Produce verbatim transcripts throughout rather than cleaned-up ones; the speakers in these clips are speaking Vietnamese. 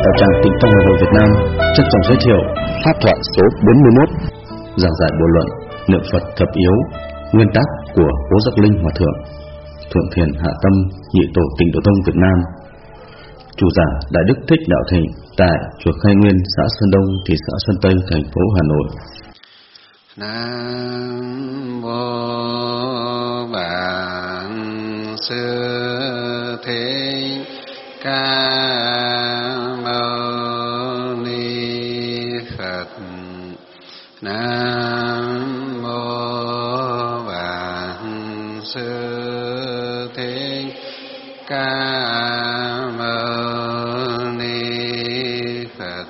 đạo tràng Tịnh Tông Hà Nội Việt Nam trân trọng giới thiệu pháp thoại số bốn mươi mốt, giảng giải bộ luận niệm Phật thập yếu, nguyên tắc của Cố Giác Linh Hòa Thượng, Thượng Thiền Hạ Tâm Nhị Tổ Tịnh Độ Tông Việt Nam. Chủ giảng Đại Đức Thích Đạo Thịnh tại chùa Khai Nguyên, xã Sơn Đông, thị xã Sơn Tây, thành phố Hà Nội. Nam mô Bản Sư Thích Ca Mâu Ni Phật. Nam mô Bản Sư Thích Ca Mâu Ni Phật.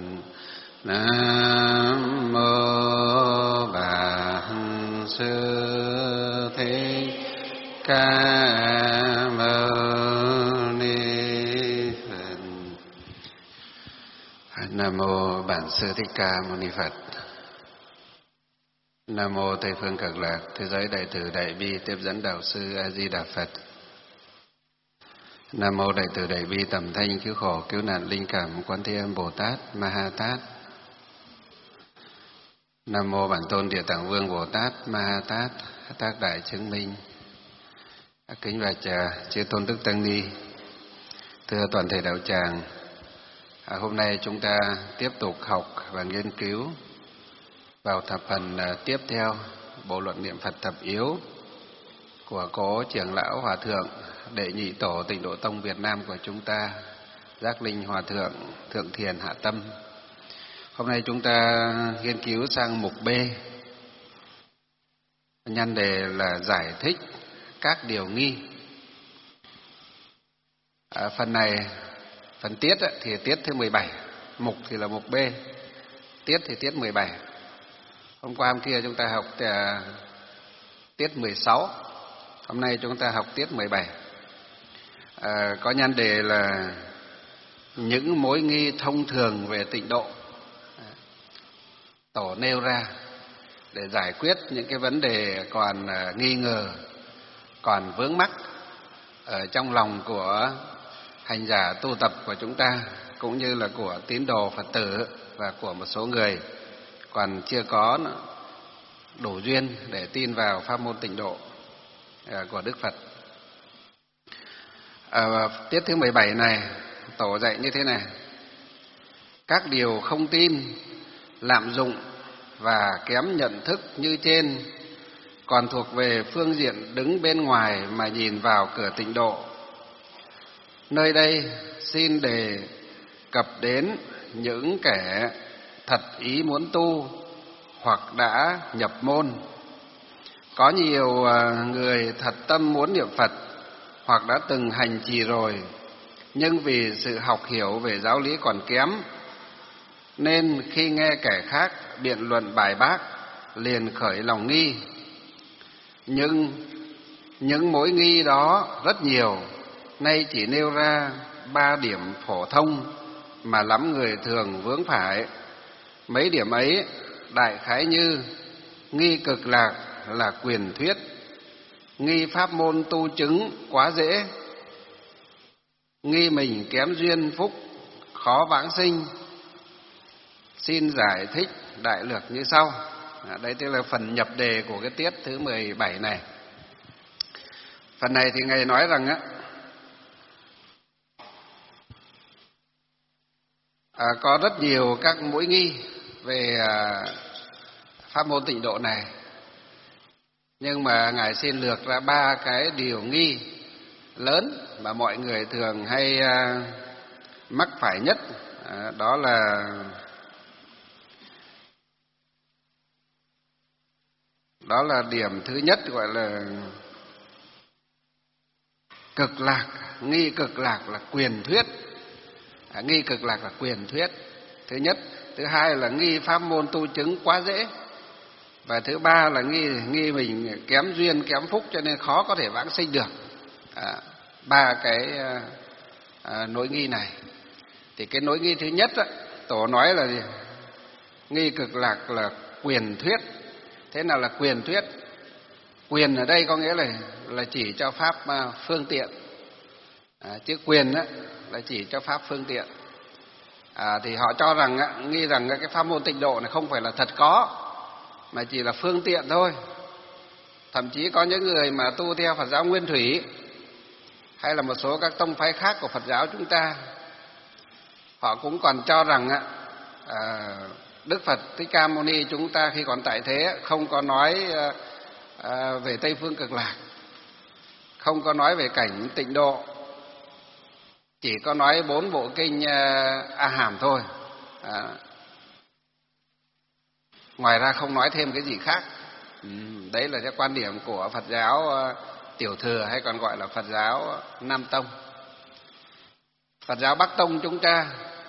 Nam mô Bản Sư Thích Ca Mâu Ni Phật. Nam mô Bản Sư Thích Ca Mâu Ni Phật. Nam mô Tây Phương Cực Lạc Thế Giới Đại Từ Đại Bi Tiếp Dẫn Đạo Sư A Di Đà Phật. Nam mô Đại Từ Đại Bi Tầm Thanh Cứu Khổ Cứu Nạn Linh Cảm Quan Thế Âm Bồ Tát Ma Ha Tát. Nam mô Bản Tôn Địa Tạng Vương Bồ Tát Ma Ha Tát, tác đại chứng minh. Kính bạch chư tôn đức tăng ni, thưa toàn thể đạo tràng, à, hôm nay chúng ta tiếp tục học và nghiên cứu vào thập phần tiếp theo bộ luận niệm Phật thập yếu của cố trưởng lão Hòa Thượng Đệ Nhị Tổ Tịnh Độ Tông Việt Nam của chúng ta, Giác Linh Hòa Thượng, Thượng Thiền Hạ Tâm. Hôm nay chúng ta nghiên cứu sang mục B, nhan đề là giải thích các điều nghi. À, phần này, phần tiết thì tiết thứ mười bảy, mục thì là mục B, tiết thì tiết mười bảy. Hôm qua hôm kia chúng ta học uh, tiết mười sáu, hôm nay chúng ta học tiết mười bảy. À, có nhan đề là những mối nghi thông thường về tịnh độ. Tổ nêu ra để giải quyết những cái vấn đề còn uh, nghi ngờ, còn vướng mắc ở trong lòng của hành giả tu tập của chúng ta, cũng như là của tín đồ Phật tử và của một số người còn chưa có đủ duyên để tin vào pháp môn tịnh độ của Đức Phật. Ở tiết thứ mười bảy này, tổ dạy như thế này: các điều không tin, lạm dụng và kém nhận thức như trên còn thuộc về phương diện đứng bên ngoài mà nhìn vào cửa tịnh độ. Nơi đây xin đề cập đến những kẻ thật ý muốn tu hoặc đã nhập môn. Có nhiều người thật tâm muốn niệm Phật hoặc đã từng hành trì rồi, nhưng vì sự học hiểu về giáo lý còn kém, nên khi nghe kẻ khác biện luận bài bác liền khởi lòng nghi. Nhưng những mối nghi đó rất nhiều, nay chỉ nêu ra ba điểm phổ thông mà lắm người thường vướng phải. Mấy điểm ấy đại khái như: nghi cực lạc là quyền thuyết, nghi pháp môn tu chứng quá dễ, nghi mình kém duyên phúc khó vãng sinh. Xin giải thích đại lược như sau. À, đây tức là phần nhập đề của cái tiết thứ mười bảy này. Phần này thì Ngài nói rằng á, à, có rất nhiều các mối nghi về à, pháp môn tịnh độ này, nhưng mà Ngài xin lược ra ba cái điều nghi lớn mà mọi người thường hay à, mắc phải nhất. À, đó là đó là điểm thứ nhất, gọi là cực lạc, nghi cực lạc là quyền thuyết. À, nghi cực lạc là quyền thuyết thứ nhất. Thứ hai là nghi pháp môn tu chứng quá dễ, và thứ ba là nghi nghi mình kém duyên kém phúc cho nên khó có thể vãng sinh được. À, ba cái à, à, nỗi nghi này. Thì cái nỗi nghi thứ nhất á, tổ nói là gì? Nghi cực lạc là quyền thuyết. Thế nào là quyền thuyết? Quyền ở đây có nghĩa là là chỉ cho pháp phương tiện, à, chứ quyền á là chỉ cho pháp phương tiện. à, thì họ cho rằng nghi rằng cái pháp môn tịnh độ này không phải là thật có, mà chỉ là phương tiện thôi. Thậm chí có những người mà tu theo Phật giáo Nguyên Thủy hay là một số các tông phái khác của Phật giáo chúng ta, họ cũng còn cho rằng à, Đức Phật Thích Ca Mâu Ni chúng ta khi còn tại thế không có nói à, về Tây Phương Cực Lạc, không có nói về cảnh tịnh độ, chỉ có nói bốn bộ kinh A Hàm thôi, à, ngoài ra không nói thêm cái gì khác. Ừ, đấy là cái quan điểm của Phật giáo Tiểu Thừa hay còn gọi là Phật giáo Nam Tông. Phật giáo Bắc Tông chúng ta,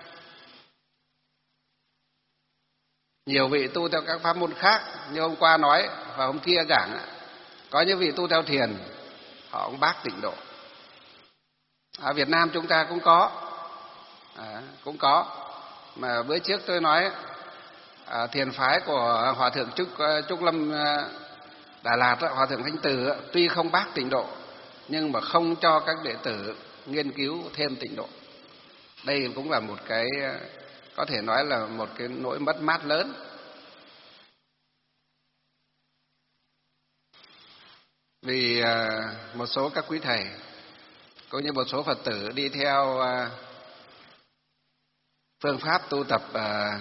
nhiều vị tu theo các pháp môn khác, như hôm qua nói và hôm kia giảng, có những vị tu theo thiền, họ cũng bác tịnh độ. Ở Việt Nam chúng ta cũng có, à, cũng có. Mà bữa trước tôi nói à, thiền phái của Hòa thượng Trúc, Trúc Lâm Đà Lạt, Hòa thượng Thanh Từ, tuy không bác tịnh độ nhưng mà không cho các đệ tử nghiên cứu thêm tịnh độ. Đây cũng là một cái, có thể nói là một cái nỗi mất mát lớn. Vì à, một số các quý thầy cũng như một số Phật tử đi theo à, phương pháp tu tập à,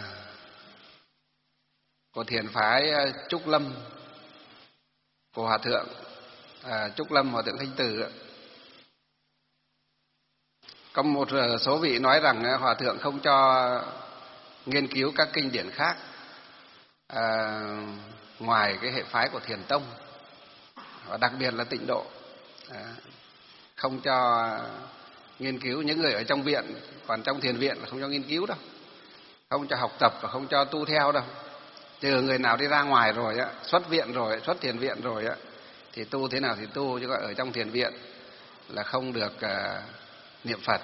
của thiền phái à, Trúc Lâm của Hòa thượng à, Trúc Lâm, Hòa thượng Thanh Từ. Có một số vị nói rằng à, Hòa thượng không cho nghiên cứu các kinh điển khác à, ngoài cái hệ phái của Thiền Tông, và đặc biệt là tịnh độ, à, không cho nghiên cứu. Những người ở trong viện, còn trong thiền viện là không cho nghiên cứu đâu, không cho học tập và không cho tu theo đâu. Trừ người nào đi ra ngoài rồi á, xuất viện rồi, xuất thiền viện rồi á, thì tu thế nào thì tu, chứ còn ở trong thiền viện là không được uh, niệm Phật.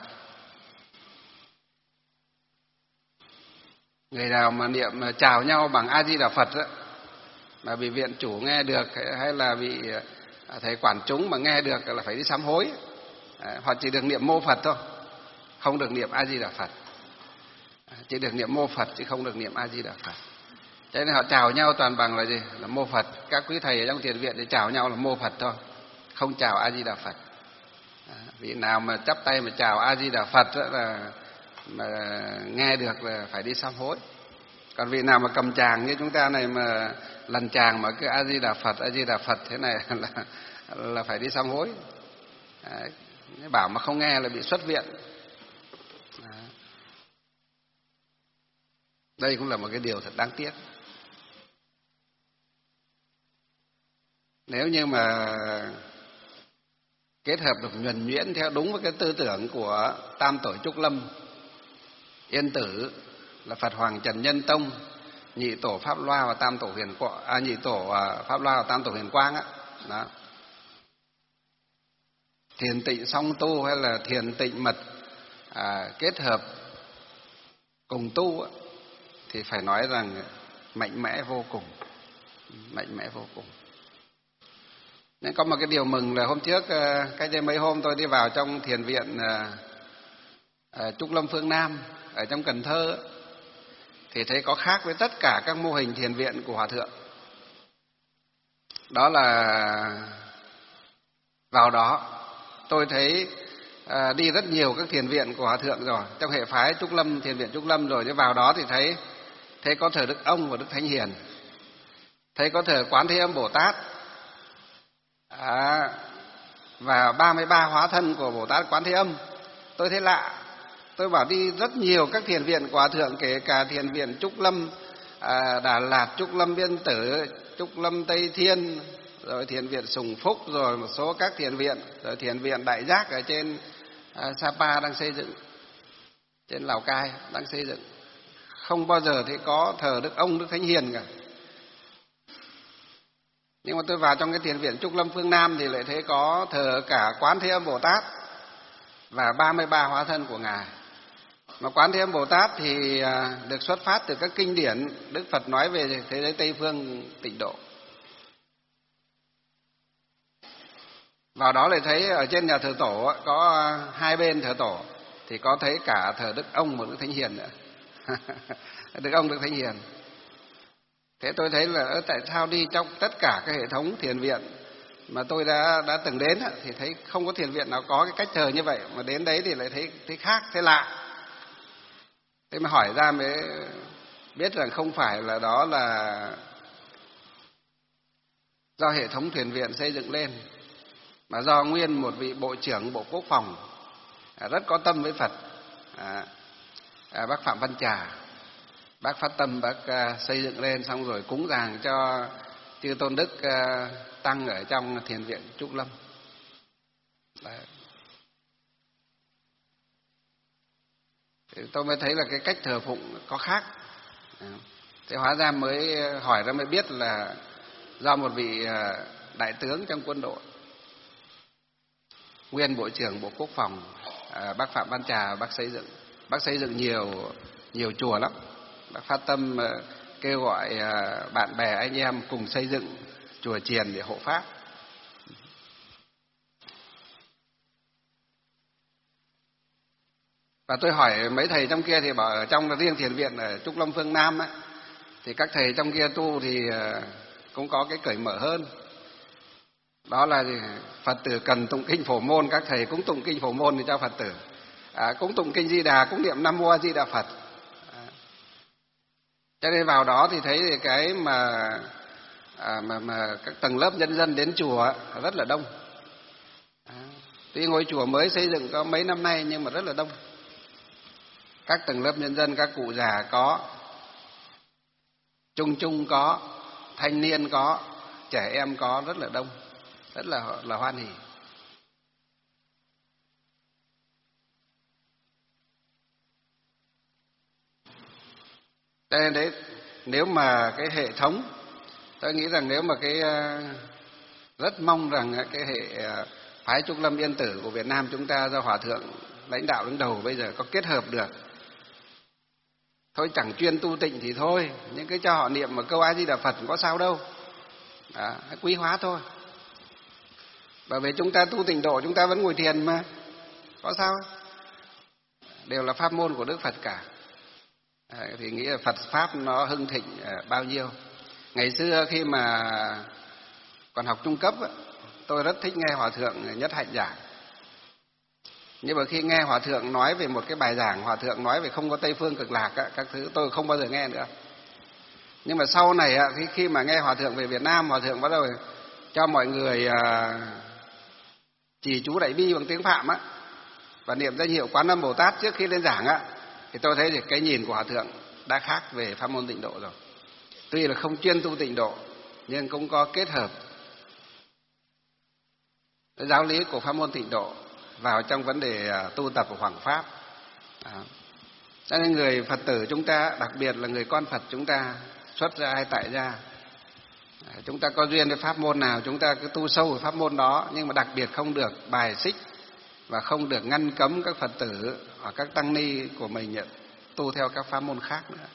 Người nào mà niệm uh, chào nhau bằng A Di Đà Phật á, mà bị viện chủ nghe được hay là bị uh, thầy quản chúng mà nghe được là phải đi sám hối. À, họ chỉ được niệm mô Phật thôi, không được niệm A Di Đà Phật. À, chỉ được niệm mô Phật chứ không được niệm A Di Đà Phật. Cho nên họ chào nhau toàn bằng là gì? Là mô Phật. Các quý thầy ở trong thiền viện thì chào nhau là mô Phật thôi, không chào A Di Đà Phật. À, vị nào mà chắp tay mà chào A Di Đà Phật là mà nghe được là phải đi sám hối. Còn vị nào mà cầm tràng như chúng ta này mà lần tràng mà cứ A Di Đà Phật, A Di Đà Phật thế này là là phải đi sám hối. Đấy. Bảo mà không nghe là bị xuất viện. Đấy. Đây cũng là một cái điều thật đáng tiếc. Nếu như mà kết hợp được nhuần nhuyễn theo đúng với cái tư tưởng của Tam Tổ Trúc Lâm, Yên Tử là Phật Hoàng Trần Nhân Tông, Nhị Tổ Pháp Loa và Tam Tổ Huyền Quang, à, Nhị Tổ Pháp Loa và Tam Tổ Huyền Quang á, đó. Thiền tịnh song tu hay là thiền tịnh mật à, kết hợp cùng tu á, thì phải nói rằng mạnh mẽ vô cùng, mạnh mẽ vô cùng. Nên có một cái điều mừng là hôm trước, cách đây mấy hôm tôi đi vào trong thiền viện Trúc Lâm Phương Nam ở trong Cần Thơ, thì thấy có khác với tất cả các mô hình thiền viện của Hòa thượng. Đó là vào đó tôi thấy à, đi rất nhiều các thiền viện của Hòa thượng rồi, trong hệ phái Trúc Lâm, thiền viện Trúc Lâm rồi, nhưng vào đó thì thấy thấy có thờ Đức Ông và Đức Thánh Hiền, thấy có thờ Quán Thế Âm Bồ Tát, à, và ba mươi ba hóa thân của Bồ Tát Quán Thế Âm. Tôi thấy lạ, tôi bảo đi rất nhiều các thiền viện của Hòa thượng, kể cả thiền viện Trúc Lâm à, Đà Lạt, Trúc Lâm Yên Tử, Trúc Lâm Tây Thiên, rồi thiền viện Sùng Phúc, rồi một số các thiền viện, rồi thiền viện Đại Giác ở trên à, Sapa đang xây dựng, trên Lào Cai đang xây dựng, không bao giờ thấy có thờ Đức Ông, Đức Thánh Hiền cả. Nhưng mà tôi vào trong cái thiền viện Trúc Lâm Phương Nam thì lại thấy có thờ cả Quán Thế Âm Bồ Tát và ba mươi ba hóa thân của Ngài. Mà Quán Thế Âm Bồ Tát thì được xuất phát từ các kinh điển Đức Phật nói về thế giới Tây Phương tịnh độ. Vào đó lại thấy ở trên nhà thờ tổ có hai bên thờ tổ thì có thấy cả thờ Đức Ông và Đức Thánh Hiền nữa. Đức ông Đức Thánh Hiền. Thế tôi thấy là tại sao đi trong tất cả các hệ thống thiền viện mà tôi đã đã từng đến thì thấy không có thiền viện nào có cái cách thờ như vậy, mà đến đấy thì lại thấy thấy khác, thấy lạ. Thế mà hỏi ra mới biết rằng không phải là đó là do hệ thống thiền viện xây dựng lên, mà do nguyên một vị Bộ trưởng Bộ Quốc phòng rất có tâm với Phật, à, à, bác Phạm Văn Trà, bác phát tâm bác uh, xây dựng lên, xong rồi cúng dường cho chư tôn đức uh, tăng ở trong thiền viện Trúc Lâm. Đấy. Thì tôi mới thấy là cái cách thờ phụng có khác. Thế hóa ra mới hỏi ra mới biết là do một vị uh, đại tướng trong quân đội, nguyên Bộ trưởng Bộ Quốc phòng, uh, bác Phạm Văn Trà, bác xây dựng, bác xây dựng nhiều nhiều chùa lắm. Bác phát tâm uh, kêu gọi uh, bạn bè anh em cùng xây dựng chùa chiền để hộ pháp. Và tôi hỏi mấy thầy trong kia thì bảo ở trong riêng thiền viện ở Trúc Lâm phương Nam ấy, thì các thầy trong kia tu thì uh, cũng có cái cởi mở hơn. Đó là gì? Phật tử cần tụng kinh Phổ Môn, các thầy cũng tụng kinh Phổ Môn thì cho Phật tử, à, cũng tụng kinh Di Đà, cũng niệm Nam Mô A Di Đà Phật. À. Cho nên vào đó thì thấy cái mà, à, mà mà các tầng lớp nhân dân đến chùa rất là đông. À, tuy ngôi chùa mới xây dựng có mấy năm nay nhưng mà rất là đông. Các tầng lớp nhân dân, các cụ già có, trung trung có, thanh niên có, trẻ em có, rất là đông, rất là là hoan hỉ. Cho nên đấy, nếu mà cái hệ thống, tôi nghĩ rằng nếu mà cái rất mong rằng cái hệ phái Trúc Lâm Yên Tử của Việt Nam chúng ta do Hòa thượng lãnh đạo đứng đầu bây giờ có kết hợp được. Thôi chẳng chuyên tu tịnh thì thôi, nhưng cái cho họ niệm một câu A Di Đà Phật có sao đâu. Đó, quý hóa thôi. Bởi vì chúng ta tu tịnh độ, chúng ta vẫn ngồi thiền mà, có sao? Đều là pháp môn của Đức Phật cả. À, thì nghĩ là Phật Pháp nó hưng thịnh à, bao nhiêu. Ngày xưa khi mà còn học trung cấp, tôi rất thích nghe Hòa thượng Nhất Hạnh giảng. Nhưng mà khi nghe Hòa thượng nói về một cái bài giảng, Hòa thượng nói về không có Tây Phương Cực Lạc, các thứ tôi không bao giờ nghe nữa. Nhưng mà sau này khi, khi mà nghe Hòa thượng về Việt Nam, Hòa thượng bắt đầu cho mọi người à, trì chú Đại Bi bằng tiếng Phạm á, và niệm danh hiệu Quán Âm Bồ Tát trước khi lên giảng á, thì tôi thấy thì cái nhìn của Hòa thượng đã khác về pháp môn tịnh độ rồi. Tuy là không chuyên tu tịnh độ, nhưng cũng có kết hợp cái giáo lý của pháp môn tịnh độ vào trong vấn đề tu tập của Hoằng Pháp. À. Cho nên người Phật tử chúng ta, đặc biệt là người con Phật chúng ta, xuất gia hay tại gia, à, chúng ta có duyên với pháp môn nào chúng ta cứ tu sâu ở pháp môn đó, nhưng mà đặc biệt không được bài xích và không được ngăn cấm các Phật tử hoặc các tăng ni của mình nhận tu theo các pháp môn khác nữa.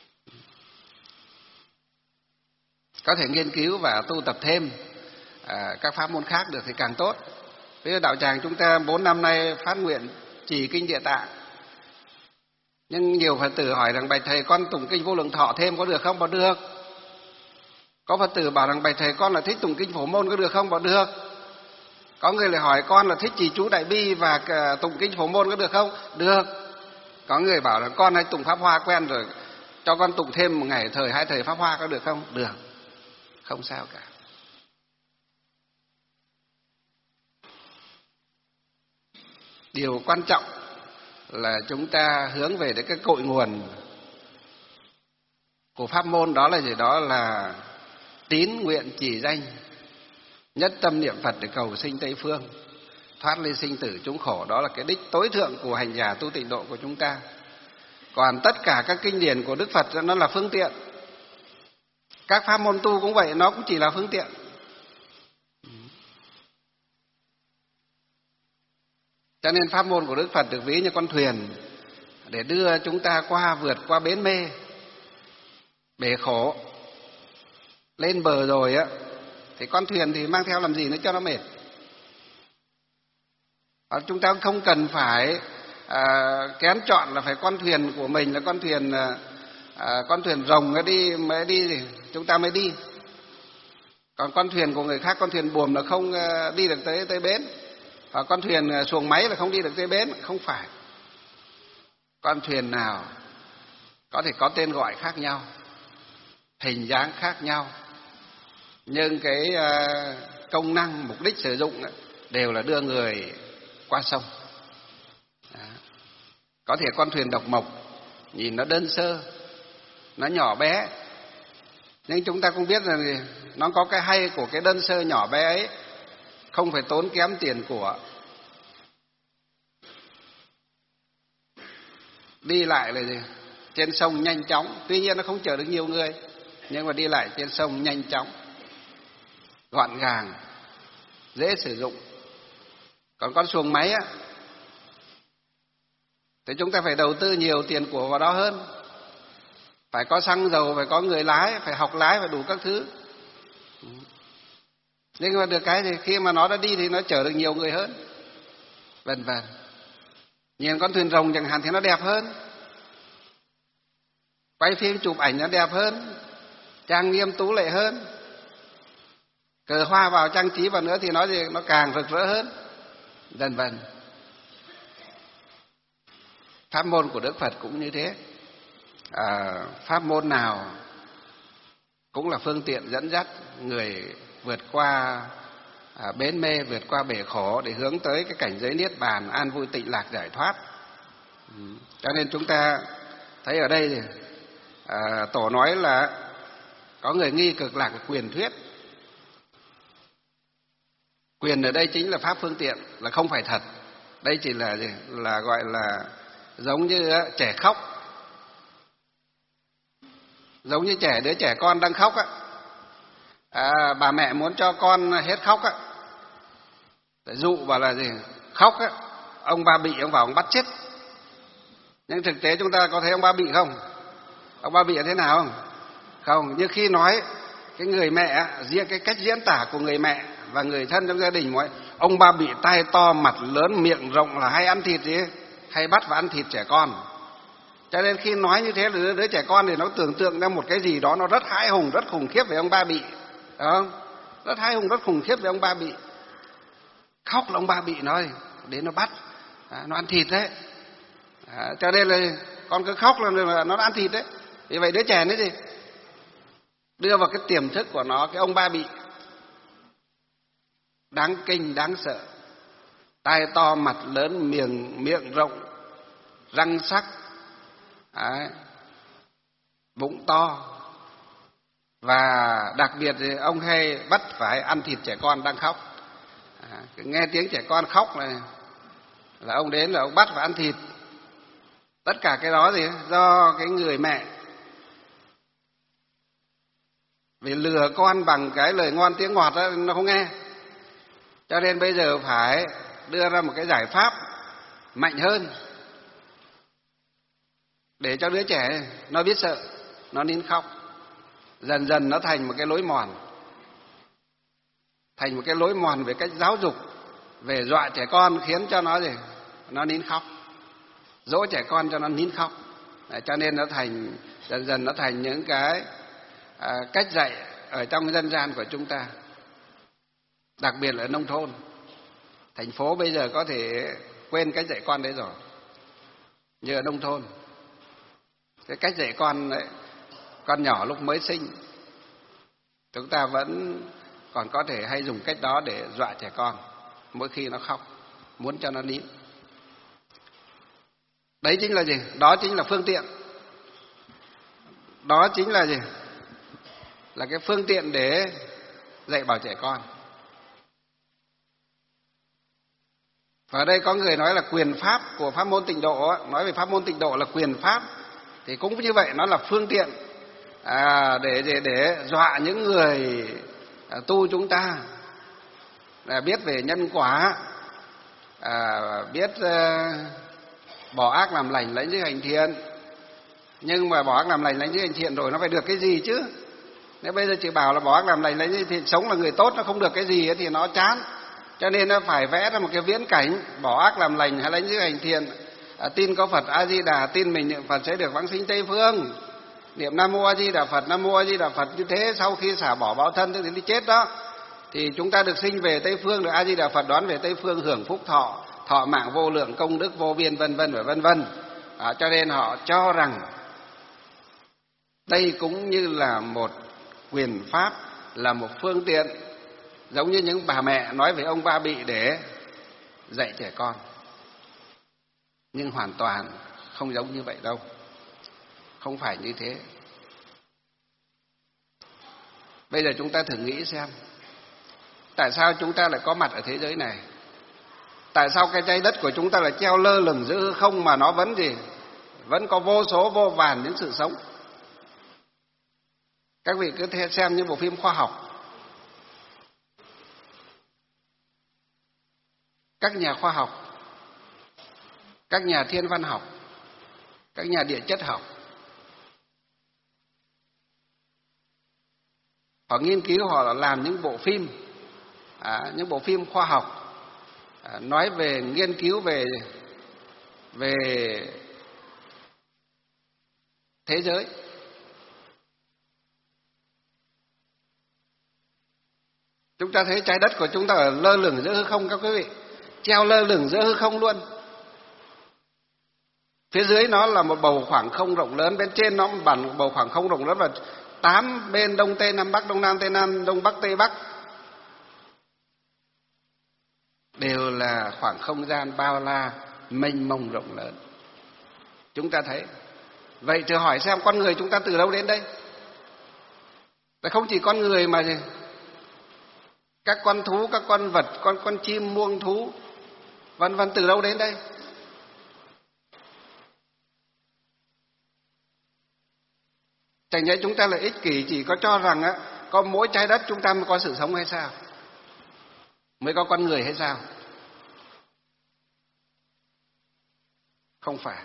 Có thể nghiên cứu và tu tập thêm à, các pháp môn khác được thì càng tốt. Ví dụ đạo tràng chúng ta bốn năm nay phát nguyện trì kinh Địa Tạng, nhưng nhiều Phật tử hỏi rằng bạch thầy con tụng kinh Vô Lượng Thọ thêm có được không? Bảo được. Có Phật tử bảo rằng bạch thầy con là thích tụng kinh Phổ Môn có được không? Bảo được. Có người lại hỏi con là thích trì chú Đại Bi và tụng kinh Phổ Môn có được không? Được. Có người bảo là con hay tụng Pháp Hoa quen rồi, cho con tụng thêm một ngày thời hai thời Pháp Hoa có được không? Được. Không sao cả. Điều quan trọng là chúng ta hướng về đến cái cội nguồn của pháp môn, đó là gì? Đó là tín nguyện trì danh, nhất tâm niệm Phật để cầu sinh Tây Phương, thoát ly sinh tử chúng khổ. Đó là cái đích tối thượng của hành giả tu tịnh độ của chúng ta. Còn tất cả các kinh điển của Đức Phật nó là phương tiện. Các pháp môn tu cũng vậy, nó cũng chỉ là phương tiện. Cho nên pháp môn của Đức Phật được ví như con thuyền để đưa chúng ta qua, vượt qua bến mê, bể khổ. Lên bờ rồi á, thì con thuyền thì mang theo làm gì nữa cho nó mệt. Và chúng ta không cần phải à, kén chọn là phải con thuyền của mình là con thuyền à, con thuyền rồng mới đi mới đi thì chúng ta mới đi. Còn con thuyền của người khác, con thuyền buồm là không đi được tới tới bến. Hoặc con thuyền xuồng máy là không đi được tới bến, không phải. Con thuyền nào có thể có tên gọi khác nhau, hình dáng khác nhau, nhưng cái công năng, mục đích sử dụng đều là đưa người qua sông. Đó. Có thể con thuyền độc mộc nhìn nó đơn sơ, nó nhỏ bé, nhưng chúng ta cũng biết rằng nó có cái hay của cái đơn sơ nhỏ bé ấy, không phải tốn kém tiền của. Đi lại là gì? Trên sông nhanh chóng, tuy nhiên nó không chở được nhiều người, nhưng mà đi lại trên sông nhanh chóng, gọn gàng, dễ sử dụng. Còn con xuồng máy á, thì chúng ta phải đầu tư nhiều tiền của vào đó hơn. Phải có xăng dầu, phải có người lái, phải học lái, phải đủ các thứ. Nhưng mà được cái thì khi mà nó đã đi thì nó chở được nhiều người hơn, vân vân. Nhìn con thuyền rồng chẳng hạn thì nó đẹp hơn, quay phim chụp ảnh nó đẹp hơn, trang nghiêm tú lệ hơn, cờ hoa vào trang trí vào nữa thì nó gì nó càng rực rỡ hơn, vân vân. Pháp môn của Đức Phật cũng như thế. À, pháp môn nào cũng là phương tiện dẫn dắt người vượt qua à, bến mê, vượt qua bể khổ để hướng tới cái cảnh giới niết bàn an vui tịnh lạc giải thoát. Ừ. Cho nên chúng ta thấy ở đây thì à, Tổ nói là có người nghi cực lạc là quyền thuyết. Quyền ở đây chính là pháp phương tiện, là không phải thật. Đây chỉ là gì? Là gọi là giống như trẻ khóc, giống như trẻ đứa trẻ con đang khóc á, à, bà mẹ muốn cho con hết khóc á, để dụ bảo là gì khóc á, ông ba bị ông vào ông bắt chết. Nhưng thực tế chúng ta có thấy ông ba bị không? Ông ba bị là thế nào không? Không. Như khi nói cái người mẹ, riêng cái cách diễn tả của người mẹ và người thân trong gia đình nói ông ba bị tai to mặt lớn miệng rộng là hay ăn thịt gì, hay bắt và ăn thịt trẻ con. Cho nên khi nói như thế là đứa, đứa trẻ con thì nó tưởng tượng ra một cái gì đó nó rất hãi hùng, rất khủng khiếp về ông ba bị, đúng không? Rất hãi hùng, rất khủng khiếp về ông ba bị. Khóc là ông ba bị nói đến nó bắt, à, nó ăn thịt đấy. À, cho nên là con cứ khóc là nó ăn thịt đấy. Vì vậy đứa trẻ đấy gì đưa vào cái tiềm thức của nó cái ông ba bị đáng kinh, đáng sợ, tai to mặt lớn, miệng miệng rộng, răng sắc, đấy, bụng to, và đặc biệt thì ông hay bắt phải ăn thịt trẻ con đang khóc. À, nghe tiếng trẻ con khóc này là ông đến là ông bắt và ăn thịt. Tất cả cái đó thì do cái người mẹ vì lừa con bằng cái lời ngon tiếng ngọt đó, nó không nghe. Cho nên bây giờ phải đưa ra một cái giải pháp mạnh hơn để cho đứa trẻ nó biết sợ, nó nín khóc. Dần dần nó thành một cái lối mòn, thành một cái lối mòn về cách giáo dục, về dọa trẻ con khiến cho nó gì nó nín khóc, dỗ trẻ con cho nó nín khóc. Đấy, cho nên nó thành dần dần nó thành những cái à, cách dạy ở trong dân gian của chúng ta, đặc biệt là ở nông thôn. Thành phố bây giờ có thể quên cách dạy con đấy rồi, như ở nông thôn cái cách dạy con đấy, con nhỏ lúc mới sinh chúng ta vẫn còn có thể hay dùng cách đó để dọa trẻ con mỗi khi nó khóc, muốn cho nó nín. Đấy chính là gì? Đó chính là phương tiện. Đó chính là gì? Là cái phương tiện để dạy bảo trẻ con. Và ở đây có người nói là quyền pháp của pháp môn tịnh độ, nói về pháp môn tịnh độ là quyền pháp, thì cũng như vậy, nó là phương tiện à, để, để để dọa những người à, tu chúng ta là biết về nhân quả, à, biết à, bỏ ác làm lành, lãnh giới hành thiện. Nhưng mà bỏ ác làm lành, lãnh giới hành thiện rồi nó phải được cái gì chứ? Nếu bây giờ chỉ bảo là bỏ ác làm lành, lãnh giới hành thiện, sống là người tốt, nó không được cái gì ấy, thì nó chán. Cho nên nó phải vẽ ra một cái viễn cảnh bỏ ác làm lành hay lãnh giới hành thiện, À, tin có Phật A Di Đà, tin mình niệm Phật sẽ được vãng sinh Tây phương. Niệm Nam Mô A Di Đà Phật, Nam Mô A Di Đà Phật như thế, sau khi xả bỏ báo thân thì đi chết đó, thì chúng ta được sinh về Tây phương, được A Di Đà Phật đón về Tây phương hưởng phúc thọ, thọ mạng vô lượng, công đức vô biên, vân vân và vân vân. À, cho nên họ cho rằng đây cũng như là một quyền pháp, là một phương tiện, giống như những bà mẹ nói về ông Ba Bị để dạy trẻ con. Nhưng hoàn toàn không giống như vậy đâu, không phải như thế. Bây giờ chúng ta thử nghĩ xem, tại sao chúng ta lại có mặt ở thế giới này? Tại sao cái trái đất của chúng ta lại treo lơ lửng giữa hư không mà nó vẫn gì? Vẫn có vô số vô vàn những sự sống. Các vị cứ xem những bộ phim khoa học. Các nhà khoa học, các nhà thiên văn học, các nhà địa chất học, họ nghiên cứu, họ làm những bộ phim, à, những bộ phim khoa học, à, nói về nghiên cứu về về thế giới. Chúng ta thấy trái đất của chúng ta ở lơ lửng giữa hư không các quý vị, treo lơ lửng giữa hư không luôn. Phía dưới nó là một bầu khoảng không rộng lớn, bên trên nó bằng một bầu khoảng không rộng lớn, và tám bên đông tây nam bắc, đông nam tây nam, đông bắc tây bắc đều là khoảng không gian bao la mênh mông rộng lớn. Chúng ta thấy. Vậy thử hỏi xem con người chúng ta từ đâu đến đây? Không chỉ con người mà gì? Các con thú, các con vật, con con chim muông thú, vân vân, từ đâu đến đây? Chẳng nhẽ chúng ta là ích kỷ, chỉ có cho rằng á, có mỗi trái đất chúng ta mới có sự sống hay sao? Mới có con người hay sao? Không phải.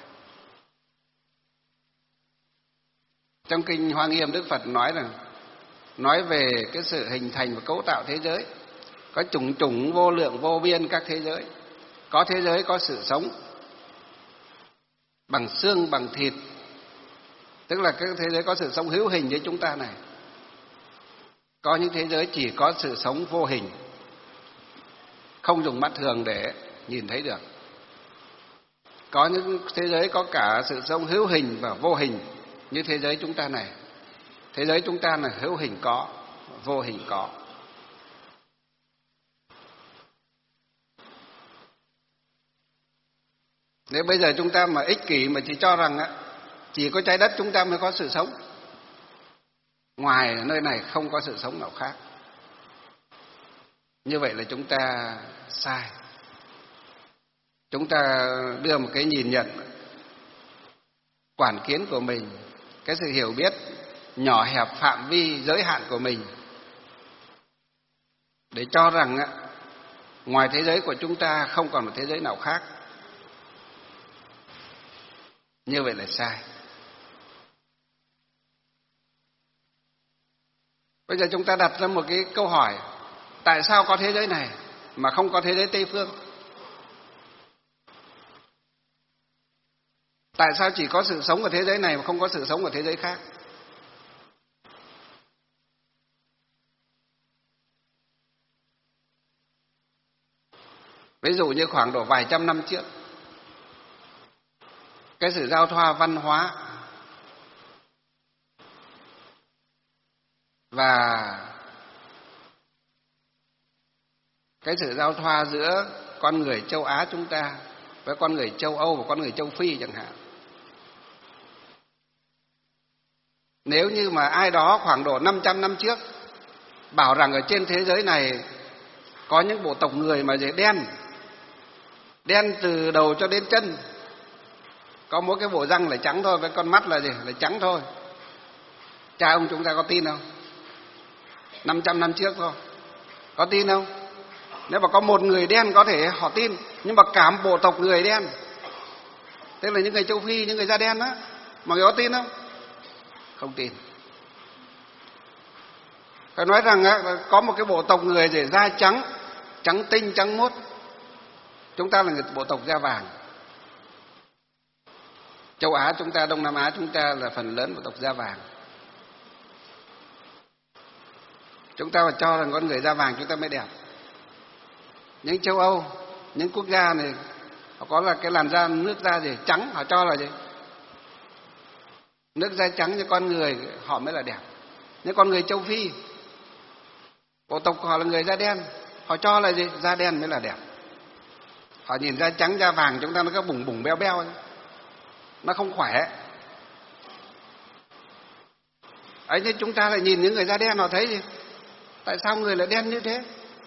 Trong kinh Hoa Nghiêm, Đức Phật nói rằng, nói về cái sự hình thành và cấu tạo thế giới, có chủng chủng vô lượng vô biên các thế giới. Có thế giới có sự sống bằng xương bằng thịt, tức là cái thế giới có sự sống hữu hình với chúng ta này. Có những thế giới chỉ có sự sống vô hình, không dùng mắt thường để nhìn thấy được. Có những thế giới có cả sự sống hữu hình và vô hình, như thế giới chúng ta này. Thế giới chúng ta là hữu hình có, vô hình có. Nếu bây giờ chúng ta mà ích kỷ mà chỉ cho rằng á, chỉ có trái đất chúng ta mới có sự sống, ngoài nơi này không có sự sống nào khác, như vậy là chúng ta sai. Chúng ta đưa một cái nhìn nhận quản kiến của mình, cái sự hiểu biết nhỏ hẹp phạm vi giới hạn của mình, để cho rằng á, ngoài thế giới của chúng ta không còn một thế giới nào khác. Như vậy là sai. Bây giờ chúng ta đặt ra một cái câu hỏi, tại sao có thế giới này mà không có thế giới Tây phương? Tại sao chỉ có sự sống ở thế giới này mà không có sự sống ở thế giới khác? Ví dụ như khoảng độ vài trăm năm trước, cái sự giao thoa văn hóa và cái sự giao thoa giữa con người châu Á chúng ta với con người châu Âu và con người châu Phi chẳng hạn. Nếu như mà ai đó khoảng độ năm trăm năm trước bảo rằng ở trên thế giới này có những bộ tộc người mà gì đen, đen từ đầu cho đến chân, có mỗi cái bộ răng là trắng thôi, với con mắt là gì là trắng thôi, cha ông chúng ta có tin không? năm trăm năm trước thôi, có tin không? Nếu mà có một người đen có thể họ tin, nhưng mà cả một bộ tộc người đen, tức là những người châu Phi, những người da đen đó, mà người có tin không? Không tin. Phải nói rằng á, có một cái bộ tộc người để da trắng, trắng tinh, trắng muốt, chúng ta là người bộ tộc da vàng. Châu Á chúng ta, Đông Nam Á chúng ta là phần lớn của tộc da vàng. Chúng ta phải cho rằng con người da vàng chúng ta mới đẹp. Những châu Âu, những quốc gia này họ có là cái làn da, nước da gì trắng, họ cho là gì? Nước da trắng cho con người họ mới là đẹp. Những con người châu Phi, bộ tộc của họ là người da đen, họ cho là gì? Da đen mới là đẹp. Họ nhìn da trắng da vàng chúng ta nó có bùng bùng beo beo, nó không khỏe. Ấy nhưng chúng ta lại nhìn những người da đen họ thấy gì? Tại sao người lại đen như thế?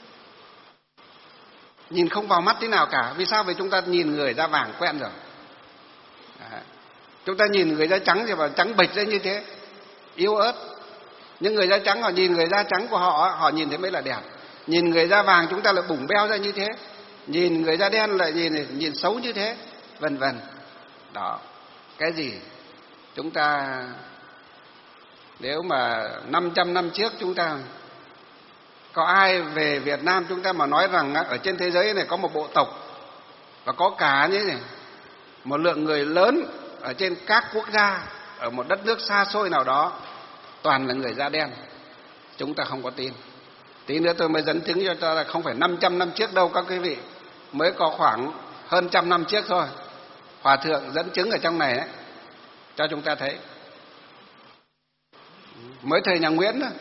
Nhìn không vào mắt thế nào cả. Vì sao? Vì chúng ta nhìn người da vàng quen rồi. Đấy. Chúng ta nhìn người da trắng thì bảo trắng bệch ra như thế, yếu ớt. Nhưng người da trắng họ nhìn người da trắng của họ, họ nhìn thấy mới là đẹp. Nhìn người da vàng chúng ta lại bùng beo ra như thế, nhìn người da đen lại nhìn nhìn xấu như thế, vân vân. Đó. Cái gì? Chúng ta nếu mà năm trăm năm trước chúng ta có ai về Việt Nam chúng ta mà nói rằng ở trên thế giới này có một bộ tộc và có cả như này một lượng người lớn ở trên các quốc gia ở một đất nước xa xôi nào đó toàn là người da đen, chúng ta không có tin. Tí nữa tôi mới dẫn chứng cho ta là không phải năm trăm năm trước đâu các quý vị, mới có khoảng hơn trăm năm trước thôi. Hòa thượng dẫn chứng ở trong này ấy, cho chúng ta thấy. Mới thời nhà Nguyễn đó,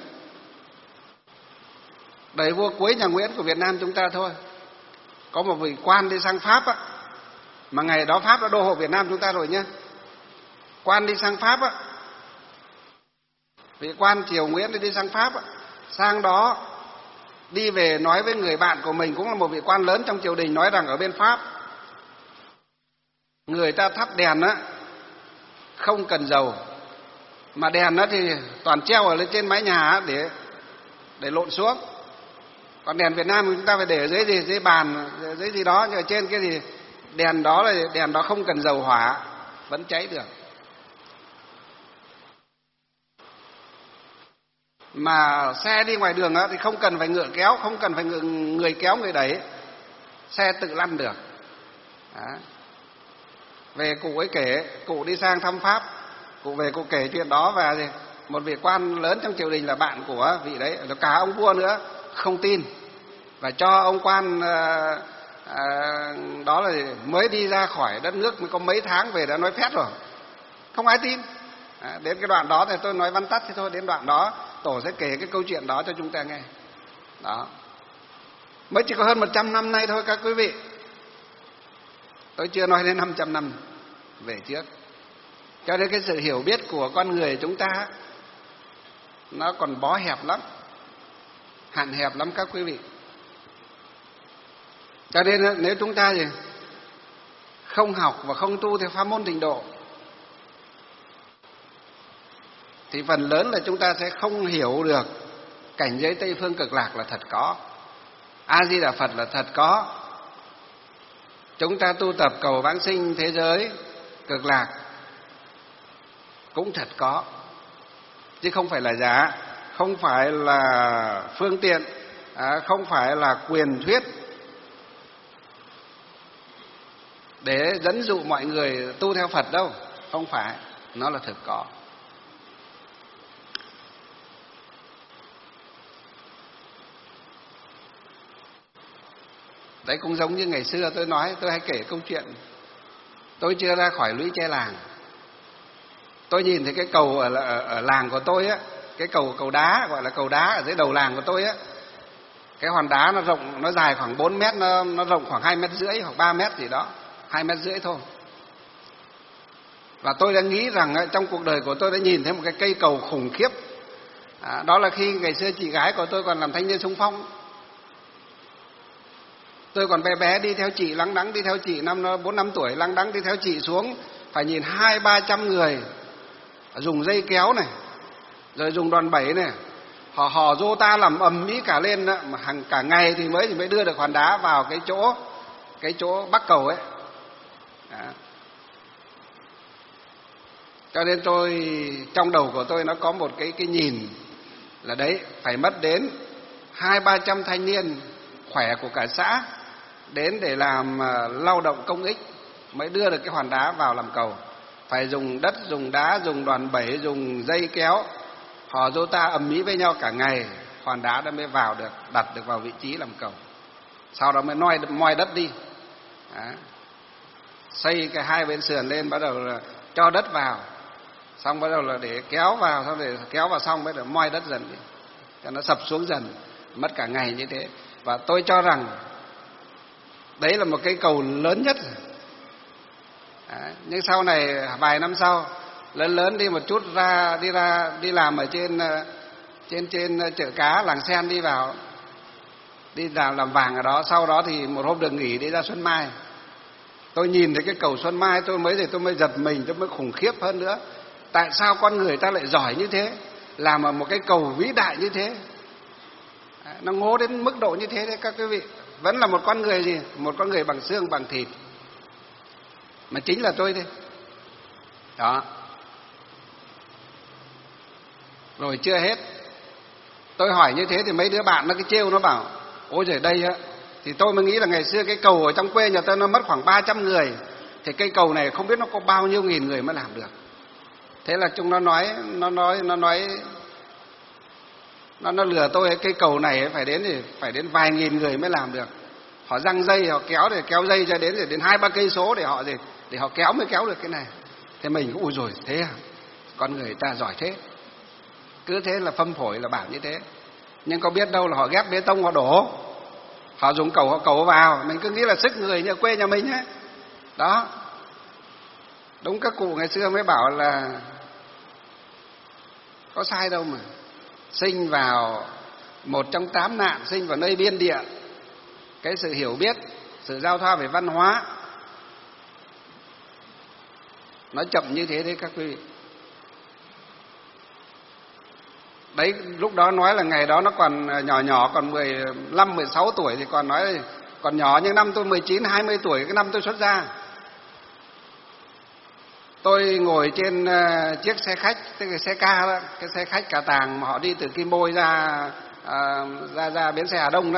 đời vua cuối nhà Nguyễn của Việt Nam chúng ta thôi, có một vị quan đi sang Pháp á, mà ngày đó Pháp đã đô hộ Việt Nam chúng ta rồi nhé. Quan đi sang Pháp á, vị quan triều Nguyễn đi, đi sang Pháp á, sang đó đi về nói với người bạn của mình cũng là một vị quan lớn trong triều đình, nói rằng ở bên Pháp người ta thắp đèn á không cần dầu, mà đèn á thì toàn treo ở lên trên mái nhà á để để lộn xuống. Còn đèn Việt Nam chúng ta phải để ở dưới gì, dưới bàn, dưới gì đó, nhưng ở trên cái gì đèn đó là đèn đó không cần dầu hỏa vẫn cháy được. Mà xe đi ngoài đường á thì không cần phải ngựa kéo, không cần phải người kéo người đẩy, xe tự lăn được. Đó. Về cụ ấy kể, cụ đi sang thăm Pháp, cụ về cụ kể chuyện đó, và gì một vị quan lớn trong triều đình là bạn của vị đấy, cả ông vua nữa không tin, và cho ông quan à, à, đó là mới đi ra khỏi đất nước mới có mấy tháng về đã nói phét rồi, không ai tin. À, đến cái đoạn đó thì tôi nói văn tắt thì thôi, đến đoạn đó tổ sẽ kể cái câu chuyện đó cho chúng ta nghe. Đó, mới chỉ có hơn một trăm năm nay thôi các quý vị, tôi chưa nói đến năm trăm năm về trước. Cho nên cái sự hiểu biết của con người chúng ta nó còn bó hẹp lắm, hạn hẹp lắm các quý vị. Cho nên nếu chúng ta gì không học và không tu theo pháp môn tịnh độ thì phần lớn là chúng ta sẽ không hiểu được cảnh giới Tây Phương Cực Lạc là thật có, A Di Đà Phật là thật có. Chúng ta tu tập cầu vãng sinh thế giới Cực Lạc cũng thật có, chứ không phải là giả, không phải là phương tiện, à, không phải là quyền thuyết để dẫn dụ mọi người tu theo Phật đâu, không phải, nó là thực có. Đấy cũng giống như ngày xưa tôi nói, tôi hay kể câu chuyện, tôi chưa ra khỏi lũy tre làng, tôi nhìn thấy cái cầu ở, ở, ở làng của tôi á, cái cầu cầu đá gọi là cầu đá ở dưới đầu làng của tôi á, cái hòn đá nó rộng, nó dài khoảng bốn mét, nó nó rộng khoảng hai mét rưỡi hoặc ba mét gì đó, hai mét rưỡi thôi. Và tôi đã nghĩ rằng trong cuộc đời của tôi đã nhìn thấy một cái cây cầu khủng khiếp. À, đó là khi ngày xưa chị gái của tôi còn làm thanh niên xung phong, tôi còn bé bé đi theo chị, lăng đắng đi theo chị, năm bốn năm tuổi, lăng đắng đi theo chị xuống, phải nhìn hai ba trăm người dùng dây kéo này, rồi dùng đòn bẩy này, họ hò rô ta làm ầm ĩ cả lên đó, mà hàng cả ngày thì mới thì mới đưa được hòn đá vào cái chỗ cái chỗ bắc cầu ấy. Đó. Cho nên tôi trong đầu của tôi nó có một cái cái nhìn là đấy, phải mất đến hai ba trăm thanh niên khỏe của cả xã đến để làm uh, lao động công ích mới đưa được cái hòn đá vào làm cầu. phải dùng đất, dùng đá, dùng đòn bẩy, dùng dây kéo, họ dô ta ầm ĩ với nhau cả ngày, hòn đá đó mới vào được, đặt được vào vị trí làm cầu. Sau đó mới noi moi đất đi. Đó. Xây cái hai bên sườn lên, bắt đầu là cho đất vào, xong bắt đầu là để kéo vào, xong để kéo vào xong bắt đầu moi đất dần đi, cho nó sập xuống dần, mất cả ngày như thế. Và tôi cho rằng đấy là một cái cầu lớn nhất. Đấy. Nhưng sau này vài năm sau lớn lớn đi một chút, ra đi ra đi làm ở trên trên trên chợ cá Làng Sen, đi vào đi làm làm vàng ở đó. Sau đó thì một hôm được nghỉ đi ra Xuân Mai, tôi nhìn thấy cái cầu Xuân Mai, tôi mới thì tôi mới giật mình, tôi mới khủng khiếp hơn nữa. Tại sao con người ta lại giỏi như thế, làm ở một cái cầu vĩ đại như thế, nó ngố đến mức độ như thế đấy các quý vị. Vẫn là một con người gì, một con người bằng xương bằng thịt, mà chính là tôi đây. Đó. Rồi chưa hết, tôi hỏi như thế thì mấy đứa bạn nó cứ trêu, nó bảo ôi giời đây á, thì tôi mới nghĩ là ngày xưa cái cầu ở trong quê nhà tôi nó mất khoảng ba trăm người, thì cây cầu này không biết nó có bao nhiêu nghìn người mới làm được. Thế là chúng nó nói, nó nói, nó nói, nó nó lừa tôi, cái cầu này phải đến thì phải đến vài nghìn người mới làm được. Họ giăng dây, họ kéo để kéo dây cho đến đến hai ba cây số để họ gì, để họ kéo mới kéo được cái này. Thế mình cũng ui rồi, thế à, con người ta giỏi thế. Cứ thế là phâm phổi là bảo như thế. Nhưng có biết đâu là họ ghép bê tông họ đổ, họ dùng cầu họ cầu vào, mình cứ nghĩ là sức người như quê nhà mình ấy. Đó. Đúng, các cụ ngày xưa mới bảo là có sai đâu mà. Sinh vào một trong tám nạn, sinh vào nơi biên địa. Cái sự hiểu biết, sự giao thoa về văn hóa nó chậm như thế đấy các quý vị. Đấy, lúc đó nói là ngày đó nó còn nhỏ nhỏ, còn mười lăm, mười sáu tuổi thì còn nói còn nhỏ, nhưng năm tôi mười chín, hai mươi tuổi, cái năm tôi xuất gia. Tôi ngồi trên uh, chiếc xe khách, tức là xe ca đó, cái xe khách Cả Tàng mà họ đi từ Kim Bôi ra uh, ra ra bến xe Hà Đông đó.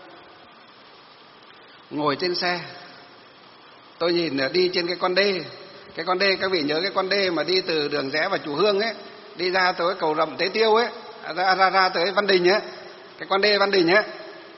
Ngồi trên xe, tôi nhìn đi trên cái con đê, cái con đê các vị nhớ cái con đê mà đi từ đường rẽ vào Chùa Hương ấy, đi ra tới cầu Rậm Tế Tiêu ấy, ra ra ra tới Văn Đình ấy, cái con đê Văn Đình ấy.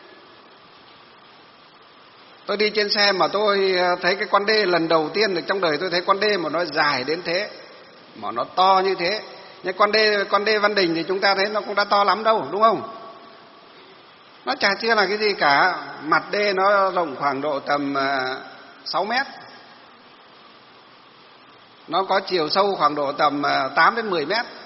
Tôi đi trên xe mà tôi thấy cái con đê lần đầu tiên được trong đời tôi thấy con đê mà nó dài đến thế, mà nó to như thế. Nhưng con đê con đê Văn Đình thì chúng ta thấy nó cũng đã to lắm đâu, đúng không? Nó chả chưa là cái gì cả. Mặt đê nó rộng khoảng độ tầm sáu mét, nó có chiều sâu khoảng độ tầm tám đến mười mét.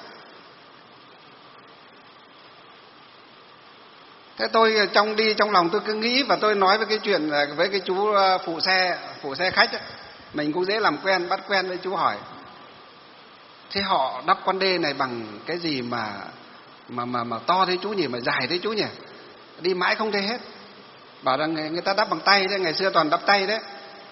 Thế tôi trong đi trong lòng tôi cứ nghĩ, và tôi nói với cái chuyện với cái chú phụ xe phụ xe khách ấy. Mình cũng dễ làm quen, bắt quen với chú, hỏi thế họ đắp con đê này bằng cái gì mà mà mà mà to thế chú nhỉ, mà dài thế chú nhỉ, đi mãi không thấy hết. Bảo rằng người, người ta đắp bằng tay đấy, ngày xưa toàn đắp tay đấy.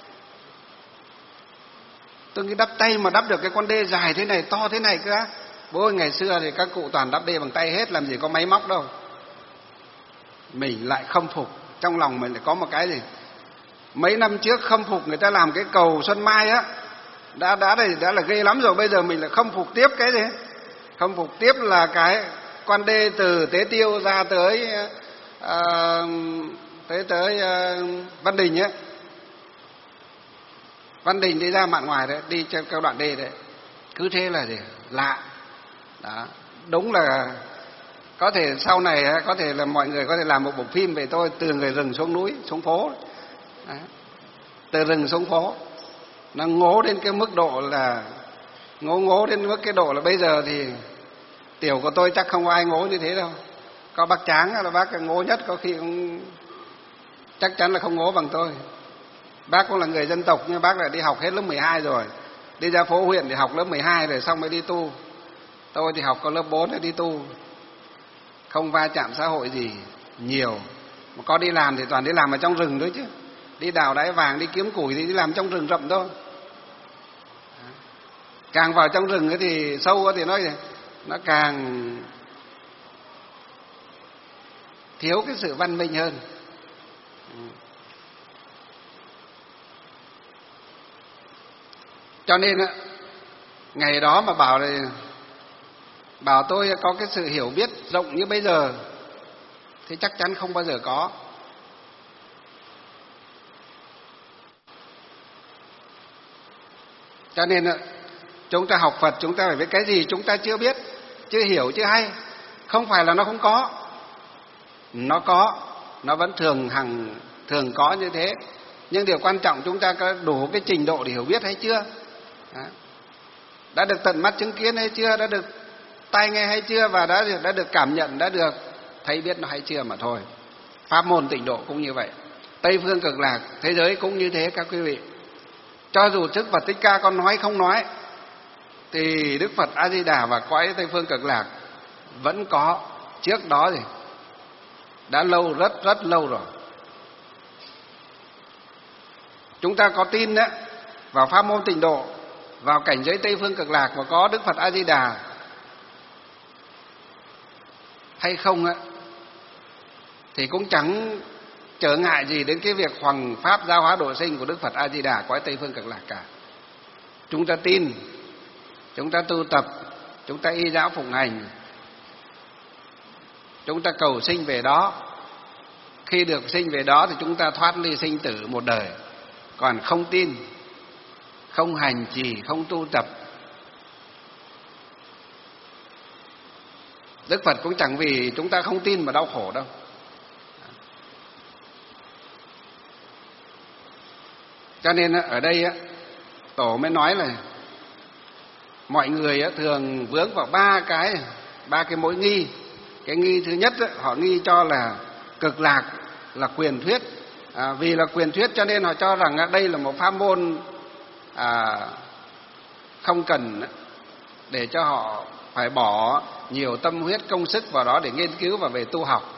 Tôi nghĩ đắp tay mà đắp được cái con đê dài thế này, to thế này cơ á. Bố ơi, ngày xưa thì các cụ toàn đắp đê bằng tay hết, làm gì có máy móc đâu. Mình lại khâm phục, trong lòng mình lại có một cái gì. Mấy năm trước khâm phục người ta làm cái cầu Xuân Mai á, đã đã đã, đã là ghê lắm rồi. Bây giờ mình lại khâm phục tiếp cái gì? Khâm phục tiếp là cái con đê từ Tế Tiêu ra tới à, tới tới à, Văn Đình ấy. Văn Đình đi ra mạn ngoài đấy, đi trên cái đoạn đê đấy. Cứ thế là gì? Lạ. Đó. Đúng là có thể sau này có thể là mọi người có thể làm một bộ phim về tôi, từ người rừng xuống núi, xuống phố. Đấy. Từ rừng xuống phố. Nó ngố đến cái mức độ là ngố ngố đến mức cái độ là bây giờ thì tiểu của tôi chắc không có ai ngố như thế đâu. Có bác Tráng là bác ngố nhất, có khi cũng chắc chắn là không ngố bằng tôi. Bác cũng là người dân tộc, nhưng bác lại đi học hết lớp mười hai rồi, đi ra phố huyện để học lớp mười hai rồi xong mới đi tu. Tôi thì học có lớp bốn rồi đi tu, không va chạm xã hội gì nhiều. Mà có đi làm thì toàn đi làm ở trong rừng thôi chứ, đi đào đáy vàng, đi kiếm củi thì đi làm trong rừng rậm thôi. Càng vào trong rừng thì sâu thì nói nó càng thiếu cái sự văn minh hơn. Cho nên Ngày đó mà bảo là bảo tôi có cái sự hiểu biết rộng như bây giờ thì chắc chắn không bao giờ có. Cho nên chúng ta học Phật, chúng ta phải biết cái gì chúng ta chưa biết, chưa hiểu, chưa hay. Không phải là nó không có, nó có, nó vẫn thường hằng thường có như thế. Nhưng điều quan trọng chúng ta có đủ cái trình độ để hiểu biết hay chưa? Đó. Đã được tận mắt chứng kiến hay chưa? Đã được tai nghe hay chưa? Và đã được, đã được cảm nhận, đã được thấy biết nó hay chưa mà thôi. Pháp môn tịnh độ cũng như vậy. Tây phương cực lạc, thế giới cũng như thế các quý vị. Cho dù Đức Phật Thích Ca có nói không nói thì Đức Phật A Di Đà và cõi Tây phương cực lạc vẫn có trước đó gì. Đã lâu, rất rất lâu rồi. Chúng ta có tin đấy vào pháp môn tịnh độ, vào cảnh giới Tây phương cực lạc và có Đức Phật A Di Đà hay không á, thì cũng chẳng trở ngại gì đến cái việc hoằng pháp giáo hóa độ sinh của Đức Phật A Di Đà cõi Tây phương cực lạc cả. Chúng ta tin, chúng ta tu tập, chúng ta y giáo phụng hành, chúng ta cầu sinh về đó. Khi được sinh về đó thì chúng ta thoát ly sinh tử một đời. Còn không tin, không hành trì, không tu tập, Đức Phật cũng chẳng vì chúng ta không tin mà đau khổ đâu. Cho nên ở đây Tổ mới nói là mọi người thường vướng vào ba cái ba cái mối nghi. Cái nghi thứ nhất họ nghi cho là cực lạc là quyền thuyết. À, vì là quyền thuyết cho nên họ cho rằng đây là một pháp môn à, không cần để cho họ phải bỏ nhiều tâm huyết công sức vào đó để nghiên cứu và về tu học.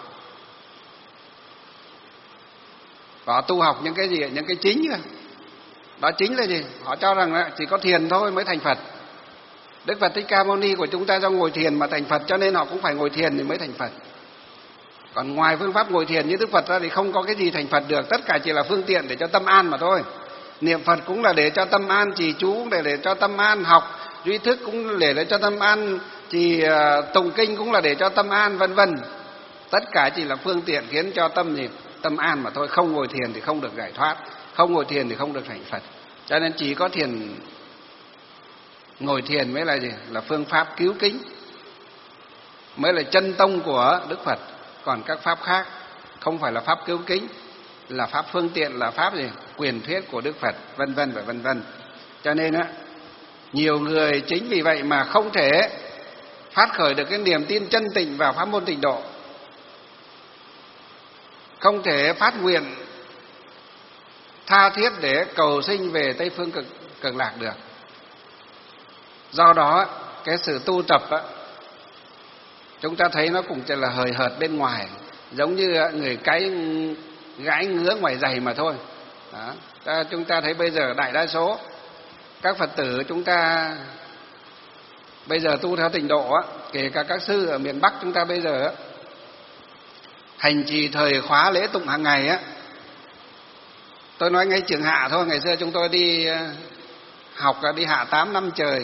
Và họ tu học những cái gì? Những cái chính. Đó chính là gì? Họ cho rằng chỉ có thiền thôi mới thành Phật. Đức Phật Thích Ca Mâu Ni của chúng ta do ngồi thiền mà thành Phật, cho nên họ cũng phải ngồi thiền thì mới thành Phật. Còn ngoài phương pháp ngồi thiền như Đức Phật ra thì không có cái gì thành Phật được. Tất cả chỉ là phương tiện để cho tâm an mà thôi. Niệm Phật cũng là để cho tâm an, trì chú cũng để, để cho tâm an, học duy thức cũng để, để cho tâm an, trì uh, tụng kinh cũng là để cho tâm an, vân vân. Tất cả chỉ là phương tiện khiến cho tâm gì? Tâm an mà thôi. Không ngồi thiền thì không được giải thoát, không ngồi thiền thì không được thành Phật. Cho nên chỉ có thiền, ngồi thiền mới là gì? Là phương pháp cứu kính, mới là chân tông của Đức Phật. Còn các pháp khác không phải là pháp cứu kính, là pháp phương tiện, là pháp gì? Quyền thuyết của Đức Phật, vân vân và vân vân. Cho nên á, nhiều người chính vì vậy mà không thể phát khởi được cái niềm tin chân tịnh vào pháp môn tịnh độ, không thể phát nguyện tha thiết để cầu sinh về Tây phương cực, cực lạc được. Do đó cái sự tu tập á, chúng ta thấy nó cũng chỉ là hời hợt bên ngoài, giống như người cái gãi ngứa ngoài giày mà thôi. Đó. Ta, chúng ta thấy bây giờ đại đa số các Phật tử chúng ta bây giờ tu theo tịnh độ á, kể cả các sư ở miền Bắc chúng ta bây giờ á, hành trì thời khóa lễ tụng hàng ngày á. Tôi nói ngay trường Hạ thôi, ngày xưa chúng tôi đi học đi Hạ tám năm trời.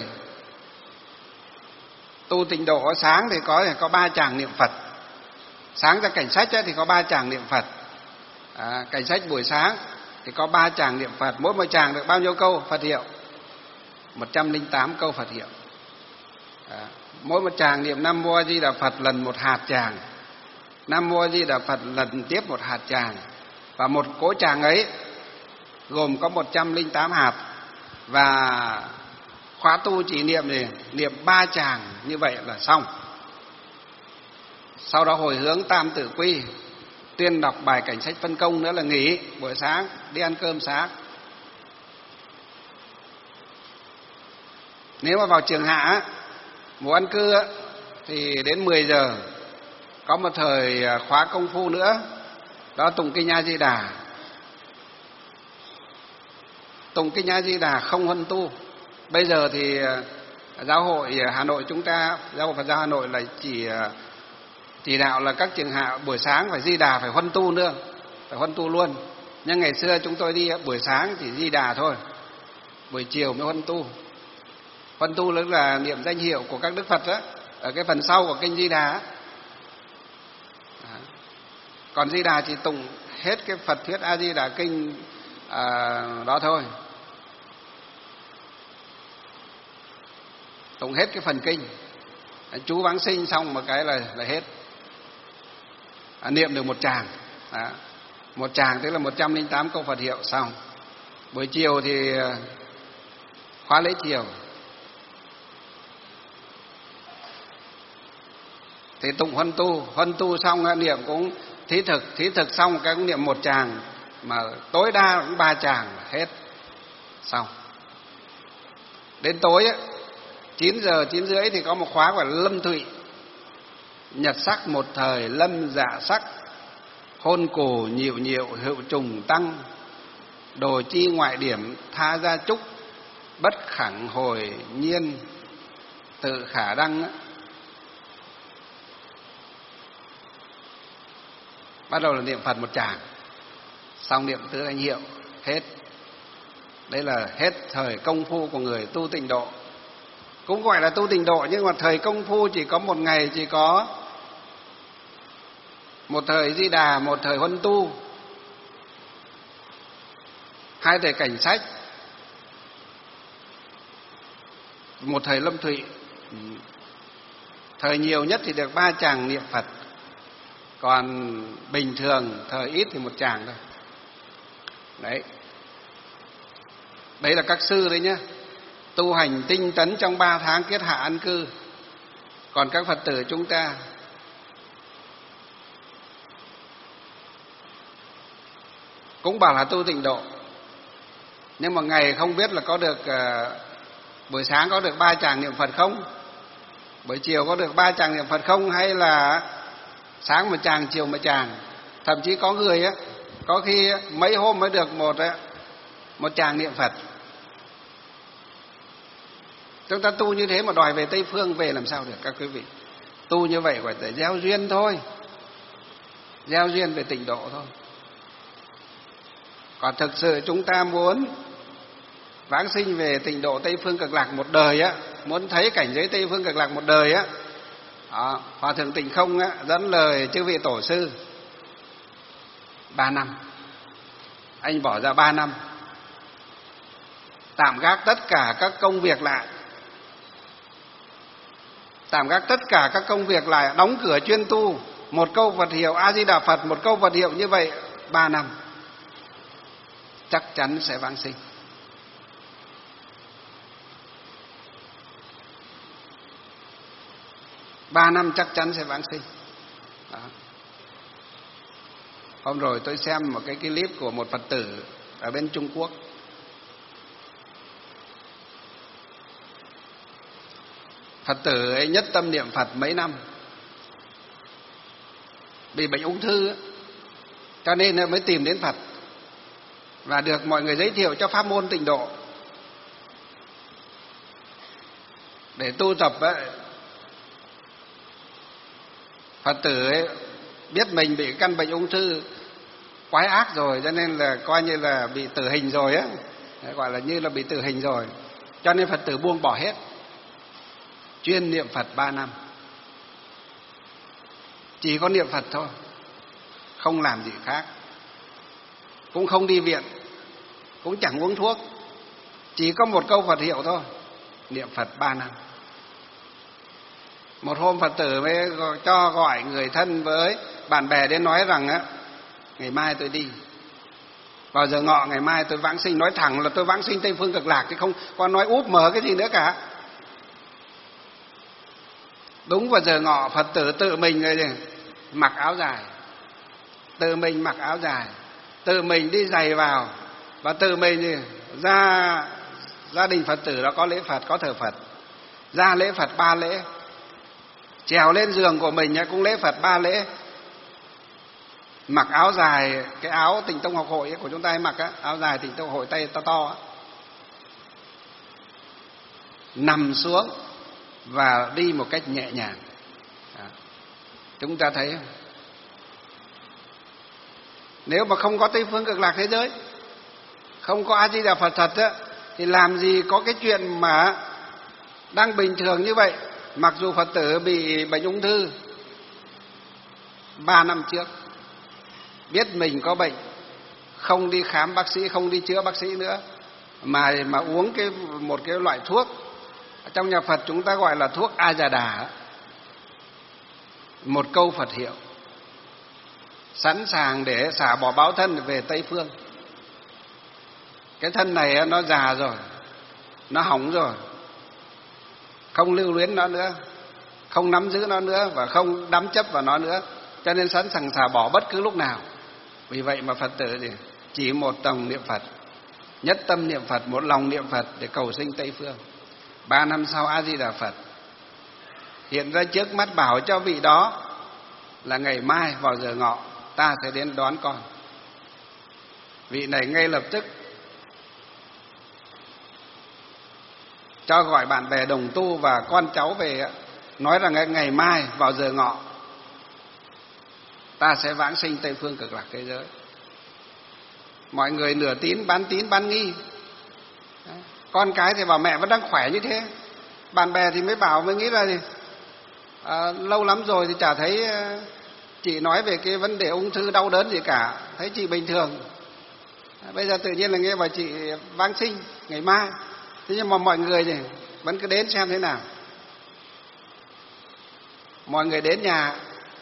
Tu tịnh độ sáng thì có có ba tràng niệm Phật. Sáng ra cảnh sách thì có ba tràng niệm Phật. À, cảnh sách buổi sáng thì có ba tràng niệm Phật, mỗi một tràng được bao nhiêu câu Phật hiệu? một trăm lẻ tám câu Phật hiệu. À, mỗi một tràng niệm Nam Mô A Di Đà Phật lần một hạt tràng, Nam Mô A Di Đà Phật lần tiếp một hạt tràng. Và một cỗ tràng ấy gồm có một trăm lẻ tám hạt. Và khóa tu chỉ niệm thì niệm ba tràng như vậy là xong. Sau đó hồi hướng tam tử quy, tuyên đọc bài cảnh sách phân công nữa là nghỉ, buổi sáng đi ăn cơm sáng. Nếu mà vào trường Hạ mùa ăn cư thì đến mười giờ có một thời khóa công phu nữa, đó tụng kinh A Di Đà. Tụng kinh A Di Đà không huân tu. Bây giờ thì giáo hội Hà Nội chúng ta, giáo hội Phật giáo Hà Nội là chỉ chỉ đạo là các trường Hạ buổi sáng phải Di Đà, phải huân tu nữa, phải huân tu luôn. Nhưng ngày xưa chúng tôi đi buổi sáng chỉ Di Đà thôi, buổi chiều mới huân tu. Huân tu là niệm danh hiệu của các đức Phật đó, ở cái phần sau của kinh Di Đà. Còn Di Đà chỉ tụng hết cái Phật thuyết A Di Đà kinh à, đó thôi, tụng hết cái phần kinh, chú vãng sinh xong một cái là là hết. À, niệm được một tràng, à, một tràng tức là một trăm lẻ tám câu Phật hiệu xong. Buổi chiều thì khóa lễ chiều thì tụng huân tu, huân tu xong niệm cũng thí thực, thí thực xong cái cũng niệm một tràng, mà tối đa cũng ba tràng hết xong. Đến tối á, chín giờ chín rưỡi thì có một khóa gọi là lâm thụy, nhật sắc một thời lâm dạ sắc, hôn cổ nhịu nhịu hữu trùng tăng, đồ chi ngoại điểm tha gia trúc, bất khẳng hồi nhiên tự khả đăng á. Bắt đầu là niệm Phật một tràng, xong niệm tứ danh hiệu hết. Đấy là hết thời công phu của người tu tịnh độ. Cũng gọi là tu tịnh độ, nhưng mà thời công phu chỉ có một ngày, chỉ có một thời Di Đà, một thời huân tu, hai thời cảnh sách, một thời lâm thụy. Thời nhiều nhất thì được ba tràng niệm Phật, còn bình thường thời ít thì một tràng thôi. Đấy, đấy là các sư đấy nhá, tu hành tinh tấn trong ba tháng kiết hạ an cư. Còn các Phật tử chúng ta cũng bảo là tu tịnh độ, nhưng mà ngày không biết là có được uh, buổi sáng có được ba tràng niệm Phật không, buổi chiều có được ba tràng niệm Phật không, hay là sáng một tràng chiều một tràng. Thậm chí có người á, có khi mấy hôm mới được một á, một tràng niệm Phật. Chúng ta tu như thế mà đòi về Tây Phương về làm sao được các quý vị? Tu như vậy gọi là gieo duyên thôi, gieo duyên về tịnh độ thôi. Còn thực sự chúng ta muốn vãng sinh về tịnh độ Tây Phương Cực Lạc một đời á, muốn thấy cảnh giới Tây Phương Cực Lạc một đời á, đó, Hòa thượng Tịnh Không á, dẫn lời chư vị tổ sư ba năm. Anh bỏ ra ba năm, tạm gác tất cả các công việc lại, tạm gác tất cả các công việc lại, đóng cửa chuyên tu, một câu Phật hiệu A Di Đà Phật, một câu Phật hiệu như vậy ba năm, chắc chắn sẽ vãng sinh. Ba năm chắc chắn sẽ vãng sinh. Đó. Hôm rồi tôi xem một cái clip của một Phật tử ở bên Trung Quốc. Phật tử ấy nhất tâm niệm Phật mấy năm, bị bệnh ung thư ấy, cho nên mới tìm đến Phật và được mọi người giới thiệu cho pháp môn tịnh độ để tu tập ấy. Phật tử ấy biết mình bị căn bệnh ung thư quái ác rồi, cho nên là coi như là bị tử hình rồi á, gọi là như là bị tử hình rồi, cho nên Phật tử buông bỏ hết, chuyên niệm Phật ba năm, chỉ có niệm Phật thôi, không làm gì khác, cũng không đi viện, cũng chẳng uống thuốc, chỉ có một câu Phật hiệu thôi, niệm Phật ba năm. Một hôm Phật tử mới cho gọi người thân với bạn bè đến nói rằng á, ngày mai tôi đi, vào giờ ngọ ngày mai tôi vãng sinh, nói thẳng là tôi vãng sinh Tây Phương Cực Lạc, chứ không có nói úp mở cái gì nữa cả. Đúng vào giờ ngọ, Phật tử tự mình rồi mặc áo dài, tự mình mặc áo dài, tự mình đi giày vào, và tự mình ra gia đình Phật tử đó có lễ Phật, có thờ Phật, ra lễ Phật ba lễ, trèo lên giường của mình cũng lễ Phật ba lễ, mặc áo dài, cái áo Tịnh Tông Học Hội của chúng ta hay mặc á, áo dài Tịnh Tông Học Hội tay to to á, nằm xuống và đi một cách nhẹ nhàng. Đó. Chúng ta thấy không? Nếu mà không có Tây Phương Cực Lạc thế giới, không có A Di Đà Phật thật á, thì làm gì có cái chuyện mà Đang bình thường như vậy, mặc dù Phật tử bị bệnh ung thư ba năm trước, biết mình có bệnh, không đi khám bác sĩ, không đi chữa bác sĩ nữa, mà mà uống cái một cái loại thuốc trong nhà Phật chúng ta gọi là thuốc A Già Đà, một câu Phật hiệu, sẵn sàng để xả bỏ báo thân về Tây Phương. Cái thân này nó già rồi, nó hỏng rồi, không lưu luyến nó nữa, không nắm giữ nó nữa và không đắm chấp vào nó nữa, cho nên sẵn sàng xả bỏ bất cứ lúc nào. Vì vậy mà Phật tử thì chỉ một tòng niệm Phật, nhất tâm niệm Phật, một lòng niệm Phật để cầu sinh Tây Phương. Ba năm sau A Di Đà Phật hiện ra trước mắt, bảo cho vị đó là ngày mai vào giờ ngọ ta sẽ đến đón con. Vị này ngay lập tức cho gọi bạn bè đồng tu và con cháu về, nói rằng ngày mai vào giờ ngọ ta sẽ vãng sinh Tây Phương Cực Lạc thế giới. Mọi người nửa tín bán tín bán nghi. Con cái thì bảo mẹ vẫn đang khỏe như thế, bạn bè thì mới bảo, mới nghĩ là gì? À, lâu lắm rồi thì chả thấy chị nói về cái vấn đề ung thư đau đớn gì cả, thấy chị bình thường. À, bây giờ tự nhiên là nghe bảo chị vãng sinh ngày mai. Thế nhưng mà mọi người thì vẫn cứ đến xem thế nào. Mọi người đến nhà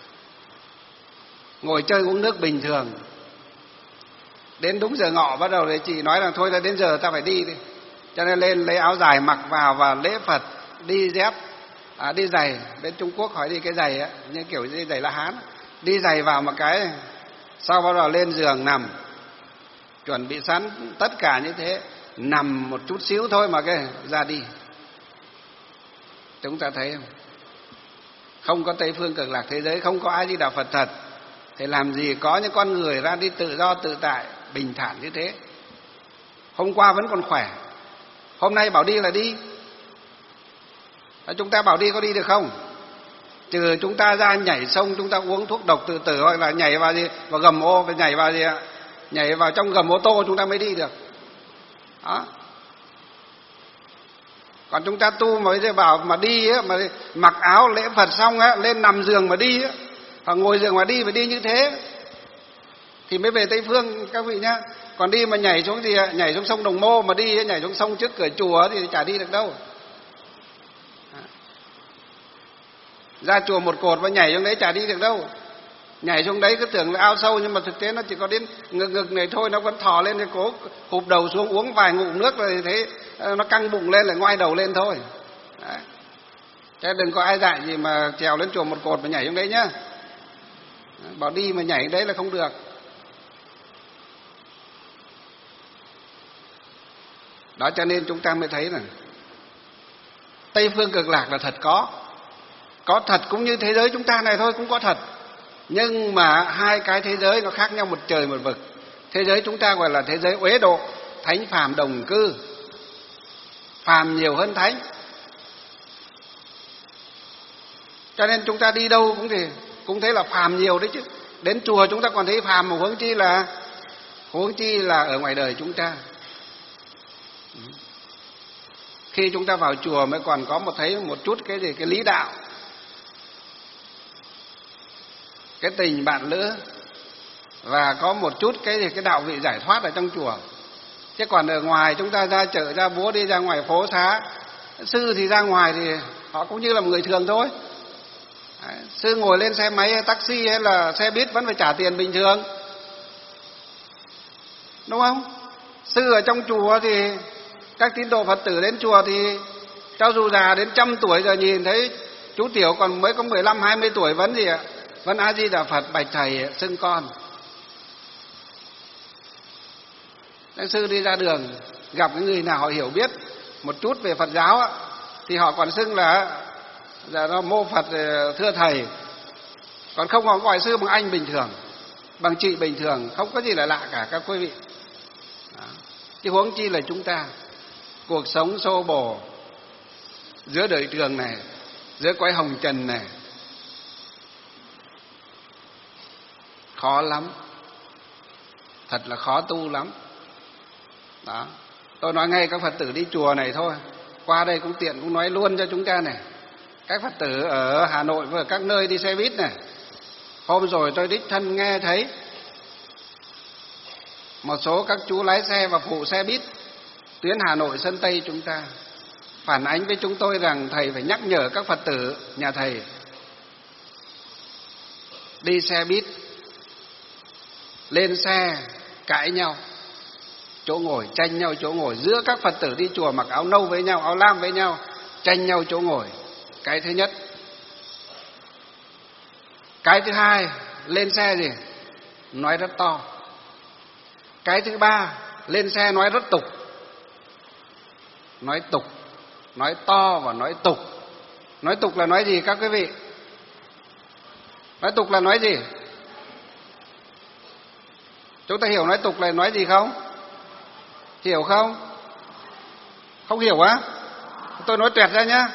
ngồi chơi uống nước bình thường. Đến đúng giờ ngọ bắt đầu thì chị nói rằng thôi là đến giờ ta phải đi đi. Cho nên lên lấy áo dài mặc vào và lễ Phật, đi dép, à, đi giày. Bên Trung Quốc hỏi đi cái giày á, như kiểu đi giày La Hán, đi giày vào một cái, sau bắt đầu lên giường nằm, chuẩn bị sẵn tất cả như thế, nằm một chút xíu thôi mà cái ra đi. Chúng ta thấy không? Không có Tây Phương Cực Lạc thế giới, không có A Di Đà Phật thật, thì làm gì có những con người ra đi tự do tự tại bình thản như thế. Hôm qua vẫn còn khỏe, hôm nay bảo đi là đi. Chúng ta bảo đi có đi được không? Trừ chúng ta ra nhảy sông, chúng ta uống thuốc độc tự tử, hoặc là nhảy vào gì vào gầm ô, phải nhảy vào gì ạ? Nhảy vào trong gầm ô tô chúng ta mới đi được. Đó. Còn chúng ta tu mà bây giờ bảo mà đi á, mà mặc áo lễ Phật xong á, lên nằm giường mà đi á, hoặc ngồi giường mà đi, phải đi như thế thì mới về Tây Phương các vị nhá. Còn đi mà nhảy xuống thì nhảy xuống sông Đồng Mô mà đi, nhảy xuống sông trước cửa chùa thì chả đi được đâu. Ra chùa một cột và nhảy xuống đấy chả đi được đâu. Nhảy xuống đấy cứ tưởng là ao sâu, nhưng mà thực tế nó chỉ có đến ngực ngực này thôi, nó vẫn thò lên thì cố hụp đầu xuống uống vài ngụm nước rồi thế nó căng bụng lên lại ngoai đầu lên thôi. Đấy. Thế đừng có ai dạy gì mà trèo lên chùa một cột mà nhảy xuống đấy nhá. Bảo đi mà nhảy đấy là không được. Đó, cho nên chúng ta mới thấy là Tây Phương Cực Lạc là thật có. Có thật cũng như thế giới chúng ta này thôi, cũng có thật. Nhưng mà hai cái thế giới nó khác nhau một trời một vực. Thế giới chúng ta gọi là thế giới uế độ, thánh phàm đồng cư. Phàm nhiều hơn thánh. Cho nên chúng ta đi đâu cũng thì cũng thấy là phàm nhiều đấy chứ. Đến chùa chúng ta còn thấy phàm, mà huống chi là huống chi là ở ngoài đời chúng ta. Khi chúng ta vào chùa mới còn có một thấy một chút cái gì, cái lý đạo, cái tình bạn lữ, và có một chút cái gì, cái đạo vị giải thoát ở trong chùa. Chứ còn ở ngoài chúng ta ra chợ ra búa, đi ra ngoài phố xá, sư thì ra ngoài thì họ cũng như là một người thường thôi. Đấy, sư ngồi lên xe máy hay taxi hay là xe buýt vẫn phải trả tiền bình thường, đúng không? Sư ở trong chùa thì các tín đồ Phật tử đến chùa thì cho dù già đến trăm tuổi rồi nhìn thấy chú tiểu còn mới có mười lăm hai mươi tuổi vẫn gì ạ? Vẫn A Di Đà Phật, bạch thầy, xưng con. Các sư đi ra đường gặp cái người nào họ hiểu biết một chút về Phật giáo á, thì họ còn xưng là là nó mô Phật, thưa thầy. Còn không họ gọi sư bằng anh bình thường, bằng chị bình thường, không có gì là lạ cả các quý vị. Đó. Chứ huống chi là chúng ta cuộc sống xô bồ giữa đời trường này, giữa cõi hồng trần này, khó lắm, thật là khó tu lắm. Đó, tôi nói ngay các Phật tử đi chùa này thôi, qua đây cũng tiện cũng nói luôn cho chúng ta này. Các Phật tử ở Hà Nội và các nơi đi xe buýt này, hôm rồi tôi đích thân nghe thấy một số các chú lái xe và phụ xe buýt tuyến Hà Nội Sơn Tây chúng ta phản ánh với chúng tôi rằng thầy phải nhắc nhở các Phật tử nhà thầy đi xe buýt lên xe cãi nhau chỗ ngồi, tranh nhau chỗ ngồi, giữa các Phật tử đi chùa mặc áo nâu với nhau, áo lam với nhau, tranh nhau chỗ ngồi. Cái thứ nhất. Cái thứ hai, lên xe gì? Nói rất to. Cái thứ ba, lên xe nói rất tục. Nói tục, nói to và nói tục. Nói tục là nói gì các quý vị? Nói tục là nói gì? Chúng ta hiểu nói tục là nói gì không? Hiểu không? Không hiểu á? Tôi nói tuyệt ra nhá.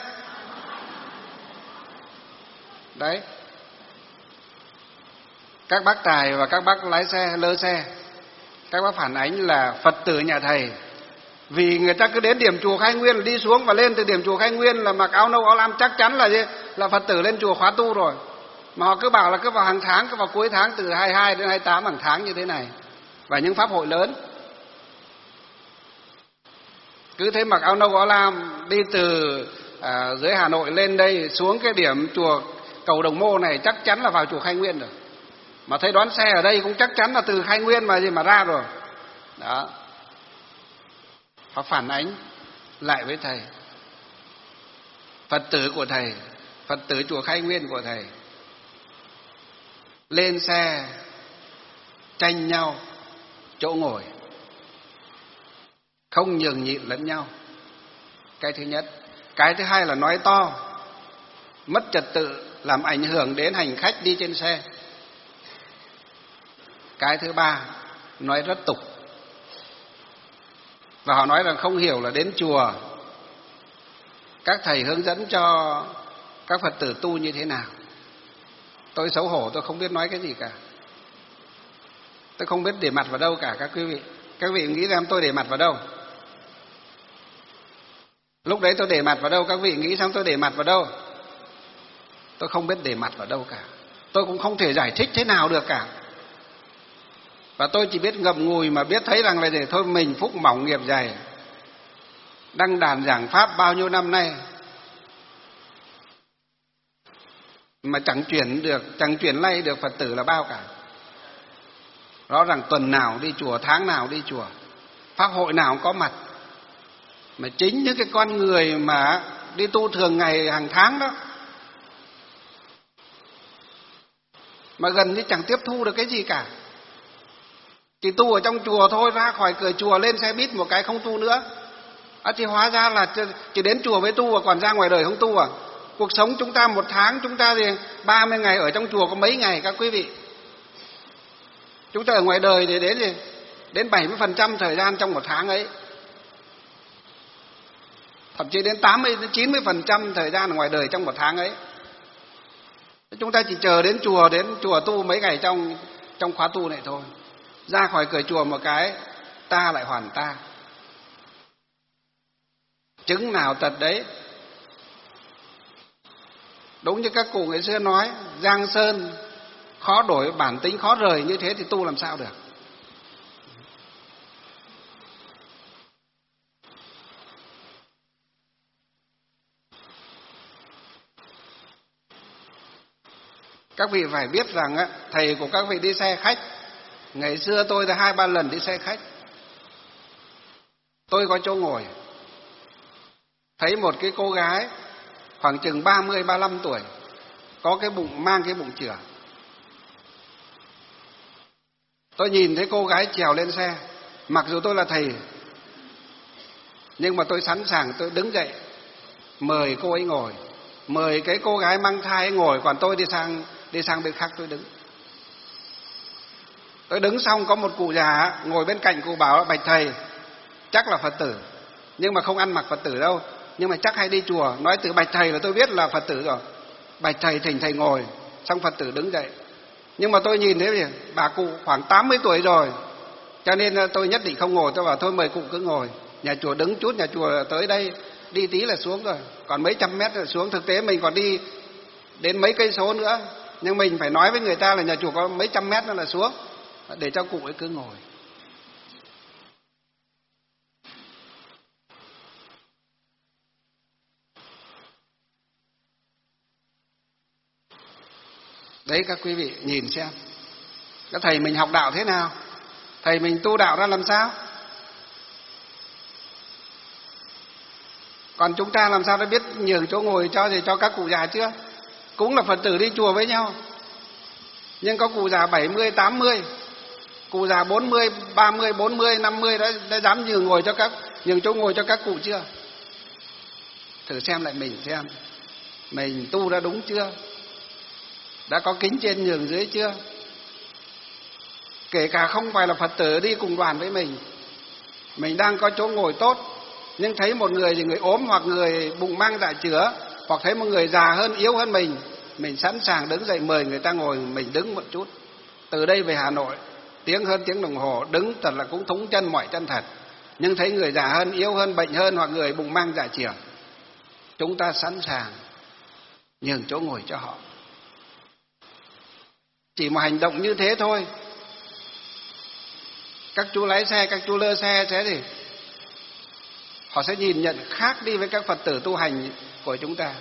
Đấy. Các bác tài và các bác lái xe, lơ xe, các bác phản ánh là Phật tử nhà thầy vì người ta cứ đến điểm chùa Khai Nguyên, đi xuống và lên từ điểm chùa Khai Nguyên là mặc áo nâu áo lam, chắc chắn là gì? Là Phật tử lên chùa khóa tu rồi. Mà họ cứ bảo là cứ vào hàng tháng, cứ vào cuối tháng từ hai mươi hai đến hai mươi tám hàng tháng như thế này. Và những pháp hội lớn cứ thế mặc áo nâu áo lam đi từ à, dưới Hà Nội lên đây xuống cái điểm chùa Cầu Đồng Mô này chắc chắn là vào chùa Khai Nguyên rồi. Mà thấy đón xe ở đây cũng chắc chắn là từ Khai Nguyên mà gì mà ra rồi. Đó. Họ phản ánh lại với thầy. Phật tử của thầy, Phật tử chùa Khai Nguyên của thầy lên xe tranh nhau chỗ ngồi, không nhường nhịn lẫn nhau. Cái thứ nhất. Cái thứ hai là nói to, mất trật tự, làm ảnh hưởng đến hành khách đi trên xe. Cái thứ ba, nói rất tục. Và họ nói rằng không hiểu là đến chùa các thầy hướng dẫn cho các Phật tử tu như thế nào. Tôi xấu hổ, tôi không biết nói cái gì cả. Tôi không biết để mặt vào đâu cả các quý vị. Các vị nghĩ xem tôi để mặt vào đâu? Lúc đấy tôi để mặt vào đâu? Các vị nghĩ xem tôi để mặt vào đâu? Tôi không biết để mặt vào đâu cả. Tôi cũng không thể giải thích thế nào được cả. Và tôi chỉ biết ngậm ngùi mà biết thấy rằng là để thôi mình phúc mỏng nghiệp dày, đăng đàn giảng pháp bao nhiêu năm nay mà chẳng chuyển được, chẳng chuyển lay được Phật tử là bao cả. Rõ ràng tuần nào đi chùa, tháng nào đi chùa, pháp hội nào cũng có mặt. Mà chính những cái con người mà đi tu thường ngày hàng tháng đó mà gần như chẳng tiếp thu được cái gì cả. Chỉ tu ở trong chùa thôi, ra khỏi cửa chùa lên xe buýt một cái không tu nữa. À, thì hóa ra là chỉ đến chùa mới tu, và còn ra ngoài đời không tu à? Cuộc sống chúng ta một tháng, chúng ta thì ba mươi ngày ở trong chùa có mấy ngày các quý vị? Chúng ta ở ngoài đời thì đến gì? Đến bảy mươi phần trăm thời gian trong một tháng ấy. Thậm chí đến tám mươi đến chín mươi phần trăm thời gian ở ngoài đời trong một tháng ấy. Chúng ta chỉ chờ đến chùa, đến chùa tu mấy ngày trong trong khóa tu này thôi. Ra khỏi cửa chùa một cái, ta lại hoàn ta. Chứng nào tật đấy. Đúng như các cụ ngày xưa nói, giang sơn khó đổi, bản tính khó rời, như thế thì tu làm sao được. Các vị phải biết rằng á, thầy của các vị đi xe khách. Ngày xưa tôi đã hai ba lần đi xe khách. Tôi có chỗ ngồi, thấy một cái cô gái khoảng chừng ba mươi ba mươi lăm tuổi, có cái bụng, mang cái bụng chửa. Tôi nhìn thấy cô gái trèo lên xe, mặc dù tôi là thầy, nhưng mà tôi sẵn sàng, tôi đứng dậy mời cô ấy ngồi, mời cái cô gái mang thai ấy ngồi, còn tôi đi sang đi sang bên khác tôi đứng. Tôi đứng xong có một cụ già ngồi bên cạnh, cụ bảo: bạch thầy, chắc là Phật tử, nhưng mà không ăn mặc Phật tử đâu, nhưng mà chắc hay đi chùa. Nói từ bạch thầy là tôi biết là Phật tử rồi. Bạch thầy, thỉnh thầy ngồi. Xong Phật tử đứng dậy. Nhưng mà tôi nhìn thấy gì? Bà cụ khoảng tám mươi tuổi rồi, cho nên tôi nhất định không ngồi. Tôi bảo thôi mời cụ cứ ngồi, nhà chùa đứng chút, nhà chùa tới đây đi tí là xuống rồi, còn mấy trăm mét là xuống. Thực tế mình còn đi đến mấy cây số nữa, nhưng mình phải nói với người ta là nhà chùa có mấy trăm mét nữa là xuống, để cho cụ ấy cứ ngồi. Đấy các quý vị nhìn xem, các thầy mình học đạo thế nào, thầy mình tu đạo ra làm sao, còn chúng ta làm sao đã biết nhường chỗ ngồi cho gì cho các cụ già chưa? Cũng là Phật tử đi chùa với nhau, nhưng có cụ già bảy mươi, tám mươi, cụ già bốn mươi, ba mươi, bốn mươi, năm mươi đã, đã dám nhường ngồi cho các nhường chỗ ngồi cho các cụ chưa? Thử xem lại mình xem, mình tu đã đúng chưa? Đã có kính trên nhường dưới chưa? Kể cả không phải là Phật tử đi cùng đoàn với mình, mình đang có chỗ ngồi tốt, nhưng thấy một người thì người ốm, hoặc người bụng mang dạ chữa, hoặc thấy một người già hơn, yếu hơn mình, mình sẵn sàng đứng dậy mời người ta ngồi, mình đứng một chút. Từ đây về Hà Nội, tiếng hơn tiếng đồng hồ, đứng thật là cũng thúng chân mỏi chân thật. Nhưng thấy người già hơn, yếu hơn, bệnh hơn, hoặc người bụng mang dạ chữa, chúng ta sẵn sàng nhường chỗ ngồi cho họ. Chỉ một hành động như thế thôi, các chú lái xe, các chú lơ xe sẽ gì? Họ sẽ nhìn nhận khác đi với các Phật tử tu hành của chúng ta.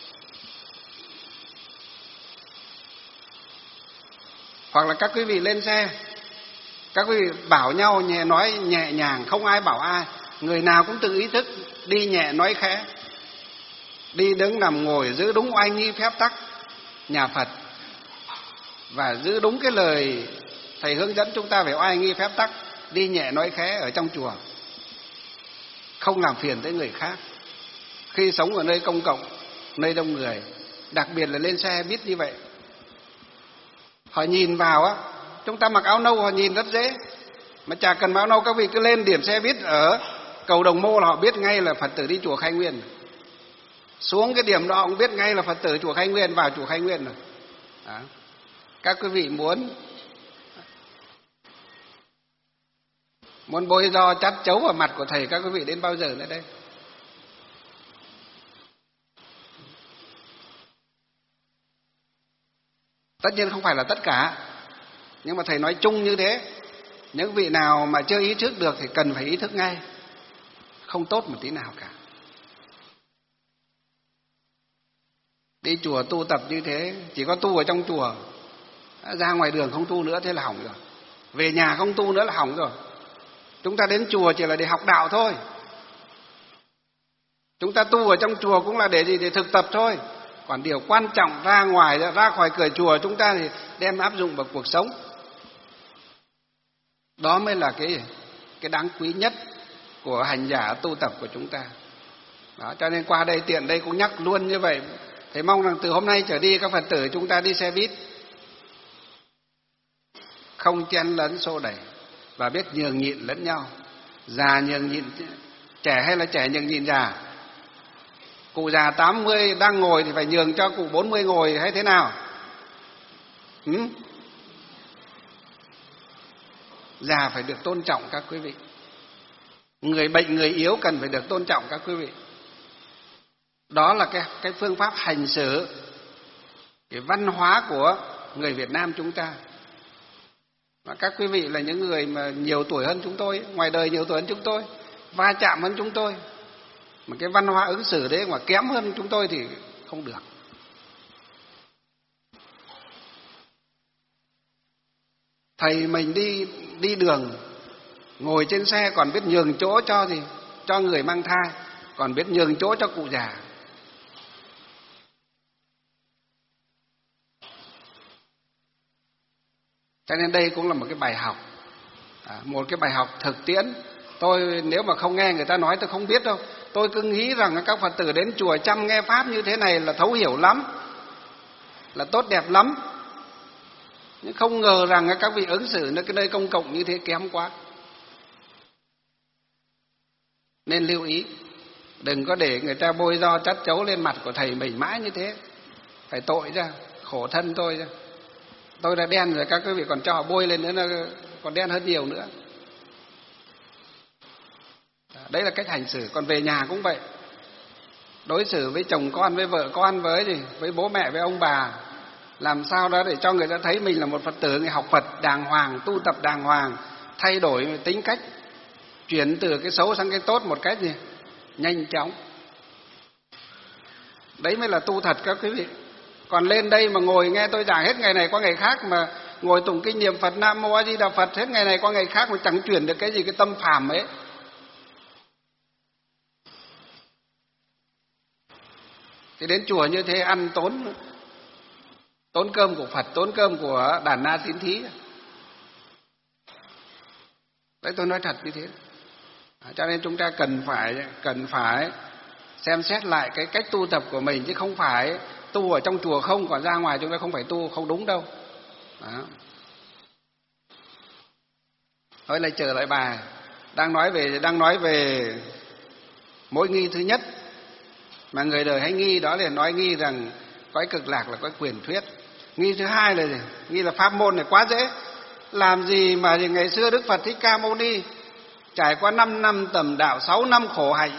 Hoặc là các quý vị lên xe, các quý vị bảo nhau nhẹ, nói nhẹ nhàng, không ai bảo ai, người nào cũng tự ý thức, đi nhẹ nói khẽ, đi đứng nằm ngồi giữ đúng oai nghi phép tắc nhà Phật, và giữ đúng cái lời thầy hướng dẫn chúng ta về oai nghi phép tắc, đi nhẹ nói khẽ ở trong chùa, không làm phiền tới người khác. Khi sống ở nơi công cộng, nơi đông người, đặc biệt là lên xe biết như vậy. Họ nhìn vào á, chúng ta mặc áo nâu họ nhìn rất dễ, mà chả cần áo nâu, các vị cứ lên điểm xe buýt ở cầu Đồng Mô là họ biết ngay là Phật tử đi chùa Khai Nguyên. Xuống cái điểm đó cũng biết ngay là Phật tử chùa Khai Nguyên, vào chùa Khai Nguyên rồi. Đó. Các quý vị muốn muốn bôi do chát chấu vào mặt của thầy, các quý vị đến bao giờ nữa đây? Tất nhiên không phải là tất cả, nhưng mà thầy nói chung như thế. Những vị nào mà chưa ý thức được thì cần phải ý thức ngay, không tốt một tí nào cả. Đi chùa tu tập như thế, chỉ có tu ở trong chùa, ra ngoài đường không tu nữa thế là hỏng rồi, về nhà không tu nữa là hỏng rồi. Chúng ta đến chùa chỉ là để học đạo thôi, chúng ta tu ở trong chùa cũng là để gì? Để thực tập thôi. Còn điều quan trọng ra ngoài, ra khỏi cửa chùa chúng ta thì đem áp dụng vào cuộc sống. Đó mới là cái cái đáng quý nhất của hành giả tu tập của chúng ta. Đó, cho nên qua đây tiện đây cũng nhắc luôn như vậy. Thầy mong rằng từ hôm nay trở đi các Phật tử chúng ta đi xe buýt không chen lấn xô đẩy, và biết nhường nhịn lẫn nhau. Già nhường nhịn trẻ hay là trẻ nhường nhịn già? Cụ già tám mươi đang ngồi thì phải nhường cho cụ bốn mươi ngồi hay thế nào? Ừ? Già phải được tôn trọng các quý vị. Người bệnh, người yếu cần phải được tôn trọng các quý vị. Đó là cái, cái phương pháp hành xử, cái văn hóa của người Việt Nam chúng ta. Và các quý vị là những người mà nhiều tuổi hơn chúng tôi, ngoài đời nhiều tuổi hơn chúng tôi, va chạm hơn chúng tôi, mà cái văn hóa ứng xử đấy mà kém hơn chúng tôi thì không được. Thầy mình đi đi đường, ngồi trên xe còn biết nhường chỗ cho gì? Cho người mang thai, còn biết nhường chỗ cho cụ già. Cho nên đây cũng là một cái bài học, à, một cái bài học thực tiễn. Tôi nếu mà không nghe người ta nói tôi không biết đâu. Tôi cứ nghĩ rằng các Phật tử đến chùa chăm nghe Pháp như thế này là thấu hiểu lắm, là tốt đẹp lắm. Nhưng không ngờ rằng các vị ứng xử nơi cái nơi công cộng như thế kém quá. Nên lưu ý, đừng có để người ta bôi do chát chấu lên mặt của thầy mình mãi như thế. Phải tội ra, khổ thân tôi ra. Tôi đã đen rồi, các quý vị còn cho họ bôi lên nữa là còn đen hơn nhiều nữa. Đấy là cách hành xử. Còn về nhà cũng vậy, đối xử với chồng con, với vợ con, với gì, với bố mẹ, với ông bà, làm sao đó để cho người ta thấy mình là một Phật tử, người học Phật đàng hoàng, tu tập đàng hoàng, thay đổi tính cách, chuyển từ cái xấu sang cái tốt một cách gì nhanh chóng. Đấy mới là tu thật các quý vị. Còn lên đây mà ngồi nghe tôi giảng hết ngày này qua ngày khác, mà ngồi tụng kinh niệm Phật Nam Mô A Di Đà Phật hết ngày này qua ngày khác mà chẳng chuyển được cái gì, cái tâm phàm ấy. Thì đến chùa như thế ăn tốn tốn cơm của Phật, tốn cơm của đàn na tín thí. Đấy, tôi nói thật như thế. Cho nên chúng ta cần phải cần phải xem xét lại cái cách tu tập của mình, chứ không phải tu ở trong chùa không, còn ra ngoài chúng ta không phải tu, không đúng đâu. Đó. Thôi lại trở lại bài, đang nói về đang nói về mỗi nghi thứ nhất mà người đời hay nghi, đó là nói nghi rằng cõi cực lạc là cõi quyền thuyết. Nghi thứ hai là gì? Nghi là pháp môn này quá dễ. Làm gì mà thì ngày xưa Đức Phật Thích Ca Mâu Ni trải qua năm năm tầm đạo, sáu năm khổ hạnh,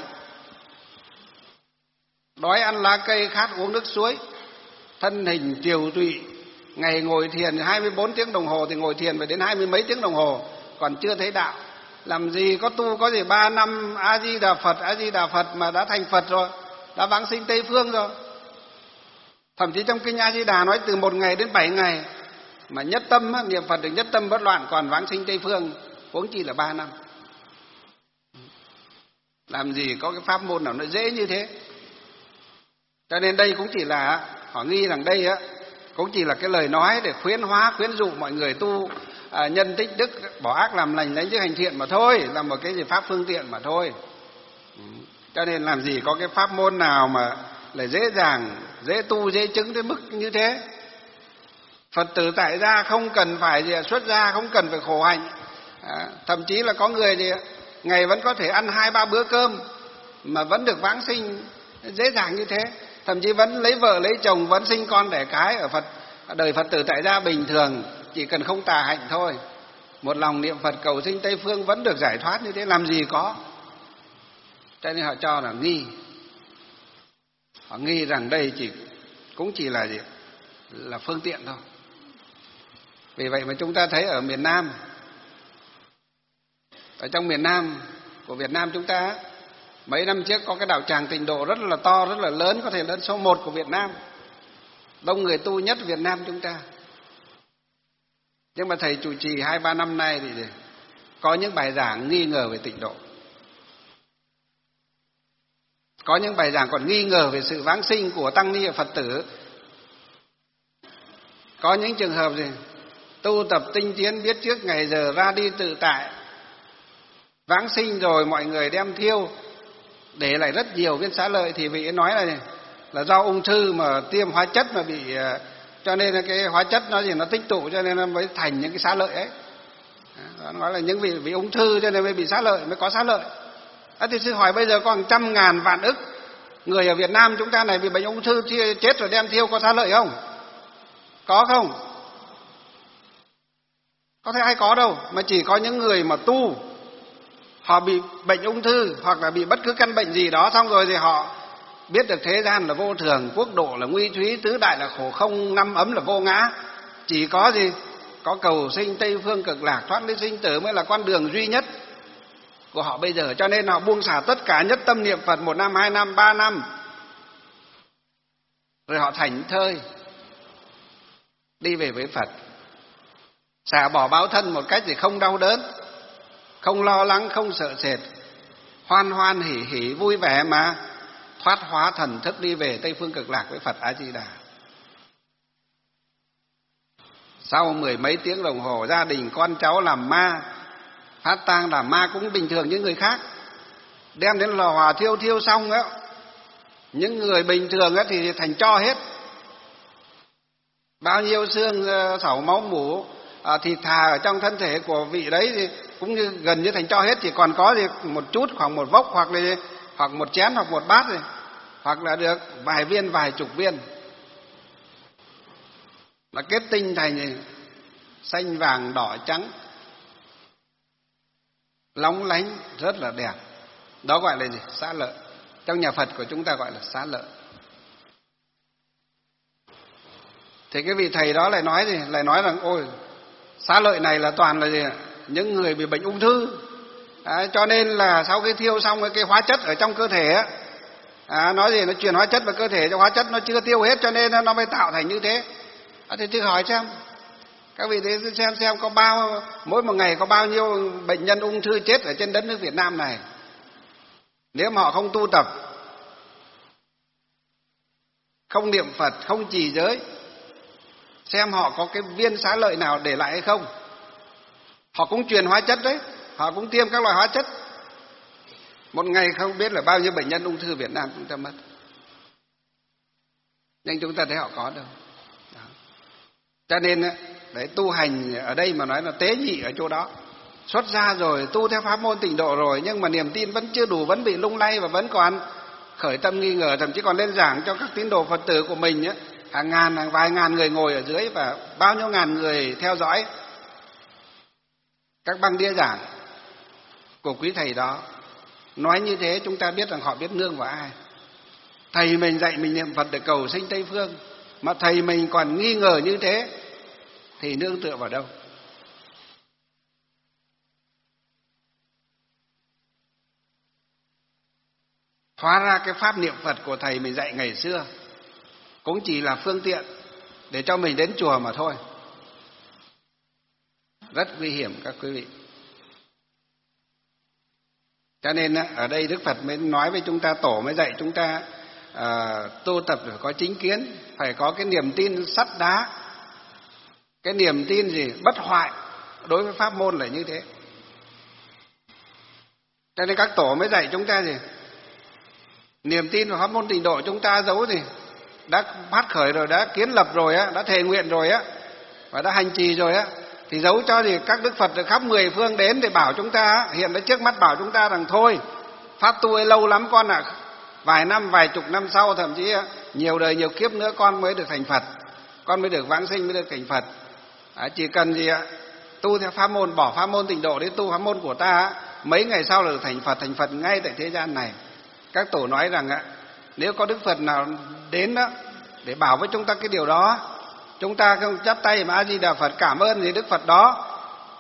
đói ăn lá cây, khát uống nước suối, thân hình tiều tụy, ngày ngồi thiền hai mươi bốn tiếng đồng hồ thì ngồi thiền phải đến hai mươi mấy tiếng đồng hồ, còn chưa thấy đạo. Làm gì có tu, có gì ba năm A Di Đà Phật, A Di Đà Phật mà đã thành Phật rồi, đã vãng sinh Tây Phương rồi. Thậm chí trong kinh A Di Đà nói từ một ngày đến bảy ngày, mà nhất tâm niệm Phật được nhất tâm bất loạn, còn vãng sinh Tây Phương huống chi là ba năm. Làm gì có cái pháp môn nào nó dễ như thế. Cho nên đây cũng chỉ là, họ nghi rằng đây á cũng chỉ là cái lời nói để khuyến hóa, khuyến dụ mọi người tu à, nhân tích đức, bỏ ác làm lành, lấy chức hành thiện mà thôi, là một cái gì pháp phương tiện mà thôi. Cho nên làm gì có cái pháp môn nào mà lại dễ dàng, dễ tu, dễ chứng đến mức như thế. Phật tử tại gia không cần phải gì xuất gia, không cần phải khổ hạnh. À, thậm chí là có người gì ngày vẫn có thể ăn hai ba bữa cơm mà vẫn được vãng sinh dễ dàng như thế. Thậm chí vẫn lấy vợ lấy chồng, vẫn sinh con đẻ cái ở Phật đời Phật tử tại gia bình thường, chỉ cần không tà hạnh thôi, một lòng niệm Phật cầu sinh Tây Phương vẫn được giải thoát như thế. Làm gì có. Cho nên họ cho là nghi. Họ nghi rằng đây chỉ cũng chỉ là gì? Là phương tiện thôi. Vì vậy mà chúng ta thấy ở miền Nam, ở trong miền Nam của Việt Nam chúng ta, mấy năm trước có cái đạo tràng Tịnh Độ rất là to, rất là lớn, có thể lớn số một của Việt Nam, đông người tu nhất Việt Nam chúng ta. Nhưng mà thầy chủ trì hai ba năm nay thì có những bài giảng nghi ngờ về Tịnh Độ, có những bài giảng còn nghi ngờ về sự vãng sinh của tăng ni và Phật tử. Có những trường hợp gì tu tập tinh tiến, biết trước ngày giờ, ra đi tự tại, vãng sinh rồi mọi người đem thiêu, để lại rất nhiều viên xá lợi. Thì vị ấy nói là là do ung thư mà tiêm hóa chất mà bị, cho nên cái hóa chất nó gì nó tích tụ, cho nên nó mới thành những cái xá lợi ấy. Đó, nói là những vị bị ung thư cho nên mới bị xá lợi, mới có xá lợi. À, thì sư hỏi bây giờ có hàng trăm ngàn vạn ức người ở Việt Nam chúng ta này bị bệnh ung thư chết rồi đem thiêu, có xá lợi không? Có không? Có thể ai có đâu. Mà chỉ có những người mà tu, họ bị bệnh ung thư hoặc là bị bất cứ căn bệnh gì đó, xong rồi thì họ biết được thế gian là vô thường, quốc độ là nguy thúy, tứ đại là khổ không, năm ấm là vô ngã. Chỉ có gì? Có cầu sinh Tây Phương cực lạc, thoát ly sinh tử mới là con đường duy nhất của họ bây giờ. Cho nên họ buông xả tất cả, nhất tâm niệm Phật một năm, hai năm, ba năm, rồi họ thảnh thơi đi về với Phật, xả bỏ báo thân một cách thì không đau đớn, không lo lắng, không sợ sệt, hoan hoan hỉ hỉ vui vẻ mà thoát hóa thần thức đi về Tây Phương cực lạc với Phật A Di Đà. Sau mười mấy tiếng đồng hồ, gia đình con cháu làm ma, phát tang làm ma cũng bình thường như người khác, đem đến lò hỏa thiêu, thiêu xong á, những người bình thường á thì thành tro hết. Bao nhiêu xương sẩu máu mủ à, thịt thà ở trong thân thể của vị đấy thì cũng như gần như thành tro hết, chỉ còn có gì một chút, khoảng một vốc hoặc là hoặc một chén hoặc một bát rồi, hoặc là được vài viên, vài chục viên, là kết tinh thành xanh vàng đỏ trắng, lóng lánh rất là đẹp. Đó gọi là gì? Xá lợi. trong nhà Phật của chúng ta gọi là xá lợi. Thì cái vị thầy đó lại nói gì? Lại nói rằng ôi, xá lợi này là toàn là gì? Những người bị bệnh ung thư. À, cho nên là sau khi thiêu xong cái hóa chất ở trong cơ thể á, à, nói gì nó truyền hóa chất vào cơ thể, cho hóa chất nó chưa tiêu hết cho nên nó mới tạo thành như thế. À, thì thử hỏi xem, các vị thế xem xem có bao mỗi một ngày có bao nhiêu bệnh nhân ung thư chết ở trên đất nước Việt Nam này. Nếu mà họ không tu tập, không niệm Phật, không trì giới, xem họ có cái viên xá lợi nào để lại hay không. Họ cũng truyền hóa chất đấy, họ cũng tiêm các loại hóa chất. Một ngày không biết là bao nhiêu bệnh nhân ung thư Việt Nam chúng ta mất. Nhưng chúng ta thấy họ có đâu. Đó. Cho nên đấy, tu hành ở đây mà nói là tế nhị ở chỗ đó. Xuất ra rồi, tu theo pháp môn Tịnh độ rồi, nhưng mà niềm tin vẫn chưa đủ, vẫn bị lung lay và vẫn còn khởi tâm nghi ngờ, thậm chí còn lên giảng cho các tín đồ Phật tử của mình ấy, hàng ngàn, hàng vài ngàn người ngồi ở dưới và bao nhiêu ngàn người theo dõi các băng đĩa giảng của quý thầy đó. Nói như thế chúng ta biết rằng họ biết nương vào ai. Thầy mình dạy mình niệm Phật để cầu sinh Tây Phương, mà thầy mình còn nghi ngờ như thế thì nương tựa vào đâu? Hóa ra cái pháp niệm Phật của thầy mình dạy ngày xưa cũng chỉ là phương tiện để cho mình đến chùa mà thôi. Rất nguy hiểm các quý vị. Cho nên ở đây Đức Phật mới nói với chúng ta, tổ mới dạy chúng ta à, tu tập phải có chính kiến, phải có cái niềm tin sắt đá, cái niềm tin gì bất hoại đối với pháp môn là như thế. Cho nên các tổ mới dạy chúng ta gì? Niềm tin vào pháp môn Tịnh độ chúng ta giấu gì? Đã phát khởi rồi, đã kiến lập rồi á, đã thề nguyện rồi á, và đã hành trì rồi á, thì giấu cho gì các Đức Phật khắp mười phương đến để bảo chúng ta, hiện ở trước mắt bảo chúng ta rằng thôi, pháp tu ấy lâu lắm con ạ, à, vài năm, vài chục năm sau, thậm chí nhiều đời nhiều kiếp nữa con mới được thành Phật, con mới được vãng sinh, mới được thành Phật. À, chỉ cần gì ạ? Tu theo pháp môn, bỏ pháp môn Tịnh độ đến tu pháp môn của ta, mấy ngày sau là được thành Phật, thành Phật ngay tại thế gian này. Các tổ nói rằng ạ, nếu có Đức Phật nào đến đó để bảo với chúng ta cái điều đó, chúng ta không chắp tay mà A Di Đà Phật cảm ơn thì Đức Phật đó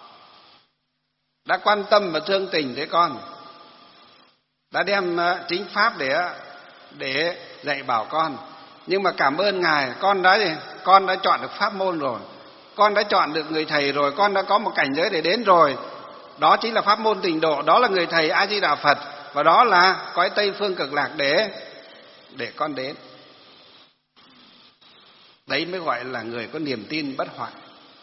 đã quan tâm và thương tình thế con, đã đem chính pháp để để dạy bảo con. Nhưng mà cảm ơn Ngài, con đã gì? Con đã chọn được pháp môn rồi, con đã chọn được người thầy rồi, con đã có một cảnh giới để đến rồi. Đó chính là pháp môn Tịnh độ, đó là người thầy A Di Đà Phật, và đó là cõi Tây Phương Cực Lạc để để con đến. Đấy mới gọi là người có niềm tin bất hoại.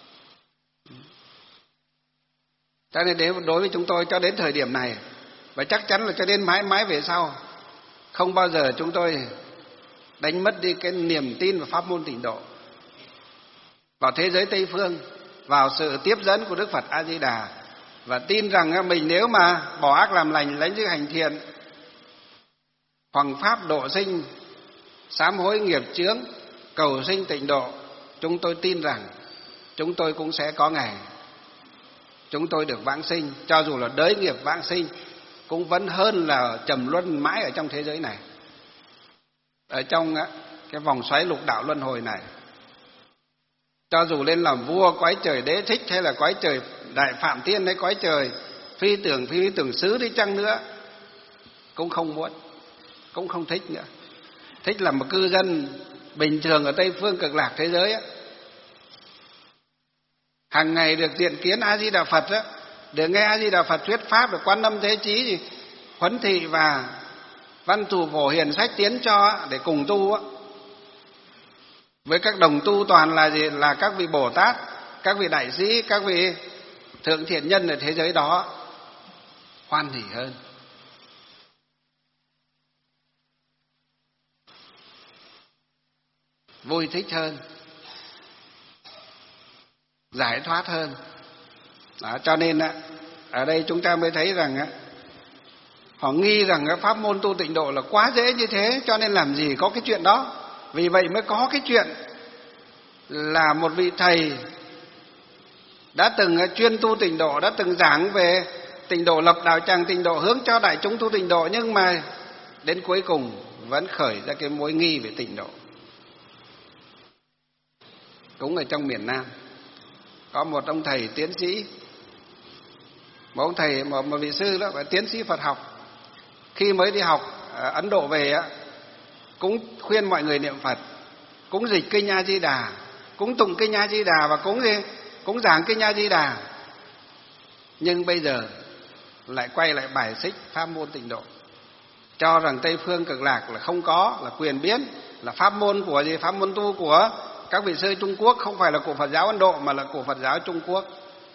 Cho nên đối với chúng tôi cho đến thời điểm này, và chắc chắn là cho đến mãi mãi về sau, không bao giờ chúng tôi đánh mất đi cái niềm tin vào pháp môn Tịnh độ, vào thế giới Tây Phương, vào sự tiếp dẫn của Đức Phật A Di Đà, và tin rằng mình nếu mà bỏ ác làm lành, lấy đức hành thiện, hoằng pháp độ sinh, sám hối nghiệp chướng, cầu sinh Tịnh độ, chúng tôi tin rằng chúng tôi cũng sẽ có ngày chúng tôi được vãng sinh, cho dù là đới nghiệp vãng sinh cũng vẫn hơn là trầm luân mãi ở trong thế giới này, ở trong cái vòng xoáy lục đạo luân hồi này. Cho dù lên làm vua cõi trời Đế Thích, hay là cõi trời Đại Phạm Tiên, hay cõi trời phi tưởng phi tưởng xứ đi chăng nữa, cũng không muốn, cũng không thích nữa. Thích là một cư dân bình thường ở Tây Phương Cực Lạc thế giới á, hàng ngày được diện kiến A Di Đà Phật á, được nghe A Di Đà Phật thuyết pháp, được Quan Âm Thế Chí gì huấn thị và văn thù phổ hiền sách tiến cho để cùng tu á. Với các đồng tu toàn là gì? Là các vị Bồ Tát, các vị đại sĩ, các vị thượng thiện nhân ở thế giới đó, hoan hỉ hơn. Vui thích hơn, giải thoát hơn. Đó, cho nên ở đây chúng ta mới thấy rằng họ nghi rằng cái pháp môn tu Tịnh độ là quá dễ như thế, cho nên làm gì có cái chuyện đó. Vì vậy mới có cái chuyện là một vị thầy đã từng chuyên tu Tịnh độ, đã từng giảng về Tịnh độ, lập đạo tràng Tịnh độ, hướng cho đại chúng tu Tịnh độ, nhưng mà đến cuối cùng vẫn khởi ra cái mối nghi về tịnh độ. Cũng ở trong miền Nam có một ông thầy tiến sĩ, một ông thầy, một, một vị sư đó, phải tiến sĩ Phật học. Khi mới đi học ở Ấn Độ về á, cũng khuyên mọi người niệm Phật, cũng dịch kinh A Di Đà, cũng tụng kinh A Di Đà và cũng gì, cũng giảng kinh A Di Đà. Nhưng bây giờ lại quay lại bài xích pháp môn tịnh độ, cho rằng Tây phương Cực Lạc là không có, là quyền biến, là pháp môn của gì, pháp môn tu của các vị sư Trung Quốc, không phải là của Phật giáo Ấn Độ mà là của Phật giáo Trung Quốc.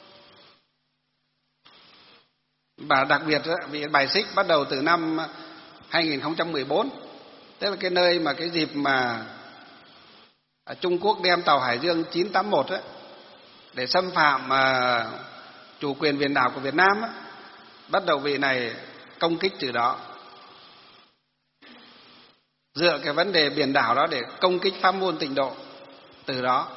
Và đặc biệt vì bài xích bắt đầu từ năm hai nghìn không trăm mười bốn, tức là cái nơi mà cái dịp mà Trung Quốc đem tàu Hải Dương chín tám mốt ấy, để xâm phạm à, chủ quyền biển đảo của Việt Nam ấy, bắt đầu vị này công kích từ đó, dựa cái vấn đề biển đảo đó để công kích pháp môn tịnh độ từ đó.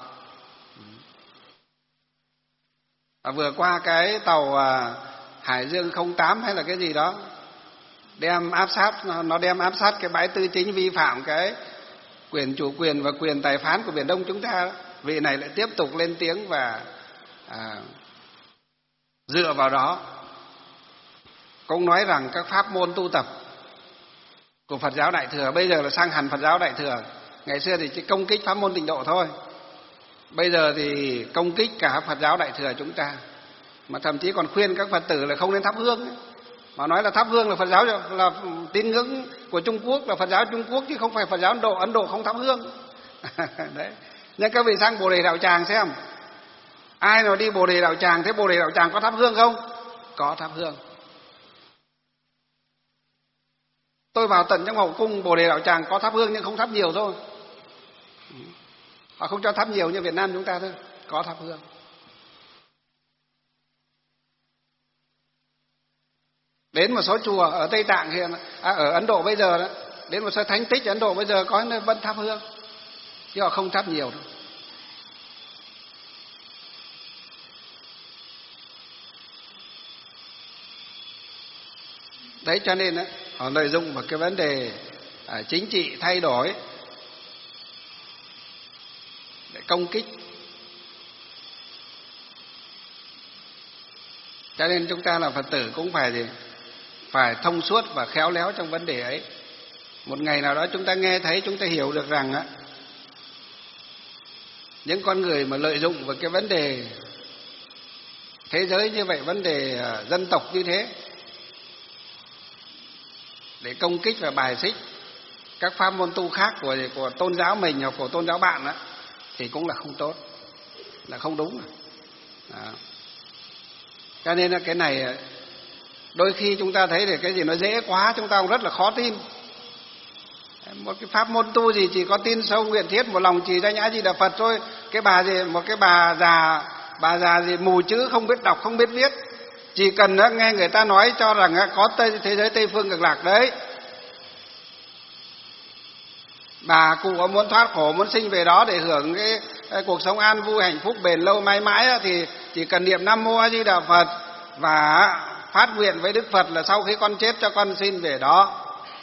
Và vừa qua cái tàu à, Hải Dương không tám hay là cái gì đó đem áp sát, nó đem áp sát cái bãi tư chính, vi phạm cái quyền chủ quyền và quyền tài phán của Biển Đông chúng ta. Vị này lại tiếp tục lên tiếng và à, dựa vào đó cũng nói rằng các pháp môn tu tập của Phật giáo Đại Thừa bây giờ là sang hẳn Phật giáo Đại Thừa. Ngày xưa thì chỉ công kích pháp môn tịnh độ thôi, bây giờ thì công kích cả Phật giáo Đại Thừa chúng ta, mà thậm chí còn khuyên các Phật tử là không nên thắp hương ấy. Mà nói là thắp hương là Phật giáo, là tín ngưỡng của Trung Quốc, là Phật giáo Trung Quốc chứ không phải Phật giáo Ấn Độ. Ấn Độ không thắp hương. Đấy. Nhưng các vị sang Bồ Đề Đạo Tràng xem, ai nào đi Bồ Đề Đạo Tràng thế Bồ Đề Đạo Tràng có thắp hương không? Có thắp hương. Tôi vào tận trong hậu cung Bồ Đề Đạo Tràng có thắp hương nhưng không thắp nhiều thôi. Họ không cho thắp nhiều như Việt Nam chúng ta thôi, có thắp hương. Đến một số chùa ở Tây Tạng hiện à, ở Ấn Độ bây giờ đó, đến một số thánh tích ở Ấn Độ bây giờ có nơi vẫn thắp hương, chứ họ không thắp nhiều đâu. Đấy, cho nên đó, họ lợi dụng vào cái vấn đề à, chính trị thay đổi để công kích. Cho nên chúng ta là Phật tử cũng phải gì? Phải thông suốt và khéo léo trong vấn đề ấy. Một ngày nào đó chúng ta nghe thấy, chúng ta hiểu được rằng á, những con người mà lợi dụng vào cái vấn đề thế giới như vậy, vấn đề dân tộc như thế, để công kích và bài xích các pháp môn tu khác của của tôn giáo mình hoặc của tôn giáo bạn á, thì cũng là không tốt, là không đúng. Đó. Cho nên là cái này đôi khi chúng ta thấy thì cái gì nó dễ quá, chúng ta cũng rất là khó tin. Một cái pháp môn tu gì chỉ có tin sâu nguyện thiết, một lòng trì danh A Di Đà Phật thôi. Cái bà gì, một cái bà già, bà già gì mù chữ, không biết đọc, không biết viết, chỉ cần nghe người ta nói cho rằng có Tây, thế giới Tây phương Cực Lạc đấy. Bà cụ muốn thoát khổ, muốn sinh về đó để hưởng cái, cái cuộc sống an vui, hạnh phúc, bền lâu mãi mãi thì chỉ cần niệm Nam Mô A Di Đà Phật và phát nguyện với Đức Phật là sau khi con chết cho con xin về đó.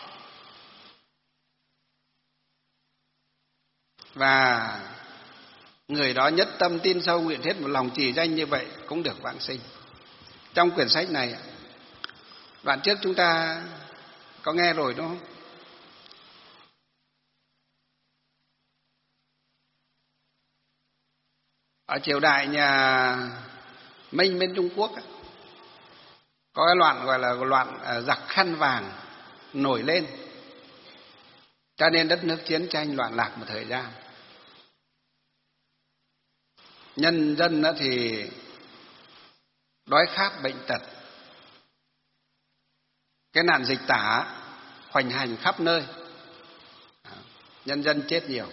Và người đó nhất tâm tin sâu nguyện thiết, một lòng trì danh như vậy cũng được vãng sinh. Trong quyển sách này, đoạn trước chúng ta có nghe rồi đúng không? Ở triều đại nhà Minh bên Trung Quốc có cái loạn gọi là loạn giặc khăn vàng nổi lên, cho nên đất nước chiến tranh loạn lạc một thời gian. Nhân dân thì đói khát bệnh tật, cái nạn dịch tả hoành hành khắp nơi, nhân dân chết nhiều.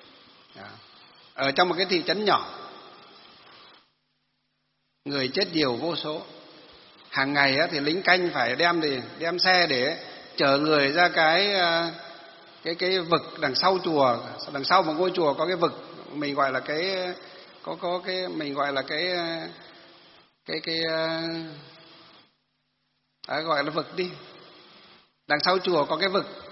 Ở trong một cái thị trấn nhỏ, người chết nhiều vô số. Hàng ngày thì lính canh phải đem thì đem xe để chở người ra cái cái cái vực đằng sau chùa, đằng sau một ngôi chùa có cái vực, mình gọi là cái có có cái mình gọi là cái cái cái à, gọi là vực đi. Đằng sau chùa có cái vực,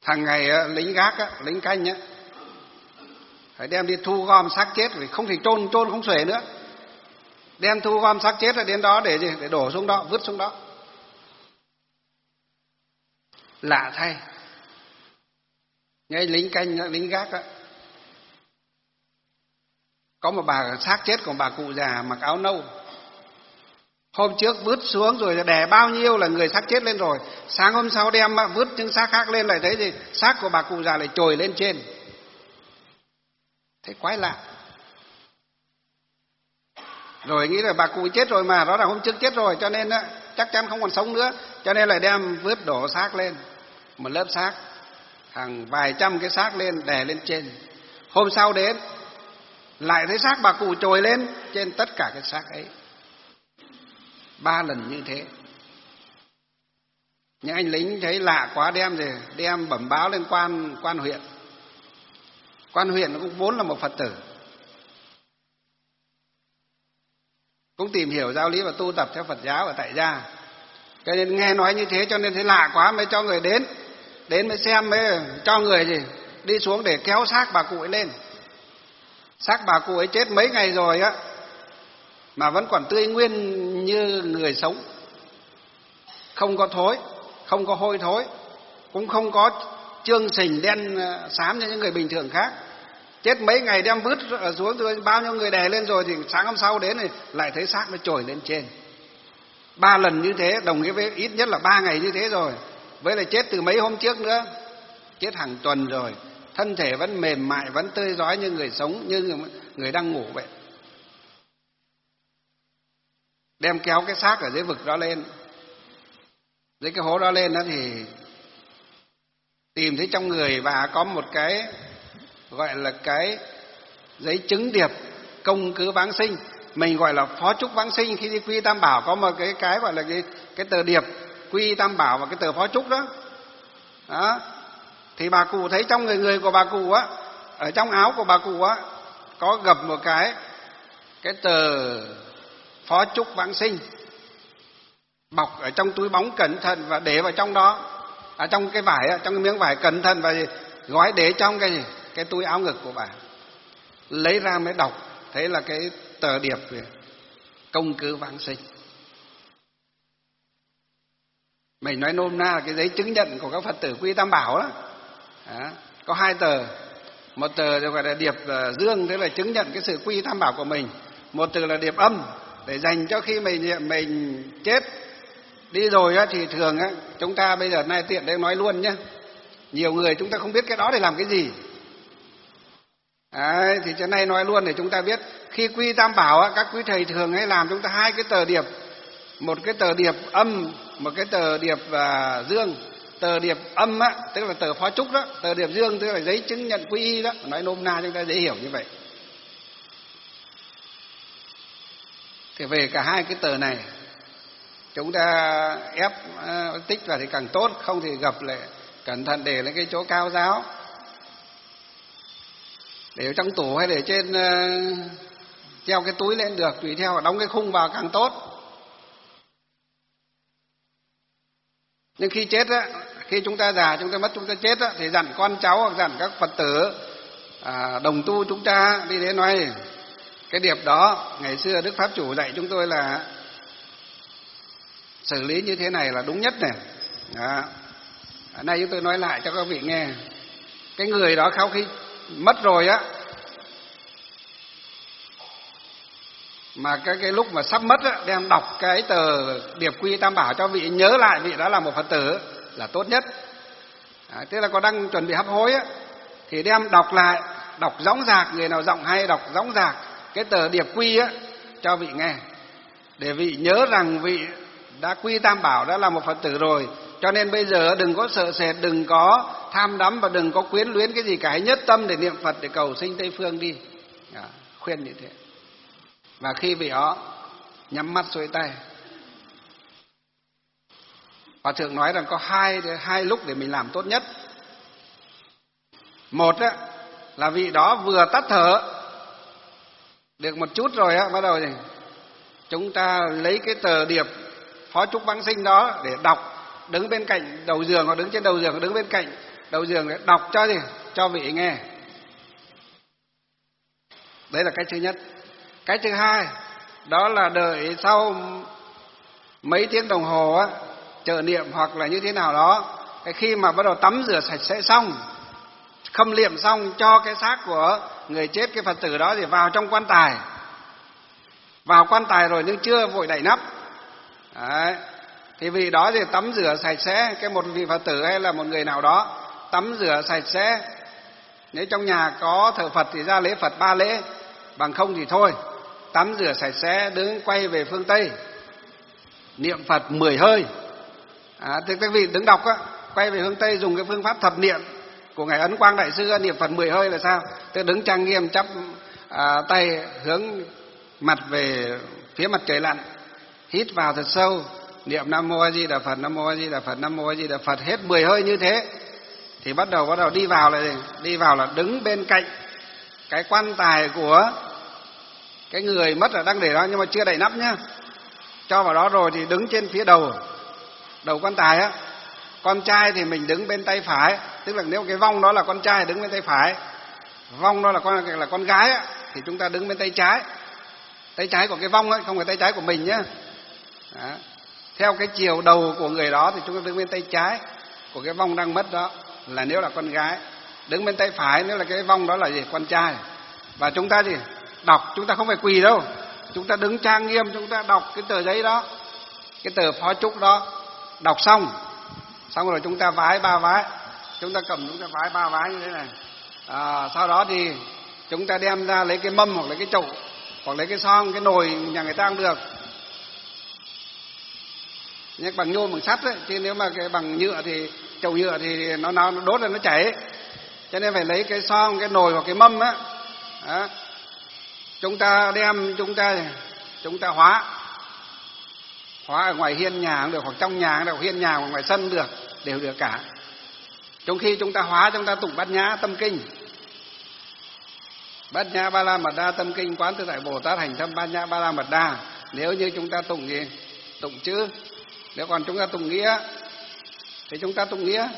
Hàng ngày á, lính gác á, lính canh á, phải đem đi thu gom xác chết, vì không thể chôn chôn không xuể nữa. Đem thu gom xác chết là đến đó để gì? Để đổ xuống đó, vứt xuống đó. Lạ thay, ngay lính canh, lính gác á, có một bà xác chết của bà cụ già mặc áo nâu. Hôm trước vứt xuống rồi đè bao nhiêu là người xác chết lên rồi, sáng hôm sau đem vứt những xác khác lên, lại thấy gì? Xác của bà cụ già lại trồi lên trên. Thế quái lạ. Rồi nghĩ là bà cụ chết rồi mà, đó là hôm trước chết rồi, cho nên á, chắc chắn không còn sống nữa, cho nên lại đem vứt đổ xác lên, một lớp xác, hàng vài trăm cái xác lên, đè lên trên. Hôm sau đến lại thấy xác bà cụ trồi lên trên tất cả cái xác ấy. Ba lần như thế. Những anh lính thấy lạ quá, đem rồi đem bẩm báo lên quan quan huyện. Quan huyện cũng vốn là một Phật tử, cũng tìm hiểu giáo lý và tu tập theo Phật giáo ở tại gia, cho nên nghe nói như thế cho nên thấy lạ quá, mới cho người đến, đến mới xem, mới cho người gì đi xuống để kéo xác bà cụ ấy lên. Xác bà cụ ấy chết mấy ngày rồi á, mà vẫn còn tươi nguyên như người sống, không có thối, không có hôi thối, cũng không có chương sình đen xám như những người bình thường khác. Chết mấy ngày đem vứt xuống rồi, bao nhiêu người đè lên rồi, thì sáng hôm sau đến thì lại thấy xác nó trồi lên trên. Ba lần như thế đồng nghĩa với ít nhất là ba ngày như thế rồi, với lại chết từ mấy hôm trước nữa, chết hàng tuần rồi, thân thể vẫn mềm mại, vẫn tươi rói như người sống, như người đang ngủ vậy. Đem kéo cái xác ở dưới vực đó lên, dưới cái hố đó lên đó, thì tìm thấy trong người bà có một cái gọi là cái giấy chứng điệp công cứ vãng sinh. Mình gọi là phó chúc vãng sinh. Khi đi quy tam bảo có một cái cái gọi là cái, cái tờ điệp quy tam bảo và cái tờ phó chúc đó. Đó. Thì bà cụ thấy trong người người của bà cụ á, ở trong áo của bà cụ á, có gập một cái cái tờ phó chúc vãng sinh, bọc ở trong túi bóng cẩn thận và để vào trong đó, ở trong cái vải, trong cái miếng vải cẩn thận, và gói để trong cái gì? Cái túi áo ngực của bà. Lấy ra mới đọc, thấy là cái tờ điệp công cứ vãng sinh. Mình nói nôm na là cái giấy chứng nhận của các Phật tử quy tam bảo đó. Đó. Có hai tờ, một tờ gọi là điệp dương, tức là chứng nhận cái sự quy tam bảo của mình. Một tờ là điệp âm, để dành cho khi mình mình chết đi rồi á, thì thường á, chúng ta bây giờ nay tiện đây nói luôn nhé, nhiều người chúng ta không biết cái đó để làm cái gì. Đấy, thì chỗ này nói luôn để chúng ta biết. Khi quy tam bảo á, các quý thầy thường hay làm chúng ta hai cái tờ điệp, một cái tờ điệp âm, một cái tờ điệp uh, dương. Tờ điệp âm á, tức là tờ phó chúc đó, tờ điệp dương tức là giấy chứng nhận quy y đó, nói nôm na chúng ta dễ hiểu như vậy. Thì về cả hai cái tờ này chúng ta ép uh, tích vào thì càng tốt, không thì gập lại cẩn thận để lên cái chỗ cao giáo, để trong tủ hay để trên uh, treo cái túi lên được, tùy theo, đóng cái khung vào càng tốt. Nhưng khi chết á, khi chúng ta già, chúng ta mất, chúng ta chết á, thì dặn con cháu hoặc dặn các Phật tử à, đồng tu chúng ta đi đến nói cái điệp đó ngày xưa Đức Pháp Chủ dạy chúng tôi là xử lý như thế này là đúng nhất này. Đó. Ở nay chúng tôi nói lại cho các vị nghe. Cái người đó sau khi mất rồi á, mà cái cái lúc mà sắp mất á, đem đọc cái tờ điệp quy tam bảo cho vị nhớ lại vị đó là một Phật tử là tốt nhất. À, thế là có đang chuẩn bị hấp hối á, thì đem đọc lại, đọc dõng dạc, người nào giọng hay đọc dõng dạc cái tờ điệp quy á cho vị nghe, để vị nhớ rằng vị đã quy tam bảo, đã là một Phật tử rồi, cho nên bây giờ đừng có sợ sệt, đừng có tham đắm và đừng có quyến luyến cái gì cả, hãy nhất tâm để niệm Phật để cầu sinh Tây phương đi. À, khuyên như thế. Và khi vị đó nhắm mắt xuôi tay, Hòa thượng nói rằng có hai hai lúc để mình làm tốt nhất. Một á, là vị đó vừa tắt thở được một chút rồi á, bắt đầu thì chúng ta lấy cái tờ điệp phó chúc vãng sinh đó để đọc, đứng bên cạnh đầu giường hoặc đứng trên đầu giường hoặc đứng bên cạnh, đầu giường để đọc cho gì? Cho vị nghe. Đấy là cách thứ nhất. Cách thứ hai, đó là đợi sau mấy tiếng đồng hồ á, chờ niệm hoặc là như thế nào đó, cái khi mà bắt đầu tắm rửa sạch sẽ xong, khâm liệm xong, cho cái xác của người chết, cái Phật tử đó thì vào trong quan tài. Vào quan tài rồi nhưng chưa vội đậy nắp. Đấy. Thì vị đó thì tắm rửa sạch sẽ, cái một vị Phật tử hay là một người nào đó tắm rửa sạch sẽ. Nếu trong nhà có thờ Phật thì ra lễ Phật ba lễ, bằng không thì thôi. Tắm rửa sạch sẽ, đứng quay về phương Tây, niệm Phật mười hơi. À, thì các vị đứng đọc á, quay về phương Tây dùng cái phương pháp thập niệm của ngài Ấn Quang Đại Sư, niệm Phật mười hơi là sao? Tức đứng trang nghiêm, chắp à, tay hướng mặt về phía mặt trời lặn, hít vào thật sâu, niệm Nam Mô A Di Đà Phật, Nam Mô A Di Đà Phật, Nam Mô A Di Đà Phật, hết mười hơi như thế. Thì bắt đầu bắt đầu đi vào là gì? Đi vào là đứng bên cạnh cái quan tài của cái người mất là đang để đó nhưng mà chưa đậy nắp nhá. Cho vào đó rồi thì đứng trên phía đầu đầu quan tài á. Con trai thì mình đứng bên tay phải, tức là nếu cái vong đó là con trai đứng bên tay phải, vong đó là con là con gái á, thì chúng ta đứng bên tay trái. Tay trái của cái vong ấy, không phải tay trái của mình nhá. Đó. Theo cái chiều đầu của người đó thì chúng ta đứng bên tay trái của cái vong đang mất đó, là nếu là con gái. Đứng bên tay phải nếu là cái vong đó là gì? Con trai. Và chúng ta gì? Đọc, chúng ta không phải quỳ đâu. Chúng ta đứng trang nghiêm, chúng ta đọc cái tờ giấy đó, cái tờ phó chúc đó. Đọc xong, xong rồi chúng ta vái ba vái. Chúng ta cầm chúng ta vái ba vái như thế này. À, sau đó thì chúng ta đem ra lấy cái mâm hoặc lấy cái chậu hoặc lấy cái son, cái nồi nhà người ta cũng được. Nhưng bằng nhôm bằng sắt ấy, chứ nếu mà cái bằng nhựa thì chậu nhựa thì nó nó đốt là nó chảy. Cho nên phải lấy cái son, cái nồi hoặc cái mâm á. Đó. Chúng ta đem chúng ta chúng ta hóa hóa ở ngoài hiên nhà cũng được, hoặc trong nhà cũng được, hiên nhà hoặc ngoài sân cũng được, đều được cả. Trong khi chúng ta hóa, chúng ta tụng Bát Nhã Tâm Kinh. Bát Nhã Ba La Mật Đa Tâm Kinh, Quán Tự Tại Bồ Tát Hành Tâm Bát Nhã Ba La Mật Đa. Nếu như chúng ta tụng gì? Tụng chữ. Nếu còn chúng ta tụng nghĩa thì chúng ta tụng nghĩa.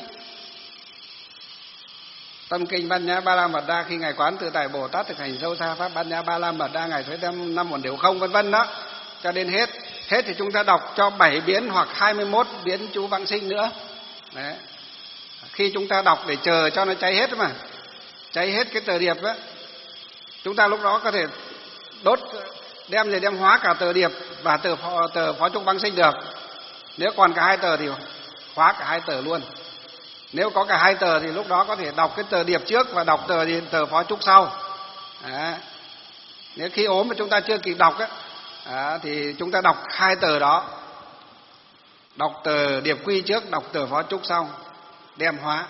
Tâm Kinh Bát Nhã Ba La Mật Đa, khi ngài Quán Tự Tại Bồ Tát thực hành sâu xa pháp Bát Nhã Ba La Mật Đa, ngài thấy tâm năm một điều không, vân vân đó, cho đến hết. Hết thì chúng ta đọc cho bảy biến hoặc hai mươi mốt biến chú vãng sinh nữa. Đấy. Khi chúng ta đọc để chờ cho nó cháy hết mà, cháy hết cái tờ điệp á, chúng ta lúc đó có thể đốt, đem về đem hóa cả tờ điệp và tờ phó, tờ phó chúc vãng sinh được. Nếu còn cả hai tờ thì hóa cả hai tờ luôn. Nếu có cả hai tờ thì lúc đó có thể đọc cái tờ điệp trước và đọc tờ tờ phó chúc sau. Đấy. Nếu khi ốm mà chúng ta chưa kịp đọc á, à, thì chúng ta đọc hai tờ đó, đọc tờ điệp quy trước, đọc tờ phó chúc sau, đem hóa.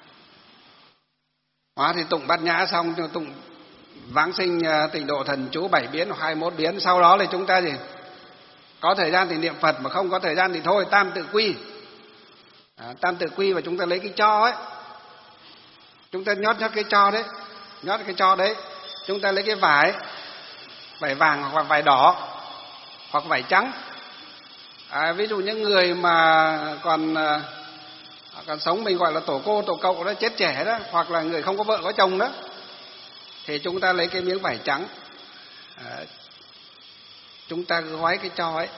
Hóa thì tụng Bát Nhã xong, tụng vãng sinh tịnh độ thần chú bảy biến hoặc hai mươi mốt biến. Sau đó là chúng ta gì? Có thời gian thì niệm Phật, mà không có thời gian thì thôi, tam tự quy. À, tam tự quy và chúng ta lấy cái tro ấy, chúng ta nhót nhót cái tro đấy, nhót cái tro đấy, chúng ta lấy cái vải, vải vàng hoặc vải đỏ hoặc vải trắng. À, ví dụ những người mà còn còn sống, mình gọi là tổ cô tổ cậu đó, chết trẻ đó, hoặc là người không có vợ có chồng đó, thì chúng ta lấy cái miếng vải trắng, à, chúng ta gói cái tro ấy.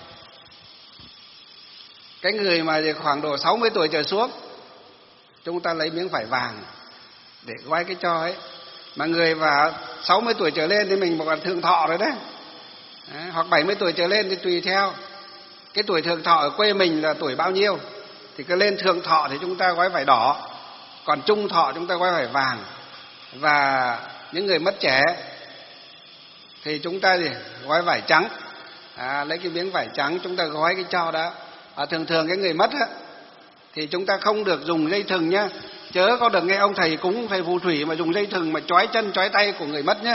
Cái người mà khoảng độ sáu mươi tuổi trở xuống, chúng ta lấy miếng vải vàng để gói cái tro ấy. Mà người và sáu mươi tuổi trở lên thì mình còn thường thọ rồi đấy. Đấy, hoặc bảy mươi tuổi trở lên thì tùy theo cái tuổi thường thọ ở quê mình là tuổi bao nhiêu, thì cứ lên thường thọ thì chúng ta gói vải đỏ, còn trung thọ chúng ta gói vải vàng. Và những người mất trẻ thì chúng ta gì? Gói vải trắng. À, lấy cái miếng vải trắng chúng ta gói cái tro đó. À, thường thường cái người mất á, thì chúng ta không được dùng dây thừng nhá. Chớ có được nghe ông thầy cúng, thầy phù thủy mà dùng dây thừng mà trói chân trói tay của người mất nhá.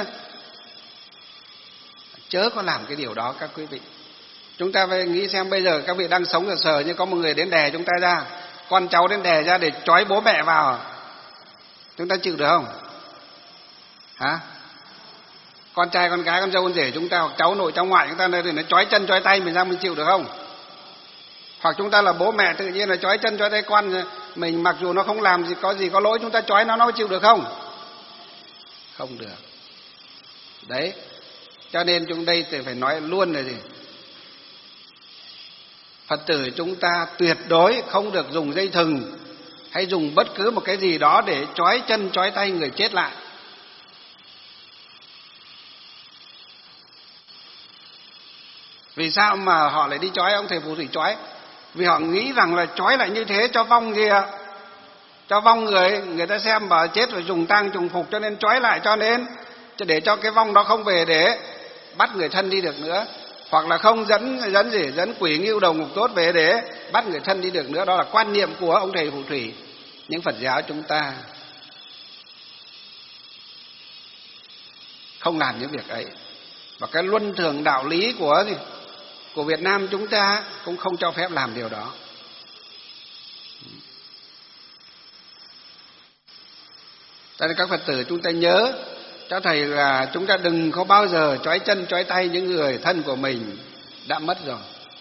Chớ có làm cái điều đó các quý vị. Chúng ta phải nghĩ xem bây giờ các vị đang sống ở sở, nhưng có một người đến đè chúng ta ra, con cháu đến đè ra để trói bố mẹ vào, chúng ta chịu được không? Hả? Con trai, con gái, con dâu, con rể chúng ta, hoặc cháu nội cháu ngoại chúng ta để nó trói chân trói tay mình ra, mình chịu được không? Hoặc chúng ta là bố mẹ tự nhiên là trói chân trói tay con, mình mặc dù nó không làm gì có gì có lỗi, chúng ta trói nó nó chịu được không? Không được. Đấy, cho nên chúng đây thì phải nói luôn là gì? Phật tử chúng ta tuyệt đối không được dùng dây thừng hay dùng bất cứ một cái gì đó để trói chân trói tay người chết lại. Vì sao mà họ lại đi trói ông thầy phù thủy trói? Vì họ nghĩ rằng là trói lại như thế cho vong gì ạ? Cho vong người, người ta xem bà chết rồi dùng tang trùng phục, cho nên trói lại, cho nên để cho cái vong đó không về để bắt người thân đi được nữa, hoặc là không dẫn dẫn gì dẫn quỷ ngưu đầu ngục tốt về để bắt người thân đi được nữa. Đó là quan niệm của ông thầy phù thủy. Nhưng Phật giáo chúng ta không làm những việc ấy, và cái luân thường đạo lý của gì của Việt Nam chúng ta cũng không cho phép làm điều đó. Cho nên các Phật tử chúng ta nhớ cho thầy là chúng ta đừng có bao giờ trói chân trói tay những người thân của mình đã mất rồi.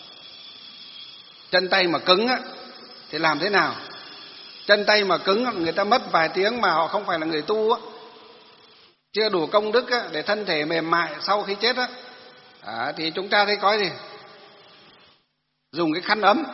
Chân tay mà cứng á thì làm thế nào? Chân tay mà cứng, người ta mất vài tiếng mà họ không phải là người tu á, chưa đủ công đức á, để thân thể mềm mại sau khi chết á, à, thì chúng ta thấy có gì? Dùng cái khăn ấm,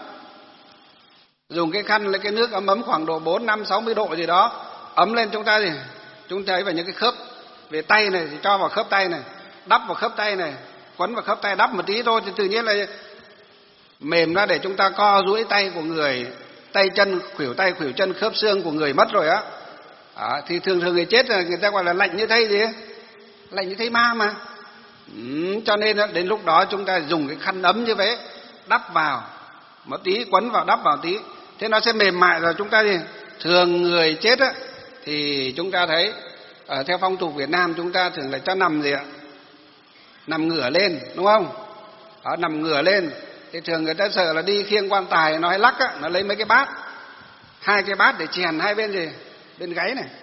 dùng cái khăn lấy cái nước ấm ấm khoảng độ bốn, năm, sáu mươi độ gì đó, ấm lên chúng ta gì? Chúng ta thấy vào những cái khớp, về tay này thì cho vào khớp tay này, đắp vào khớp tay này, quấn vào khớp tay, đắp một tí thôi thì tự nhiên là mềm ra để chúng ta co duỗi tay của người, tay chân, khuỷu tay, khuỷu chân, khớp xương của người mất rồi á. À, thì thường thường người chết là người ta gọi là lạnh như thây gì ấy. Lạnh như thây ma mà. Ừ, cho nên đến lúc đó chúng ta dùng cái khăn ấm như vậy đắp vào một tí, quấn vào, đắp vào tí, thế nó sẽ mềm mại rồi. Chúng ta gì thường người chết á thì chúng ta thấy ở theo phong tục Việt Nam chúng ta thường là cho nằm gì ạ? Nằm ngửa lên, đúng không? Đó, nằm ngửa lên thì thường người ta sợ là đi khiêng quan tài nó hay lắc á, nó lấy mấy cái bát, hai cái bát để chèn hai bên gì bên gáy này,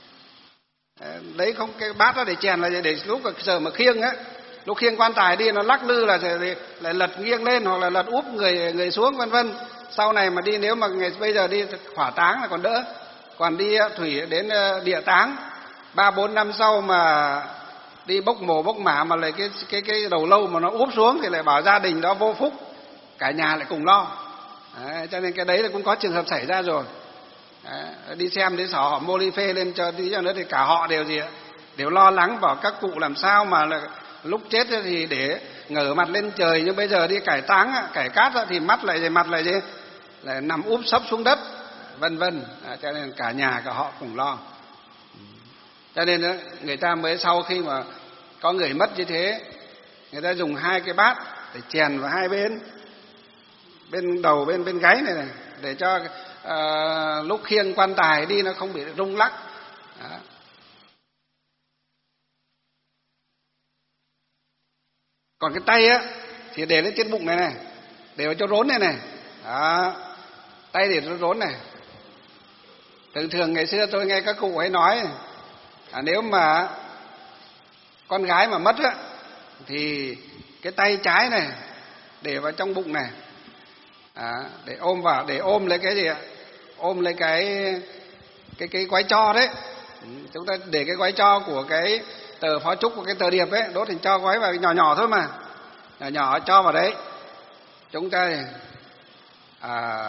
lấy không cái bát đó để chèn là để lúc giờ mà khiêng á, lúc khiêng quan tài đi nó lắc lư là lại lật nghiêng lên hoặc là lật úp người người xuống vân vân. Sau này mà đi, nếu mà ngày bây giờ đi hỏa táng là còn đỡ, còn đi thủy đến địa táng ba bốn năm sau mà đi bốc mồ bốc mả mà lại cái cái cái đầu lâu mà nó úp xuống thì lại bảo gia đình đó vô phúc, cả nhà lại cùng lo. Đấy, cho nên cái đấy là cũng có trường hợp xảy ra rồi. Đấy, đi xem đến sỏ họ mô ly phê lên cho tí cho nữa thì cả họ đều gì ạ, đều lo lắng bảo các cụ làm sao mà là lúc chết thì để ngửa mặt lên trời, nhưng bây giờ đi cải táng cải cát thì mắt lại mặt lại gì lại nằm úp sấp xuống đất vân vân. À, cho nên cả nhà cả họ cùng lo. Cho nên đó, người ta mới sau khi mà có người mất như thế, người ta dùng hai cái bát để chèn vào hai bên, bên đầu bên bên gáy này này, để cho uh, lúc khiêng quan tài đi nó không bị rung lắc. Đó. Còn cái tay á thì để lên trên bụng này này, để vào chỗ rốn này này. Đó. Tay để chỗ rốn này. Thường thường ngày xưa tôi nghe các cụ ấy nói, à, nếu mà con gái mà mất á thì cái tay trái này để vào trong bụng này, à, để ôm vào, để ôm lấy cái gì ạ? Ôm lấy cái cái cái gói tro đấy. Chúng ta để cái gói tro của cái tờ phó chúc của cái tờ điệp ấy, đốt thành tro gói vào nhỏ nhỏ thôi mà, nhỏ nhỏ cho vào đấy. Chúng ta à,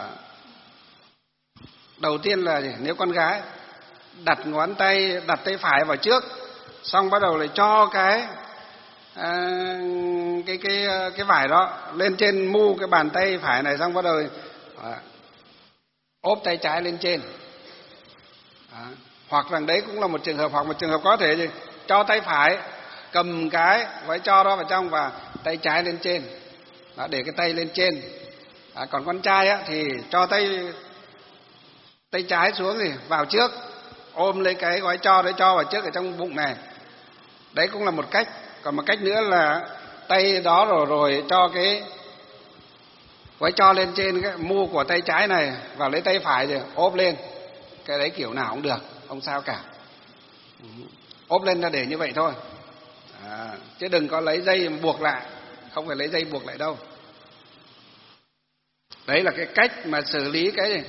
đầu tiên là gì? Nếu con gái đặt ngón tay, đặt tay phải vào trước, xong bắt đầu lại cho cái à, cái cái cái vải đó lên trên mu cái bàn tay phải này, xong bắt đầu à, ốp tay trái lên trên. À, hoặc rằng đấy cũng là một trường hợp, hoặc một trường hợp có thể gì cho tay phải cầm cái gói cho đó vào trong và tay trái lên trên. Đó, để cái tay lên trên. À, còn con trai á thì cho tay tay trái xuống thì vào trước, ôm lấy cái gói cho đấy, cho vào trước ở trong bụng này. Đấy cũng là một cách. Còn một cách nữa là tay đó rồi rồi cho cái gói cho lên trên cái mu của tay trái này, vào lấy tay phải rồi ốp lên. Cái đấy kiểu nào cũng được, không sao cả. Ốp lên là để như vậy thôi. À, chứ đừng có lấy dây buộc lại, không phải lấy dây buộc lại đâu. Đấy là cái cách mà xử lý cái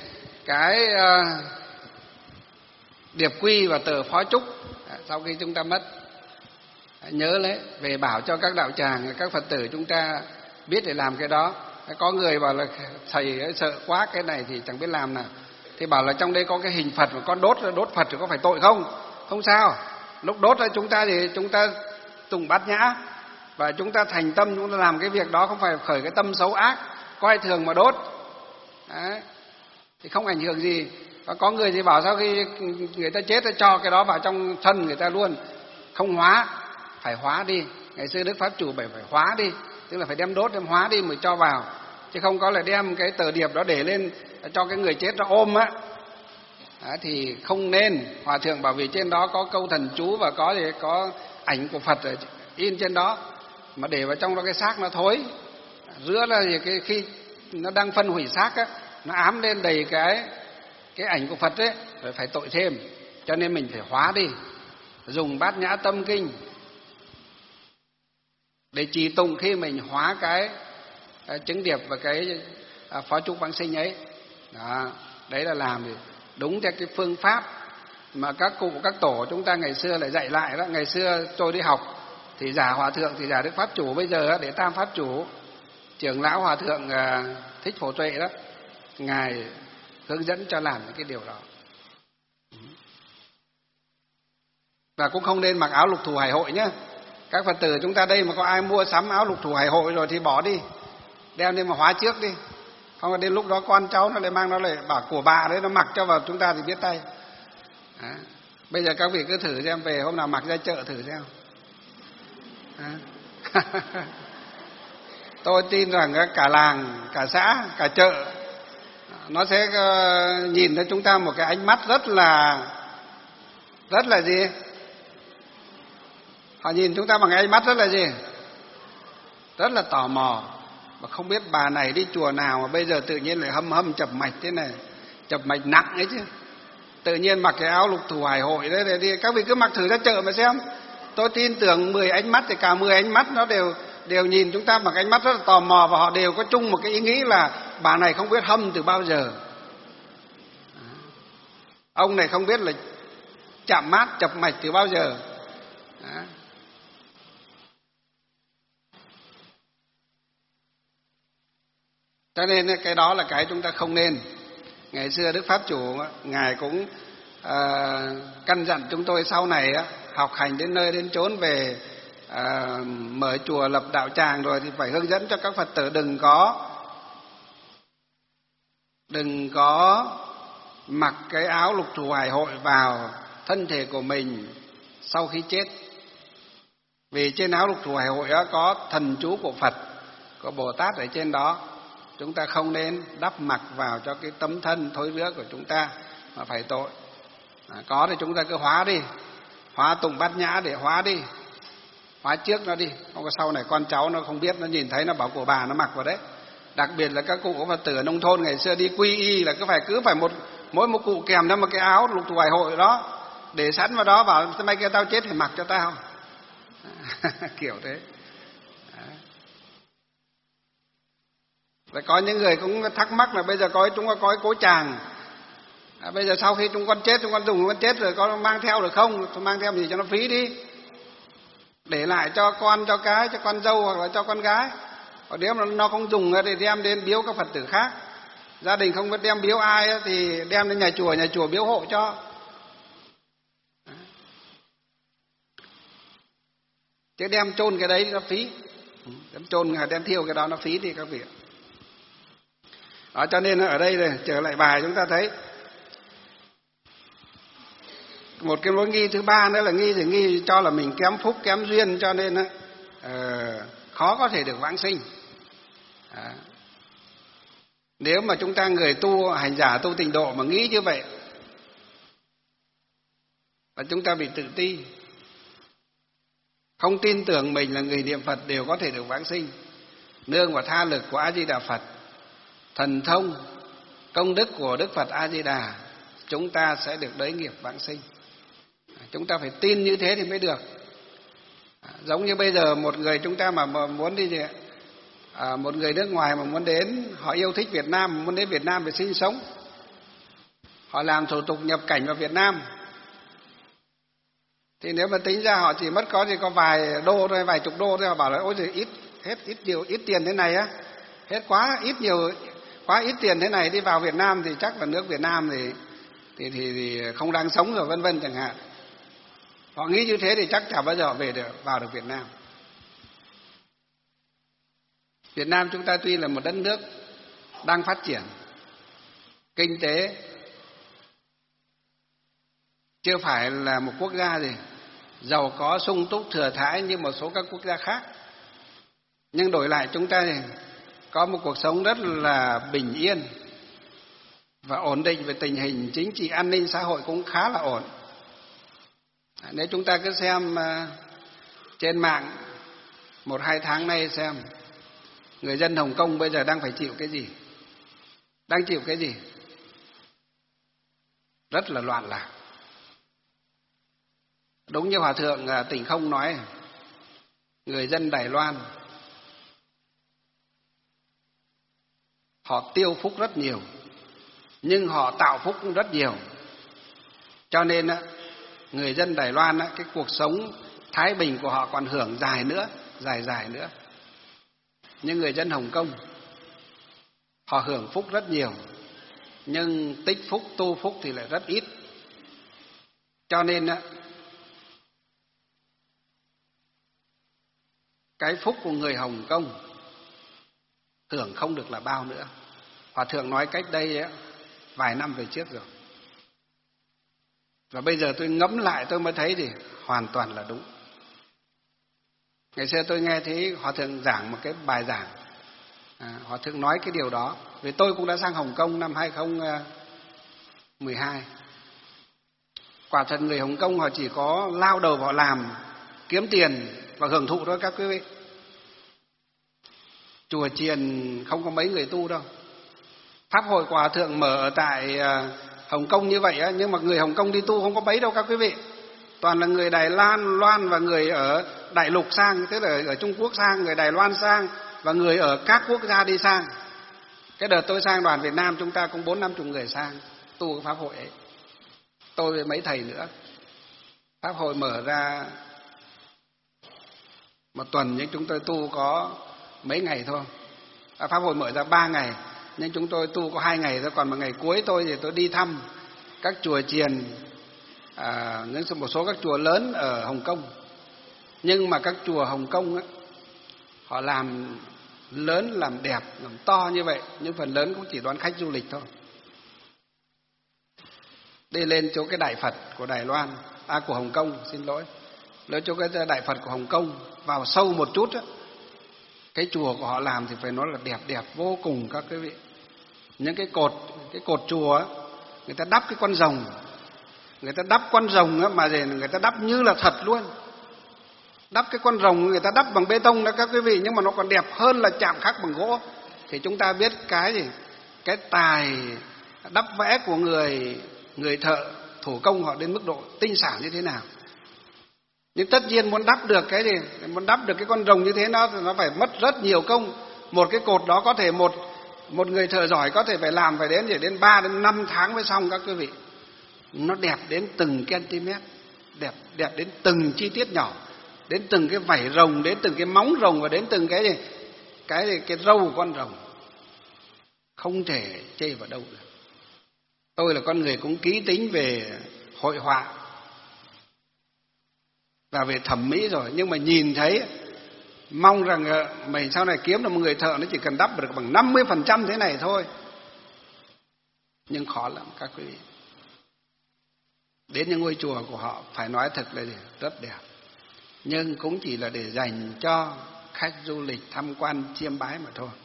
cái uh, điệp quy và tờ phó chúc sau khi chúng ta mất. Nhớ lấy, về bảo cho các đạo tràng, các Phật tử chúng ta biết để làm cái đó. Có người bảo là thầy sợ quá cái này thì chẳng biết làm nào. Thì bảo là trong đây có cái hình Phật mà con đốt đốt Phật thì có phải tội không? Không sao. Lúc đốt là chúng ta thì chúng ta tụng bát nhã và chúng ta thành tâm, chúng ta làm cái việc đó, không phải khởi cái tâm xấu ác coi thường mà đốt. Đấy. Thì không ảnh hưởng gì. Và có người thì bảo sau khi người ta chết cho cái đó vào trong thân người ta luôn, không hóa, phải hóa đi. Ngày xưa Đức Pháp Chủ phải phải hóa đi, tức là phải đem đốt, đem hóa đi mới cho vào, chứ không có là đem cái tờ điệp đó để lên cho cái người chết nó ôm á. Đó, thì không nên. Hòa thượng bảo vì trên đó có câu thần chú và có thì có ảnh của Phật ở in trên đó, mà để vào trong đó cái xác nó thối. Giữa là cái khi nó đang phân hủy xác á, nó ám lên đầy cái cái ảnh của Phật ấy, rồi phải tội thêm. Cho nên mình phải hóa đi, dùng Bát Nhã Tâm Kinh để trì tụng khi mình hóa cái, cái chứng điệp và cái à, phó chúc vãng sinh ấy. Đó, đấy là làm thì đúng theo cái phương pháp mà các cụ các tổ chúng ta ngày xưa lại dạy lại đó. Ngày xưa tôi đi học thì giả Hòa Thượng thì giả Đức Pháp Chủ, bây giờ để Tam Pháp Chủ, trưởng lão Hòa Thượng à, Thích Phổ Tuệ đó, ngài hướng dẫn cho làm những cái điều đó. Và cũng không nên mặc áo lục thù hải hội nhé. Các Phật tử chúng ta đây mà có ai mua sắm áo lục thù hải hội rồi thì bỏ đi, đem lên mà hóa trước đi. Không là đến lúc đó con cháu nó lại mang nó lại bảo của bà đấy, nó mặc cho vào chúng ta thì biết tay. À, bây giờ các vị cứ thử xem, về hôm nào mặc ra chợ thử xem. À. Tôi tin rằng cả làng, cả xã, cả chợ nó sẽ nhìn thấy chúng ta một cái ánh mắt rất là rất là gì? Họ nhìn chúng ta bằng cái ánh mắt rất là gì? Rất là tò mò. Mà không biết bà này đi chùa nào mà bây giờ tự nhiên lại hâm hâm chập mạch thế này, chập mạch nặng ấy chứ. Tự nhiên mặc cái áo lục thù hải hội đấy, để đi các vị cứ mặc thử ra chợ mà xem. Tôi tin tưởng mười ánh mắt thì cả mười ánh mắt nó đều đều nhìn chúng ta bằng ánh mắt rất là tò mò, và họ đều có chung một cái ý nghĩ là bà này không biết hâm từ bao giờ, ông này không biết là chạm mát chập mạch từ bao giờ. Đó. Cho nên cái đó là cái chúng ta không nên. Ngày xưa Đức Pháp Chủ ngài cũng uh, căn dặn chúng tôi sau này uh, học hành đến nơi đến chốn về uh, mở chùa lập đạo tràng rồi thì phải hướng dẫn cho các Phật tử đừng có đừng có mặc cái áo lục thù hải hội vào thân thể của mình sau khi chết. Vì trên áo lục thù hải hội đó có thần chú của Phật, có Bồ Tát ở trên đó. Chúng ta không nên đắp mặc vào cho cái tấm thân thối rữa của chúng ta mà phải tội. À, có thì chúng ta cứ hóa đi, hóa tụng bát nhã để hóa đi, hóa trước nó đi. Không có sau này con cháu nó không biết, nó nhìn thấy nó bảo của bà nó mặc vào đấy. Đặc biệt là các cụ Phật tử ở nông thôn ngày xưa đi quy y là cứ phải cứ phải một mỗi một cụ kèm theo một cái áo lục thù hải hội đó, để sẵn vào đó, bảo mai kia tao chết thì mặc cho tao. Kiểu thế. Và có những người cũng thắc mắc là bây giờ có chúng có có cố tràng, à, bây giờ sau khi chúng con chết, chúng con dùng chúng con chết rồi có mang theo được không? Tôi mang theo gì cho nó phí đi, để lại cho con, cho cái, cho con dâu hoặc là cho con gái. Còn nếu mà nó không dùng thì đem đến biếu các Phật tử khác. Gia đình không biết đem biếu ai thì đem đến nhà chùa, nhà chùa biếu hộ cho. Chứ đem chôn cái đấy nó phí, đem chôn đem thiêu cái đó nó phí đi các vị. Đó, cho nên ở đây này, trở lại bài chúng ta thấy một cái lối nghi thứ ba nữa là nghi thì nghi cho là mình kém phúc kém duyên, cho nên uh, khó có thể được vãng sinh. À, nếu mà chúng ta người tu hành giả tu tịnh độ mà nghĩ như vậy là chúng ta bị tự ti, không tin tưởng mình là người niệm Phật đều có thể được vãng sinh. Nương vào tha lực của A Di Đà Phật, thần thông, công đức của Đức Phật A Di Đà, chúng ta sẽ được đới nghiệp vãng sinh. Chúng ta phải tin như thế thì mới được. Giống như bây giờ một người chúng ta mà muốn đi gì, à, một người nước ngoài mà muốn đến, họ yêu thích Việt Nam, muốn đến Việt Nam để sinh sống, họ làm thủ tục nhập cảnh vào Việt Nam. Thì nếu mà tính ra họ chỉ mất có gì có vài đô thôi, vài chục đô thôi, họ bảo là ôi giời, ít hết ít nhiều ít tiền thế này á, hết quá ít nhiều quá ít tiền thế này đi vào Việt Nam thì chắc là nước Việt Nam thì thì thì, thì không đang sống rồi, vân vân chẳng hạn. Họ nghĩ như thế thì chắc chả bao giờ họ về được vào được Việt Nam. Việt Nam chúng ta tuy là một đất nước đang phát triển, kinh tế chưa phải là một quốc gia gì giàu có sung túc thừa thãi như một số các quốc gia khác, nhưng đổi lại chúng ta thì có một cuộc sống rất là bình yên và ổn định về tình hình chính trị, an ninh xã hội cũng khá là ổn. Nếu chúng ta cứ xem trên mạng một hai tháng nay xem người dân Hồng Kông bây giờ đang phải chịu cái gì, đang chịu cái gì, rất là loạn lạc. Đúng như Hòa thượng Tịnh Không nói, người dân Đài Loan họ tiêu phúc rất nhiều, nhưng họ tạo phúc cũng rất nhiều. Cho nên người dân Đài Loan cái cuộc sống thái bình của họ còn hưởng dài nữa, dài dài nữa. Nhưng người dân Hồng Kông họ hưởng phúc rất nhiều, nhưng tích phúc, tu phúc thì lại rất ít. Cho nên cái phúc của người Hồng Kông hưởng không được là bao nữa. Hòa thượng nói cách đây ấy, vài năm về trước rồi. Và bây giờ tôi ngẫm lại tôi mới thấy thì hoàn toàn là đúng. Ngày xưa tôi nghe thấy Hòa thượng giảng một cái bài giảng, à, Hòa thượng nói cái điều đó. Vì tôi cũng đã sang Hồng Kông năm hai không một hai. Quả thật người Hồng Kông họ chỉ có lao đầu vào làm, kiếm tiền và hưởng thụ thôi các quý vị. Chùa chiền không có mấy người tu đâu. Pháp hội của Hòa thượng mở ở tại Hồng Kông như vậy á, nhưng mà người Hồng Kông đi tu không có mấy đâu các quý vị. Toàn là người Đài Loan, Loan và người ở Đại Lục sang, tức là ở Trung Quốc sang, người Đài Loan sang và người ở các quốc gia đi sang. Cái đợt tôi sang đoàn Việt Nam chúng ta cũng bốn năm chục người sang tu cái pháp hội ấy. Tôi với mấy thầy nữa. Pháp hội mở ra một tuần nhưng chúng tôi tu có mấy ngày thôi. À, pháp hội mở ra ba ngày nhưng chúng tôi tu có hai ngày thôi. Còn một ngày cuối tôi thì tôi đi thăm các chùa chiền, à, một số các chùa lớn ở Hồng Kông. Nhưng mà các chùa Hồng Kông ấy, họ làm lớn, làm đẹp, làm to như vậy, nhưng phần lớn cũng chỉ đón khách du lịch thôi. Đi lên chỗ cái Đại Phật của Đài Loan, à của Hồng Kông, xin lỗi, lên chỗ cái Đại Phật của Hồng Kông, vào sâu một chút á, cái chùa của họ làm thì phải nói là đẹp đẹp vô cùng các quý vị. Những cái cột, cái cột chùa á, người ta đắp cái con rồng, người ta đắp con rồng á mà người ta đắp như là thật luôn. Đắp cái con rồng người ta đắp bằng bê tông đó các quý vị, nhưng mà nó còn đẹp hơn là chạm khắc bằng gỗ. Thì chúng ta biết cái gì, cái tài đắp vẽ của người người thợ thủ công họ đến mức độ tinh xảo như thế nào. Nhưng tất nhiên muốn đắp được cái gì, muốn đắp được cái con rồng như thế nó nó phải mất rất nhiều công. Một cái cột đó có thể một một người thợ giỏi có thể phải làm phải đến đến ba đến năm tháng mới xong các quý vị. Nó đẹp đến từng cm, đẹp đẹp đến từng chi tiết nhỏ, đến từng cái vảy rồng, đến từng cái móng rồng và đến từng cái gì, cái gì, cái râu của con rồng. Không thể chê vào đâu được. Tôi là con người cũng kỹ tính về hội họa và về thẩm mỹ rồi, nhưng mà nhìn thấy mong rằng mình sau này kiếm được một người thợ nó chỉ cần đắp được bằng năm mươi phần trăm thế này thôi. Nhưng khó lắm các quý vị. Đến những ngôi chùa của họ phải nói thật là rất đẹp, nhưng cũng chỉ là để dành cho khách du lịch tham quan chiêm bái mà thôi.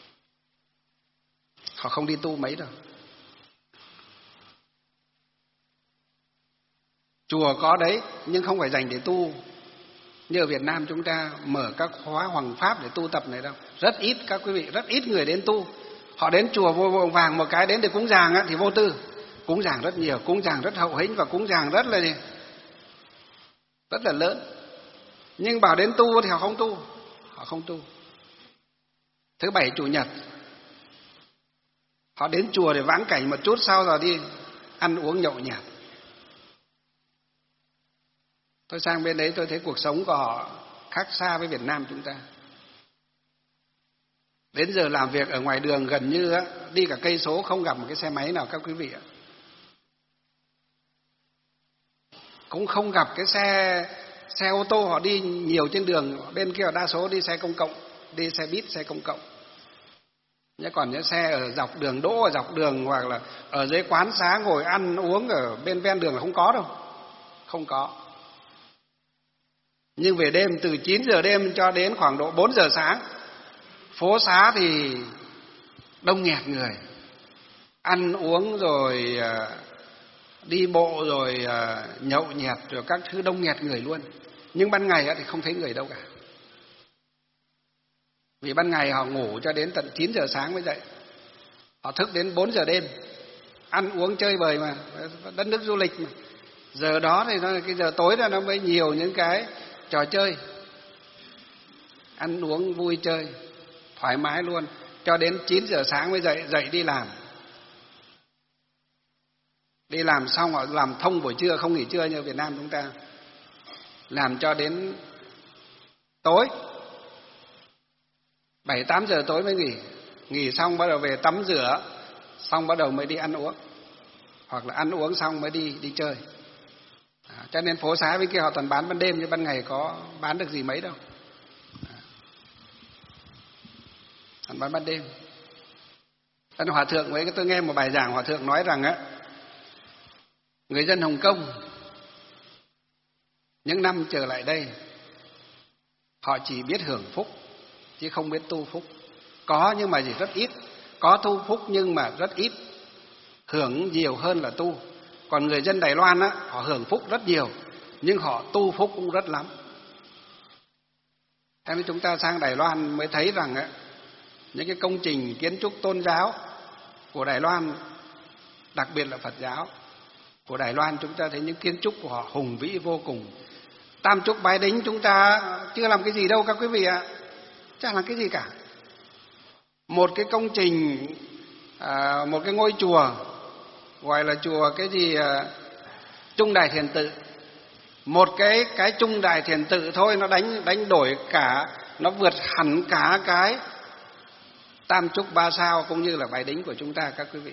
Họ không đi tu mấy đâu. Chùa có đấy nhưng không phải dành để tu. Như ở Việt Nam chúng ta mở các khóa hoằng pháp để tu tập này đâu. Rất ít các quý vị, rất ít người đến tu. Họ đến chùa vô vàng một cái đến để cúng dường á, thì vô tư. Cúng dường rất nhiều, cúng dường rất hậu hĩnh và cúng dường rất là gì? Rất là lớn. Nhưng bảo đến tu thì họ không tu. Họ không tu. Thứ bảy chủ nhật họ đến chùa để vãn cảnh một chút, sau rồi đi ăn uống nhậu nhẹt. Tôi sang bên đấy tôi thấy cuộc sống của họ khác xa với Việt Nam chúng ta. Đến giờ làm việc ở ngoài đường gần như á, đi cả cây số không gặp một cái xe máy nào các quý vị ạ. Cũng không gặp cái xe xe ô tô họ đi nhiều trên đường, bên kia đa số đi xe công cộng, đi xe buýt, xe công cộng. Nhưng còn những xe ở dọc đường, đỗ ở dọc đường hoặc là ở dưới quán xá ngồi ăn uống ở bên ven đường là không có đâu. Không có. Nhưng về đêm từ chín giờ đêm cho đến khoảng độ bốn giờ sáng, phố xá thì đông nghẹt người. Ăn uống rồi đi bộ rồi nhậu nhẹt rồi các thứ đông nghẹt người luôn. Nhưng ban ngày thì không thấy người đâu cả. Vì ban ngày họ ngủ cho đến tận chín giờ sáng mới dậy. Họ thức đến bốn giờ đêm. Ăn uống chơi bời mà, đất nước du lịch mà. Giờ đó thì nó cái giờ tối ra nó mới nhiều những cái trò chơi. Ăn uống vui chơi thoải mái luôn, cho đến chín giờ sáng mới dậy dậy đi làm. Đi làm xong họ làm thông buổi trưa, không nghỉ trưa như ở Việt Nam chúng ta. Làm cho đến tối, bảy tám giờ tối mới nghỉ. Nghỉ xong bắt đầu về tắm rửa, xong bắt đầu mới đi ăn uống. Hoặc là ăn uống xong mới đi đi chơi. À, cho nên phố xá bên kia họ toàn bán ban đêm, chứ ban ngày có bán được gì mấy đâu. À, toàn bán ban đêm. Tân Hòa Thượng với tôi nghe một bài giảng Hòa Thượng nói rằng á, người dân Hồng Kông những năm trở lại đây họ chỉ biết hưởng phúc chứ không biết tu phúc. Có nhưng mà chỉ rất ít, có tu phúc nhưng mà rất ít, hưởng nhiều hơn là tu. Còn người dân Đài Loan á, họ hưởng phúc rất nhiều nhưng họ tu phúc cũng rất lắm. Thế nên chúng ta sang Đài Loan mới thấy rằng á, những cái công trình kiến trúc tôn giáo của Đài Loan, đặc biệt là Phật giáo của Đài Loan, chúng ta thấy những kiến trúc của họ hùng vĩ vô cùng. Tam Trúc Bái Đính chúng ta chưa làm cái gì đâu các quý vị ạ, chẳng làm cái gì cả. Một cái công trình, à, một cái ngôi chùa gọi là chùa cái gì à, Trung Đại Thiền Tự, một cái cái Trung Đại Thiền Tự thôi nó đánh đánh đổi cả, nó vượt hẳn cả cái Tam Trúc Ba Sao cũng như là Bái Đính của chúng ta các quý vị.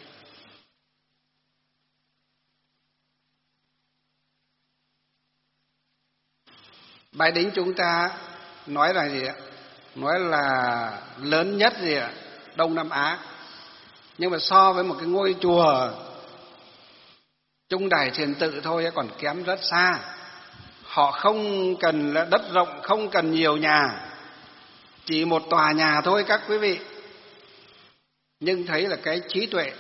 Bái Đính chúng ta nói là gì ạ? Nói là lớn nhất gì ạ? Đông Nam Á. Nhưng mà so với một cái ngôi chùa Trung Đại Thiền Tự thôi còn kém rất xa. Họ không cần là đất rộng, không cần nhiều nhà, chỉ một tòa nhà thôi các quý vị. Nhưng thấy là cái trí tuệ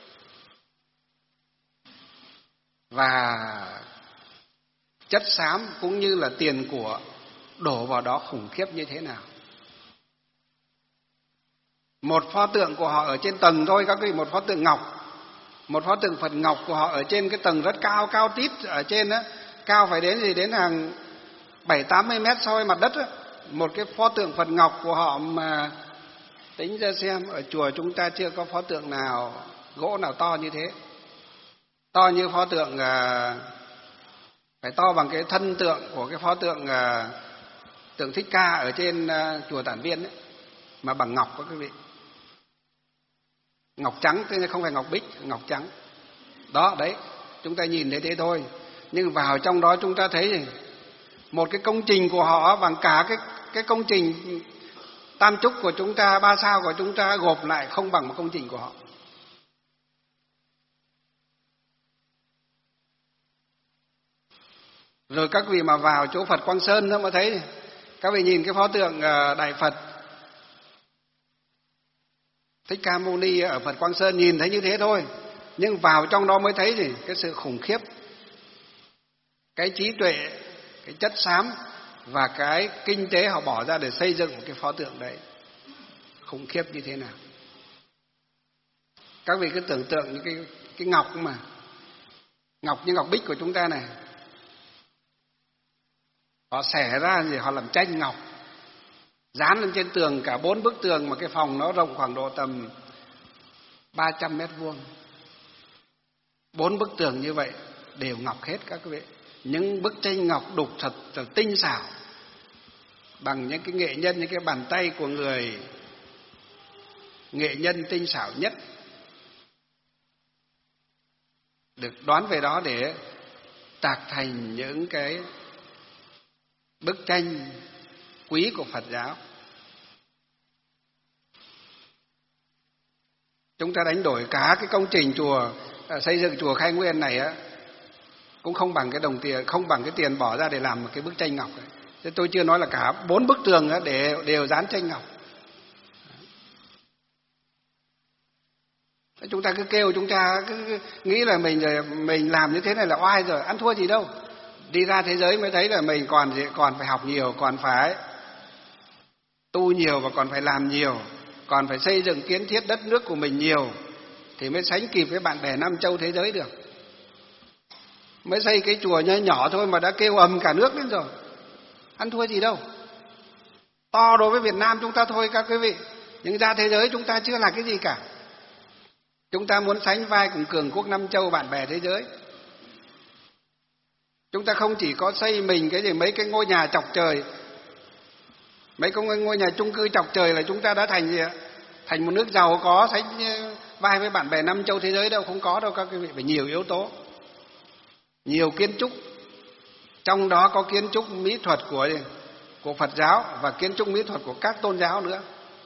và chất xám cũng như là tiền của đổ vào đó khủng khiếp như thế nào. Một pho tượng của họ ở trên tầng thôi các quý vị, một pho tượng ngọc, một pho tượng Phật ngọc của họ ở trên cái tầng rất cao, cao tít ở trên đó, cao phải đến gì đến hàng bảy tám mươi mét so với mặt đất đó. Một cái pho tượng Phật ngọc của họ mà tính ra xem, ở chùa chúng ta chưa có pho tượng nào gỗ nào to như thế. To như pho tượng à, phải to bằng cái thân tượng của cái pho tượng à, tượng Thích Ca ở trên à, chùa Tản Viên ấy, mà bằng ngọc các quý vị. Ngọc trắng, thế không phải ngọc bích, ngọc trắng. Đó, đấy, chúng ta nhìn thấy thế thôi. Nhưng vào trong đó chúng ta thấy gì? Một cái công trình của họ bằng cả cái cái công trình Tam Trúc của chúng ta, Ba Sao của chúng ta gộp lại không bằng một công trình của họ. Rồi các vị mà vào chỗ Phật Quang Sơn nữa mà thấy, các vị nhìn cái pho tượng Đại Phật Thích Ca Mâu Ni ở Phật Quang Sơn nhìn thấy như thế thôi, nhưng vào trong đó mới thấy gì? Cái sự khủng khiếp, cái trí tuệ, cái chất xám và cái kinh tế họ bỏ ra để xây dựng một cái pho tượng đấy khủng khiếp như thế nào. Các vị cứ tưởng tượng những cái cái ngọc mà ngọc như ngọc bích của chúng ta này, họ xẻ ra gì, họ làm tranh ngọc dán lên trên tường cả bốn bức tường, mà cái phòng nó rộng khoảng độ tầm ba trăm mét vuông. Bốn bức tường như vậy đều ngọc hết các quý vị. Những bức tranh ngọc đục thật, thật tinh xảo, bằng những cái nghệ nhân, những cái bàn tay của người nghệ nhân tinh xảo nhất, được đoán về đó để tạc thành những cái bức tranh quý của Phật giáo. Chúng ta đánh đổi cả cái công trình chùa, xây dựng chùa Khai Nguyên này á, cũng không bằng cái đồng tiền, không bằng cái tiền bỏ ra để làm một cái bức tranh ngọc ấy. Tôi chưa nói là cả bốn bức tường á để đều dán tranh ngọc. Chúng ta cứ kêu, chúng ta cứ nghĩ là mình mình làm như thế này là oai rồi, ăn thua gì đâu. Đi ra thế giới mới thấy là mình còn còn phải học nhiều, còn phải tu nhiều và còn phải làm nhiều, còn phải xây dựng kiến thiết đất nước của mình nhiều thì mới sánh kịp với bạn bè năm châu thế giới được. Mới xây cái chùa nhỏ nhỏ thôi mà đã kêu ầm cả nước lên rồi, ăn thua gì đâu. To đối với Việt Nam chúng ta thôi các quý vị, nhưng ra thế giới chúng ta chưa là cái gì cả. Chúng ta muốn sánh vai cùng cường quốc năm châu bạn bè thế giới. Chúng ta không chỉ có xây mình cái gì mấy cái ngôi nhà chọc trời, mấy cái ngôi nhà chung cư chọc trời là chúng ta đã thành gì ạ? Thành một nước giàu có sánh vai với bạn bè năm châu thế giới đâu, không có đâu các quý vị. Phải nhiều yếu tố, nhiều kiến trúc, trong đó có kiến trúc mỹ thuật của của Phật giáo và kiến trúc mỹ thuật của các tôn giáo nữa.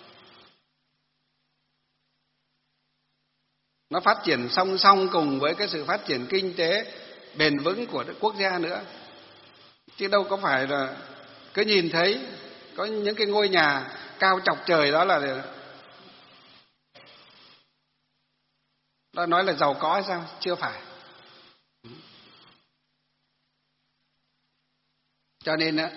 Nó phát triển song song cùng với cái sự phát triển kinh tế bền vững của quốc gia nữa. Chứ đâu có phải là cứ nhìn thấy có những cái ngôi nhà cao chọc trời đó là đó nói là giàu có hay sao? Chưa phải. Cho nên á,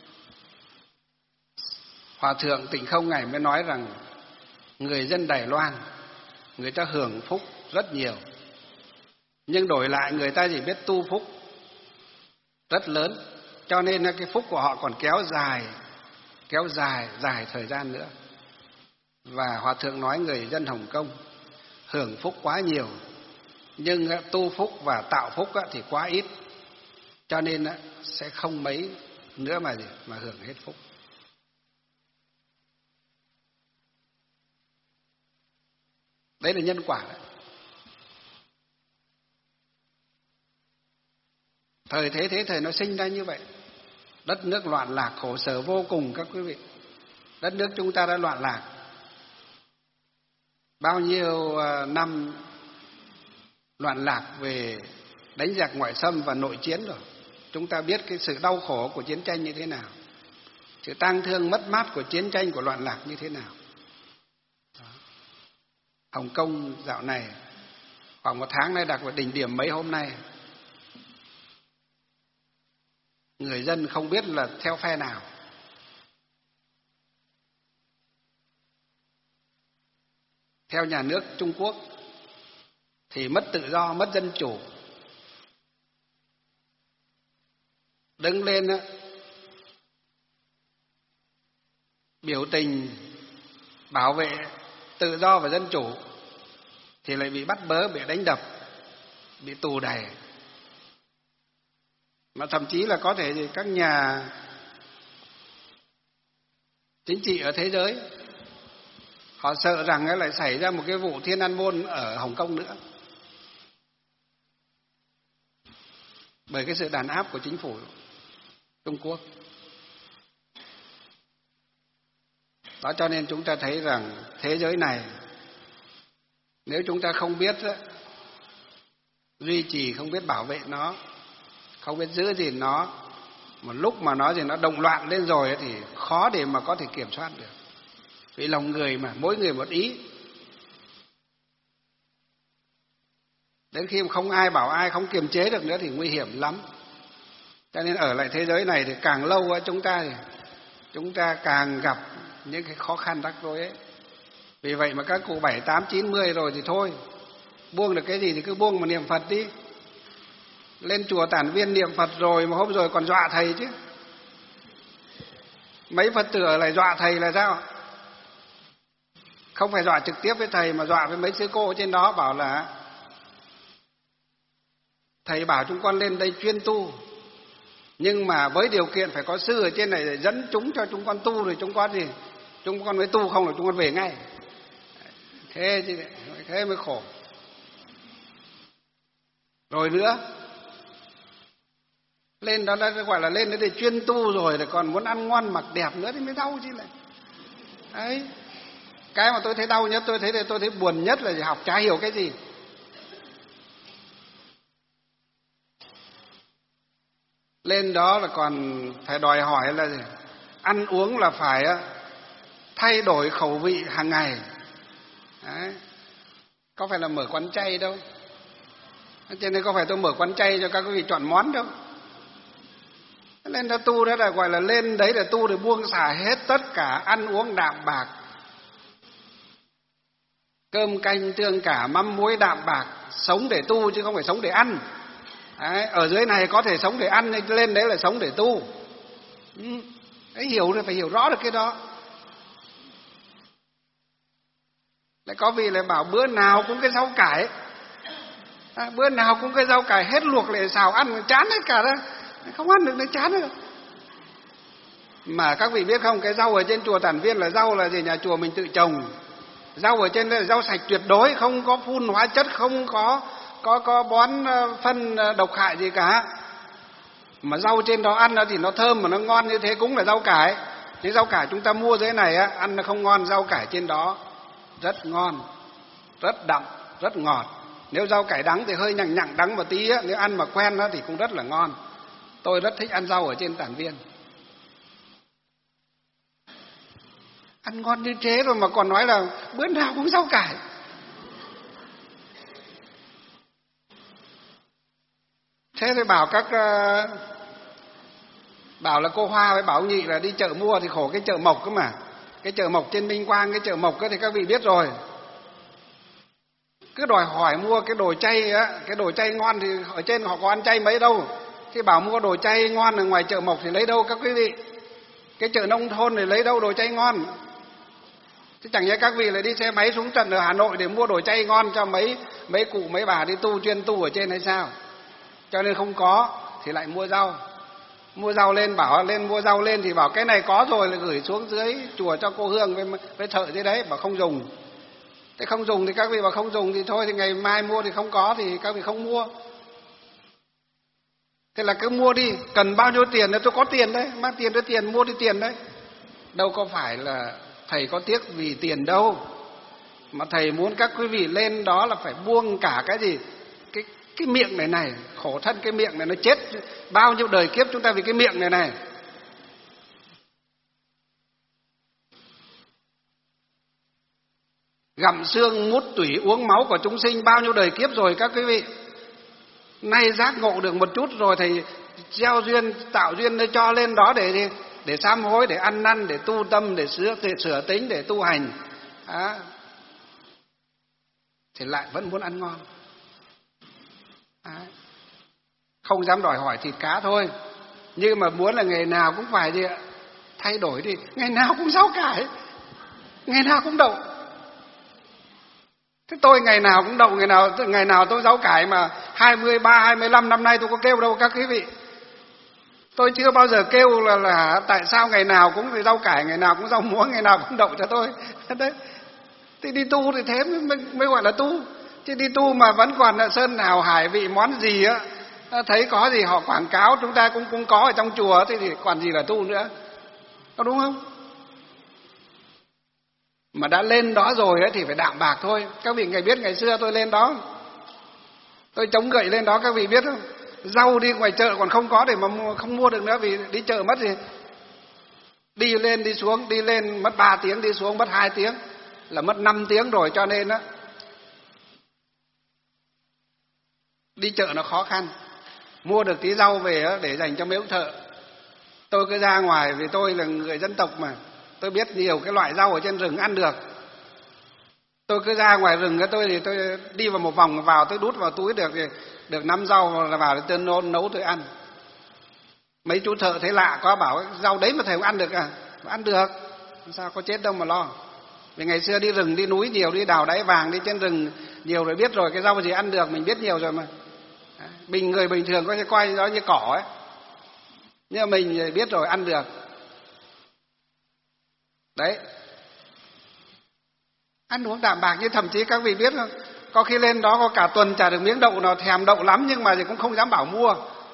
Hòa thượng Tịnh Không Ngài mới nói rằng người dân Đài Loan người ta hưởng phúc rất nhiều, nhưng đổi lại người ta chỉ biết tu phúc rất lớn, cho nên cái phúc của họ còn kéo dài, kéo dài, dài thời gian nữa. Và Hòa thượng nói người dân Hồng Kông hưởng phúc quá nhiều, nhưng tu phúc và tạo phúc thì quá ít, cho nên sẽ không mấy nữa mà gì mà hưởng hết phúc. Đấy là nhân quả đấy. Thời thế thế thời nó sinh ra như vậy. Đất nước loạn lạc khổ sở vô cùng các quý vị. Đất nước chúng ta đã loạn lạc bao nhiêu năm, loạn lạc về đánh giặc ngoại xâm và nội chiến rồi. Chúng ta biết cái sự đau khổ của chiến tranh như thế nào, sự tang thương mất mát của chiến tranh, của loạn lạc như thế nào. Hồng Kông dạo này khoảng một tháng nay đạt vào đỉnh điểm mấy hôm nay, người dân không biết là theo phe nào. Theo nhà nước Trung Quốc thì mất tự do, mất dân chủ, đứng lên đó, biểu tình bảo vệ tự do và dân chủ thì lại bị bắt bớ, bị đánh đập, bị tù đày. Mà thậm chí là có thể thì các nhà chính trị ở thế giới họ sợ rằng lại xảy ra một cái vụ Thiên An Môn ở Hồng Kông nữa, bởi cái sự đàn áp của chính phủ Trung Quốc. Đó, cho nên chúng ta thấy rằng thế giới này nếu chúng ta không biết duy trì, không biết bảo vệ nó, không biết giữ gìn nó, một lúc mà nó thì nó động loạn lên rồi thì khó để mà có thể kiểm soát được. Vì lòng người mà, mỗi người một ý, đến khi mà không ai bảo ai, không kiềm chế được nữa thì nguy hiểm lắm. Cho nên ở lại thế giới này thì càng lâu chúng ta thì chúng ta càng gặp những cái khó khăn rắc rối ấy. Vì vậy mà các cụ bảy, tám, chín mươi rồi thì thôi, buông được cái gì thì cứ buông mà niệm Phật đi. Lên chùa Tản Viên niệm Phật rồi mà hôm rồi còn dọa thầy chứ. Mấy Phật tử ở lại dọa thầy là sao? Không phải dọa trực tiếp với thầy mà dọa với mấy sư cô trên đó, bảo là Thầy bảo chúng con lên đây chuyên tu, nhưng mà với điều kiện phải có sư ở trên này để dẫn chúng cho chúng con tu, rồi chúng con gì chúng con mới tu, không là chúng con về ngay. Thế chứ, thế mới khổ. Rồi nữa, lên đó là gọi là lên để chuyên tu rồi, lại còn muốn ăn ngon mặc đẹp nữa thì mới đau chứ lại. Đấy, cái mà tôi thấy đau nhất, tôi thấy tôi thấy buồn nhất là học chả hiểu cái gì. Lên đó là còn phải đòi hỏi là gì? Ăn uống là phải thay đổi khẩu vị hàng ngày. Đấy, có phải là mở quán chay đâu. Cho nên có phải tôi mở quán chay cho các quý vị chọn món đâu. Lên đó tu đó là gọi là lên đấy là tu để buông xả hết tất cả ăn uống đạm bạc, cơm canh tương cả mắm muối đạm bạc, sống để tu chứ không phải sống để ăn. Đấy, ở dưới này có thể sống để ăn, nên lên đấy là sống để tu. Ừ, đấy, hiểu rồi, phải hiểu rõ được cái đó. Lại có vị lại bảo bữa nào cũng cái rau cải, à, bữa nào cũng cái rau cải hết luộc lại xào ăn chán hết cả đó, không ăn được nó chán nữa. Mà các vị biết không, cái rau ở trên chùa Tản Viên là rau là gì, nhà chùa mình tự trồng. Rau ở trên đây là rau sạch tuyệt đối, không có phun hóa chất, không có có có bón phân độc hại gì cả. Mà rau trên đó ăn thì nó thơm mà nó ngon như thế cũng là rau cải. Những rau cải chúng ta mua dưới này á, ăn nó không ngon, rau cải trên đó rất ngon, rất đậm, rất ngọt. Nếu rau cải đắng thì hơi nhặng nhặng đắng một tí á, nếu ăn mà quen á thì cũng rất là ngon. Tôi rất thích ăn rau ở trên Tản Viên. Ăn ngon như thế rồi mà còn nói là bữa nào cũng rau cải. Thế thì bảo các uh, bảo là cô Hoa với bảo Nhị là đi chợ mua thì khổ cái chợ Mộc cơ mà. Cái chợ Mộc trên Minh Quang, cái chợ Mộc thì các vị biết rồi. Cứ đòi hỏi mua cái đồ chay á, cái đồ chay ngon thì ở trên họ có ăn chay mấy đâu. Thì bảo mua đồ chay ngon ở ngoài chợ Mộc thì lấy đâu các quý vị? Cái chợ nông thôn thì lấy đâu đồ chay ngon? Chứ chẳng nhẽ các vị lại đi xe máy xuống tận ở Hà Nội để mua đồ chay ngon cho mấy mấy cụ mấy bà đi tu chuyên tu ở trên hay sao? Cho nên không có thì lại mua rau. Mua rau lên, bảo lên mua rau lên thì bảo cái này có rồi là gửi xuống dưới chùa cho cô Hương với, với thợ dưới đấy, bảo không dùng. Thế không dùng thì các vị bảo không dùng thì thôi, thì ngày mai mua thì không có thì các vị không mua. Thế là cứ mua đi, cần bao nhiêu tiền là tôi có tiền đấy, mang tiền đưa tiền, mua đi tiền đấy. Đâu có phải là thầy có tiếc vì tiền đâu, mà thầy muốn các quý vị lên đó là phải buông cả cái gì, cái cái miệng này này, khổ thân cái miệng này nó chết bao nhiêu đời kiếp chúng ta vì cái miệng này này. Gặm xương mút tủy uống máu của chúng sinh bao nhiêu đời kiếp rồi các quý vị. Nay giác ngộ được một chút rồi thầy gieo duyên, tạo duyên để cho lên đó để để sám hối, để ăn năn, để tu tâm, để sửa, để sửa tính, để tu hành. À, thì lại vẫn muốn ăn ngon. À, không dám đòi hỏi thịt cá thôi, nhưng mà muốn là ngày nào cũng phải gì ạ? Thay đổi đi, ngày nào cũng rau cải, ngày nào cũng đậu. Thế tôi ngày nào cũng đậu, ngày nào ngày nào tôi rau cải mà hai mươi ba, hai mươi lăm năm nay tôi có kêu đâu các quý vị. Tôi chưa bao giờ kêu là là tại sao ngày nào cũng phải rau cải, ngày nào cũng rau muống, ngày nào cũng đậu cho tôi. Đấy. Thì đi tu thì thế mới, mới gọi là tu. Chứ đi tu mà vẫn còn là sơn hào hải vị món gì á, thấy có gì họ quảng cáo chúng ta cũng cũng có ở trong chùa, thì, thì còn gì là tu nữa. Có đúng không? Mà đã lên đó rồi ấy thì phải đạm bạc thôi. Các vị ngày biết ngày xưa tôi lên đó, tôi chống gậy lên đó các vị biết không? Rau đi ngoài chợ còn không có để mà mua, không mua được nữa vì đi chợ mất gì. Đi lên đi xuống, đi lên mất ba tiếng, đi xuống mất hai tiếng, là mất năm tiếng rồi. Cho nên á, đi chợ nó khó khăn. Mua được tí rau về để dành cho mấy ông thợ. Tôi cứ ra ngoài vì tôi là người dân tộc mà, tôi biết nhiều cái loại rau ở trên rừng ăn được. Tôi cứ ra ngoài rừng cái tôi thì tôi đi vào một vòng vào, tôi đút vào túi được được năm rau là vào để tôi nấu, nấu tôi ăn. Mấy chú thợ thấy lạ quá bảo rau đấy mà thầy không ăn được à? Mà ăn được, sao có chết đâu mà lo. Vì ngày xưa đi rừng đi núi nhiều, đi đào đáy vàng đi trên rừng nhiều rồi, biết rồi cái rau gì ăn được mình biết nhiều rồi mà. Bình người bình thường có thể coi nó như cỏ ấy, nhưng mà mình biết rồi ăn được. Đấy, ăn uống đạm bạc. Như thậm chí các vị biết không, có khi lên đó có cả tuần chả được miếng đậu nào, thèm đậu lắm nhưng mà thì cũng không dám bảo mua.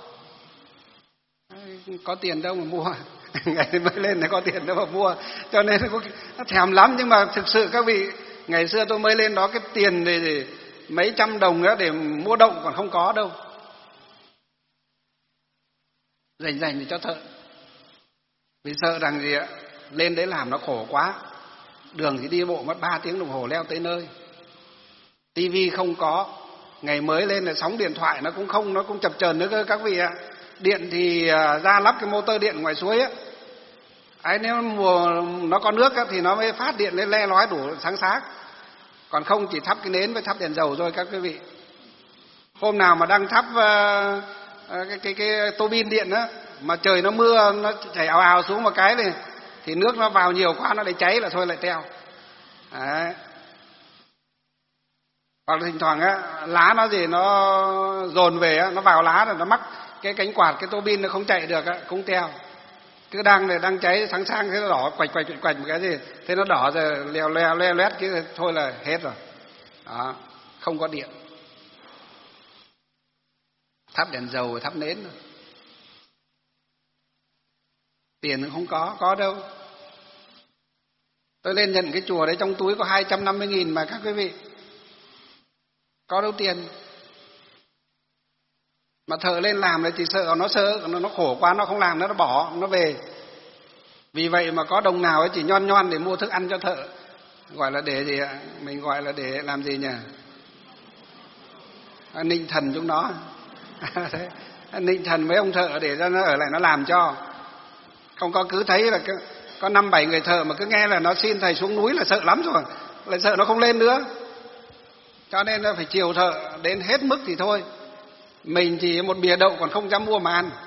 Có tiền đâu mà mua. Ngày mới lên này có tiền đâu mà mua. Cho nên nó thèm lắm. Nhưng mà thực sự các vị, ngày xưa tôi mới lên đó cái tiền để, để mấy trăm đồng nữa để mua đậu còn không có đâu. Dành dành để cho thợ. Vì sợ rằng gì ạ, lên đấy làm nó khổ quá. Đường thì đi bộ mất ba tiếng đồng hồ leo tới nơi. Tivi không có. Ngày mới lên là sóng điện thoại nó cũng không, nó cũng chập chờn nữa cơ các vị ạ. Điện thì ra lắp cái motor điện ngoài suối á. Ấy, nếu mùa nó có nước á, thì nó mới phát điện lên le lói đủ sáng sáng. Còn không chỉ thắp cái nến với thắp đèn dầu thôi các quý vị. Hôm nào mà đang thắp uh, cái, cái, cái tô bin điện á, mà trời nó mưa, nó chảy ào ào xuống một cái này, thì nước nó vào nhiều quá nó lại cháy là thôi lại teo. Đấy. Hoặc là thỉnh thoảng á, lá nó gì nó dồn về á, nó vào lá rồi nó mắc cái cánh quạt, cái tô bin nó không chạy được á, cũng teo. Cứ đang này đang cháy sáng sáng thế nó đỏ quạch quạch quạch quạch một cái gì, thế nó đỏ rồi leo leo leo lét cái thôi là hết rồi. Đó, không có điện. Thắp đèn dầu thắp nến rồi. Tiền không có, có đâu. Tôi lên nhận cái chùa đấy trong túi có hai trăm năm mươi nghìn mà các quý vị. Có đâu tiền. Mà thợ lên làm là chỉ sợ nó sợ, nó khổ quá nó không làm nữa, nó bỏ, nó về. Vì vậy mà có đồng nào ấy chỉ nhon nhon để mua thức ăn cho thợ. Gọi là để gì ạ? Mình gọi là để làm gì nhỉ? Ninh thần chúng nó. Ninh thần mấy ông thợ để cho nó ở lại nó làm cho. Không có cứ thấy là có năm bảy người thợ mà cứ nghe là nó xin thầy xuống núi là sợ lắm rồi, lại sợ nó không lên nữa. Cho nên là phải chiều thợ đến hết mức thì thôi. Mình chỉ một bìa đậu còn không dám mua mà ăn.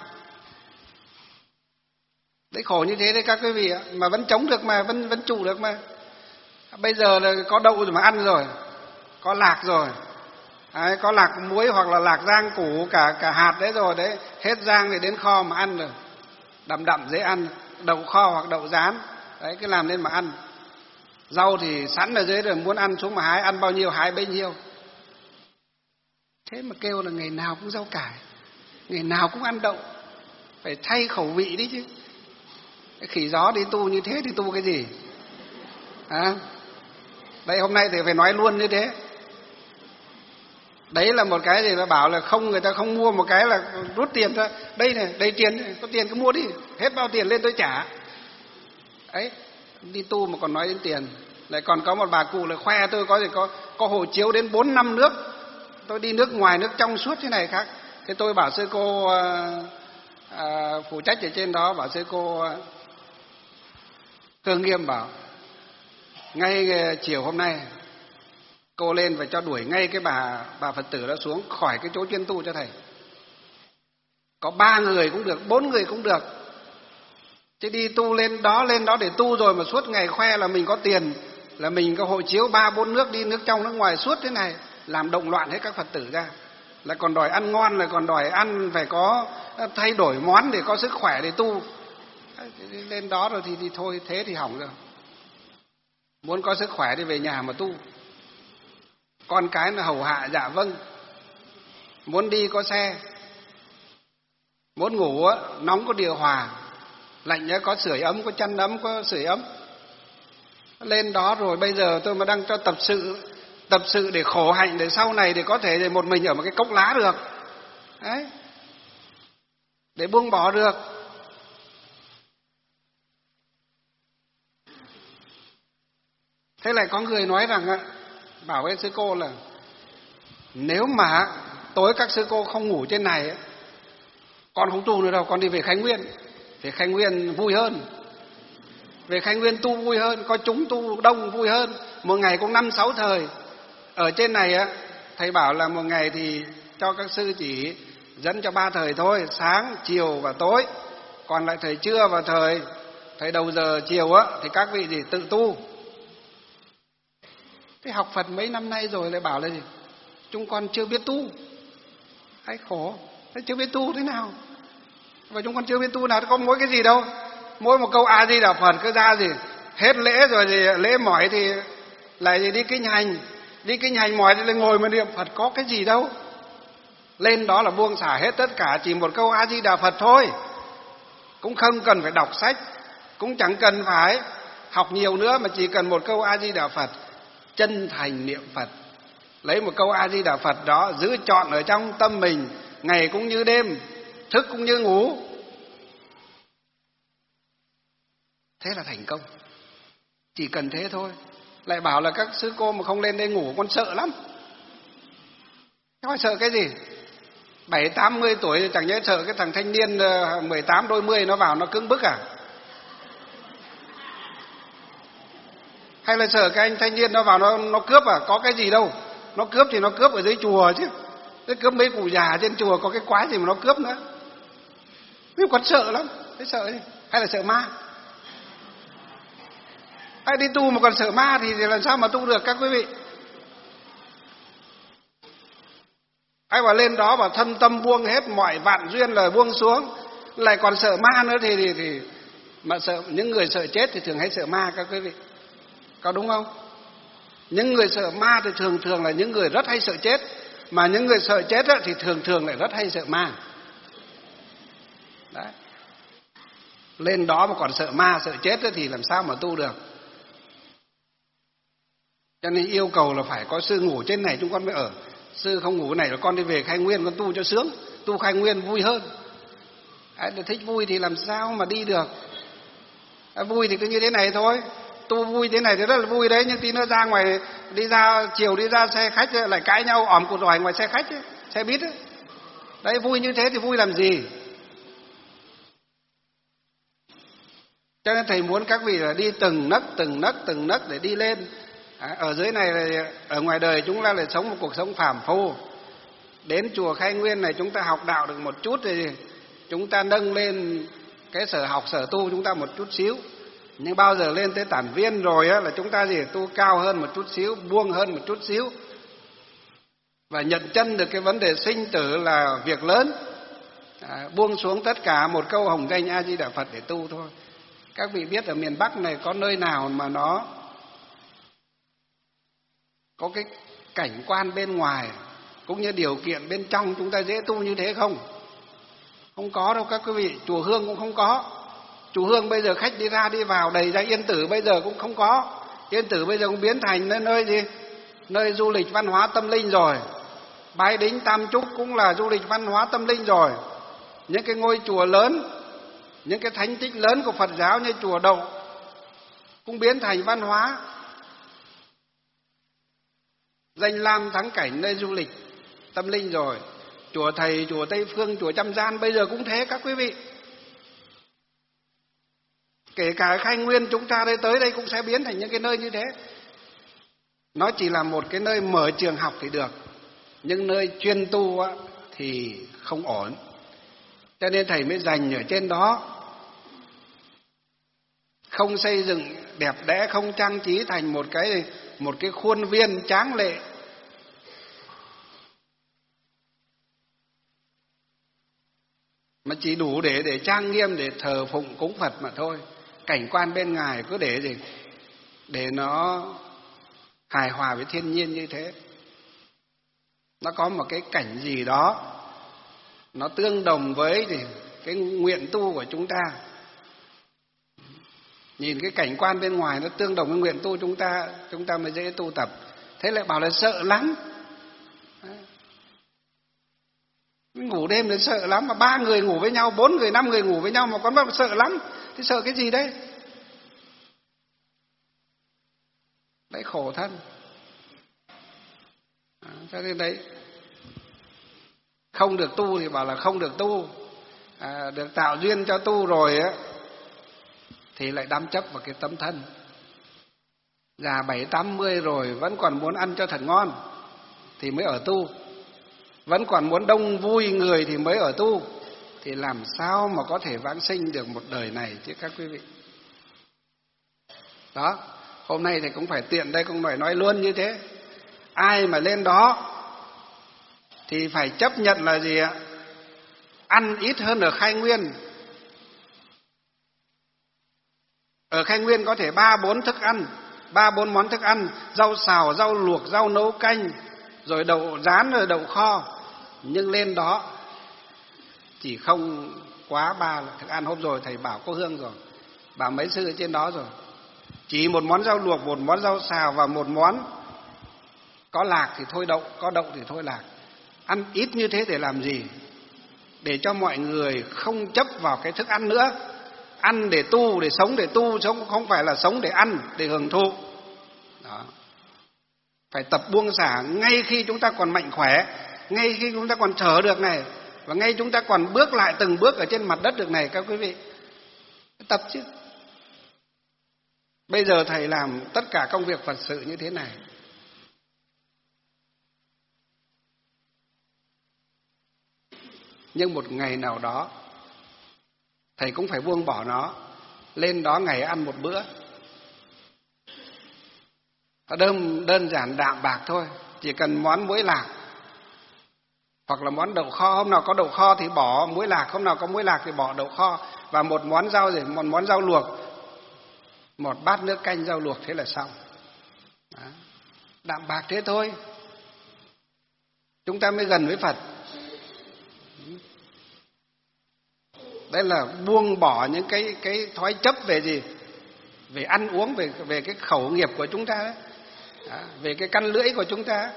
Đấy, khổ như thế đấy các quý vị ạ. Mà vẫn chống được mà, vẫn vẫn trụ được mà. Bây giờ là có đậu rồi mà ăn rồi, có lạc rồi. Đấy, có lạc muối hoặc là lạc rang củ cả cả hạt đấy rồi đấy, hết rang thì đến kho mà ăn rồi. Đậm đậm dễ ăn, đậu kho hoặc đậu rán. Đấy, cứ làm lên mà ăn. Rau thì sẵn ở dưới rồi, muốn ăn xuống mà hái, ăn bao nhiêu hái bấy nhiêu. Thế mà kêu là ngày nào cũng rau cải, ngày nào cũng ăn đậu. Phải thay khẩu vị đi chứ. Cái khỉ gió đi tu như thế thì tu cái gì? À, đây hôm nay thì phải nói luôn như thế. Đấy là một cái gì mà bảo là không, người ta không mua một cái là rút tiền ra. Đây này, đây tiền này, có tiền cứ mua đi, hết bao tiền lên tôi trả. Ấy, đi tu mà còn nói đến tiền. Lại còn có một bà cụ là khoe tôi có gì có có hộ chiếu đến bốn năm nước. Tôi đi nước ngoài, nước trong suốt thế này khác. Thế tôi bảo sư cô à, à, phụ trách ở trên đó, bảo sư cô à, Tương Nghiêm bảo ngay chiều hôm nay cô lên và cho đuổi ngay cái bà bà Phật tử đó xuống khỏi cái chỗ chuyên tu cho thầy. Có ba người cũng được, bốn người cũng được. Chứ đi tu lên đó lên đó để tu rồi mà suốt ngày khoe là mình có tiền, là mình có hộ chiếu ba bốn nước, đi nước trong nước ngoài suốt thế này, làm động loạn hết các Phật tử ra. Lại còn đòi ăn ngon, lại còn đòi ăn phải có thay đổi món để có sức khỏe để tu. Lên đó rồi thì, thì thôi, thế thì hỏng rồi. Muốn có sức khỏe thì về nhà mà tu. Con cái là hầu hạ dạ vâng. Muốn đi có xe, muốn ngủ nóng có điều hòa, lạnh có sưởi ấm, có chăn ấm, có sưởi ấm. Lên đó rồi bây giờ tôi mà đang cho tập sự, tập sự để khổ hạnh, để sau này để có thể để một mình ở một cái cốc lá được. Đấy, để buông bỏ được. Thế lại có người nói rằng, bảo với sư cô là nếu mà tối các sư cô không ngủ trên này, con không tu nữa đâu, con đi về Khánh Nguyên. Về Khánh Nguyên vui hơn. Về Khánh Nguyên tu vui hơn, có chúng tu đông vui hơn. Một ngày cũng năm sáu thời. Ở trên này á, thầy bảo là một ngày thì cho các sư chỉ dẫn cho ba thời thôi, sáng, chiều và tối. Còn lại thời trưa và thời thời đầu giờ chiều á thì các vị gì tự tu. Thế học Phật mấy năm nay rồi lại bảo là gì? Chúng con chưa biết tu. Hay khổ. Thế chưa biết tu thế nào? Và chúng con chưa biết tu nào, có mỗi cái gì đâu. Mỗi một câu A Di Đà Phật cứ ra gì hết lễ rồi thì lễ mỏi thì lại gì đi kinh hành, đi kinh hành mỏi thì lại ngồi mà niệm Phật, có cái gì đâu. Lên đó là buông xả hết tất cả, chỉ một câu A Di Đà Phật thôi. Cũng không cần phải đọc sách, cũng chẳng cần phải học nhiều nữa, mà chỉ cần một câu A Di Đà Phật, chân thành niệm Phật. Lấy một câu A Di Đà Phật đó giữ trọn ở trong tâm mình, ngày cũng như đêm, thức cũng như ngủ. Thế là thành công. Chỉ cần thế thôi. Lại bảo là các sư cô mà không lên đây ngủ con sợ lắm. Nói sợ cái gì? Bảy tám mươi tuổi chẳng nhẽ sợ cái thằng thanh niên mười tám đôi mươi nó vào nó cứng bức à? Hay là sợ cái anh thanh niên nó vào nó nó cướp à? Có cái gì đâu. Nó cướp thì nó cướp ở dưới chùa chứ. Nó cướp mấy cụ già trên chùa, có cái quái gì mà nó cướp nữa. Nhưng còn sợ lắm. Thế sợ gì? Hay là sợ ma? Hay đi tu mà còn sợ ma thì làm sao mà tu được các quý vị? Ai bảo lên đó bảo thân tâm buông hết mọi vạn duyên là buông xuống, lại còn sợ ma nữa thì, thì, thì mà sợ. Những người sợ chết thì thường hay sợ ma các quý vị, có đúng không? Những người sợ ma thì thường thường là những người rất hay sợ chết, mà những người sợ chết thì thường thường lại rất hay sợ ma. Đấy. Lên đó mà còn sợ ma sợ chết thì làm sao mà tu được? Cho nên yêu cầu là phải có sư ngủ trên này chúng con mới ở. Sư không ngủ này là con đi về Khai Nguyên con tu cho sướng. Tu Khai Nguyên vui hơn. Đấy, thích vui thì làm sao mà đi được. Đấy, vui thì cứ như thế này thôi. Tu vui thế này thì rất là vui đấy. Nhưng tí nữa ra ngoài, đi ra chiều đi ra xe khách lại cãi nhau ỏm cụt rồi ngoài xe khách ấy, xe buýt ấy. Đấy, vui như thế thì vui làm gì? Cho nên thầy muốn các vị là đi từng nấc từng nấc từng nấc để đi lên. À, ở dưới này là, ở ngoài đời chúng ta lại sống một cuộc sống phàm phu. Đến chùa Khai Nguyên này chúng ta học đạo được một chút thì chúng ta nâng lên cái sở học sở tu chúng ta một chút xíu. Nhưng bao giờ lên tới tản viên rồi á, là chúng ta gì tu cao hơn một chút xíu, buông hơn một chút xíu, và nhận chân được cái vấn đề sinh tử là việc lớn. À, buông xuống tất cả một câu hồng danh A Di Đà Phật để tu thôi. Các vị biết ở miền Bắc này có nơi nào mà nó có cái cảnh quan bên ngoài cũng như điều kiện bên trong chúng ta dễ tu như thế không? Không có đâu các quý vị. Chùa Hương cũng không có. Chùa Hương bây giờ khách đi ra đi vào đầy ra. Yên Tử bây giờ cũng không có. Yên Tử bây giờ cũng biến thành nơi, nơi gì? Nơi du lịch văn hóa tâm linh rồi. Bái Đính Tam Trúc cũng là du lịch văn hóa tâm linh rồi. Những cái ngôi chùa lớn, những cái thánh tích lớn của Phật giáo như chùa Đậu cũng biến thành văn hóa, danh lam thắng cảnh nơi du lịch tâm linh rồi. Chùa Thầy, chùa Tây Phương, chùa Trăm Gian bây giờ cũng thế các quý vị. Kể cả Khai Nguyên chúng ta đây tới đây cũng sẽ biến thành những cái nơi như thế. Nó chỉ là một cái nơi mở trường học thì được, nhưng nơi chuyên tu á, thì không ổn. Cho nên thầy mới dành ở trên đó, không xây dựng đẹp đẽ, không trang trí thành một cái một cái khuôn viên tráng lệ, mà chỉ đủ để để trang nghiêm, để thờ phụng cúng Phật mà thôi. Cảnh quan bên ngoài cứ để gì để nó hài hòa với thiên nhiên như thế. Nó có một cái cảnh gì đó nó tương đồng với gì cái nguyện tu của chúng ta. Nhìn cái cảnh quan bên ngoài nó tương đồng với nguyện tu chúng ta, chúng ta mới dễ tu tập. Thế lại bảo là sợ lắm. Ngủ đêm đến sợ lắm, mà ba người ngủ với nhau, bốn người, năm người ngủ với nhau mà con bảo sợ lắm. Thì sợ cái gì đấy? Đấy khổ thân. À, cho nên đấy, không được tu thì bảo là không được tu. À, được tạo duyên cho tu rồi á thì lại đắm chấp vào cái tấm thân. Già bảy tám mươi rồi vẫn còn muốn ăn cho thật ngon thì mới ở tu, vẫn còn muốn đông vui người thì mới ở tu. Thì làm sao mà có thể vãng sinh được một đời này chứ các quý vị. Đó, hôm nay thì cũng phải tiện đây cũng phải nói luôn như thế. Ai mà lên đó thì phải chấp nhận là gì ạ? Ăn ít hơn ở Khai Nguyên. Ở Khai Nguyên có thể ba bốn thức ăn, ba bốn món thức ăn, rau xào, rau luộc, rau nấu canh, rồi đậu rán, rồi đậu kho. Nhưng lên đó chỉ không quá ba thức ăn. Hôm rồi thầy bảo cô Hương rồi, bảo mấy sư ở trên đó rồi, chỉ một món rau luộc, một món rau xào và một món có lạc thì thôi đậu, có đậu thì thôi lạc. Ăn ít như thế để làm gì? Để cho mọi người không chấp vào cái thức ăn nữa. Ăn để tu, để sống để tu, sống không phải là sống để ăn, để hưởng thụ. Đó. Phải tập buông xả ngay khi chúng ta còn mạnh khỏe, ngay khi chúng ta còn thở được này, và ngay chúng ta còn bước lại từng bước ở trên mặt đất được này các quý vị. Tập chứ. Bây giờ thầy làm tất cả công việc Phật sự như thế này. Nhưng một ngày nào đó thầy cũng phải buông bỏ nó, lên đó ngày ăn một bữa. Đơn, đơn giản đạm bạc thôi, chỉ cần món muối lạc hoặc là món đậu kho. Hôm nào có đậu kho thì bỏ muối lạc, hôm nào có muối lạc thì bỏ đậu kho, và một món rau gì, một món rau luộc, một bát nước canh rau luộc, thế là xong. Đó. Đạm bạc thế thôi, chúng ta mới gần với Phật. Đây là buông bỏ những cái cái thói chấp về gì? Về ăn uống, về về cái khẩu nghiệp của chúng ta đấy. Đó, về cái căn lưỡi của chúng ta.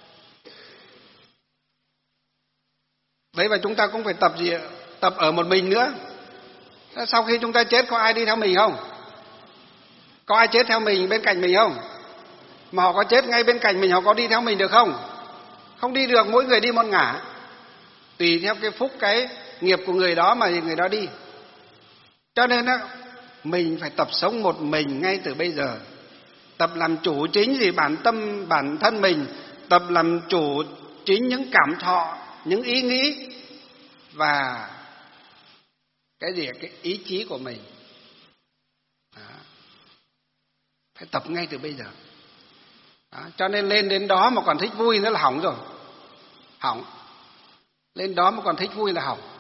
Đấy, và chúng ta cũng phải tập gì? Tập ở một mình nữa. Sau khi chúng ta chết có ai đi theo mình không? Có ai chết theo mình bên cạnh mình không? Mà họ có chết ngay bên cạnh mình, họ có đi theo mình được không? Không đi được, mỗi người đi một ngả. Tùy theo cái phúc, cái nghiệp của người đó mà người đó đi. Cho nên á, mình phải tập sống một mình ngay từ bây giờ. Tập làm chủ chính gì bản tâm, bản thân mình. Tập làm chủ chính những cảm thọ, những ý nghĩ và cái gì, cái ý chí của mình. Đó. Phải tập ngay từ bây giờ. Đó. Cho nên lên đến đó mà còn thích vui nữa là hỏng rồi. Hỏng. Lên đó mà còn thích vui là hỏng.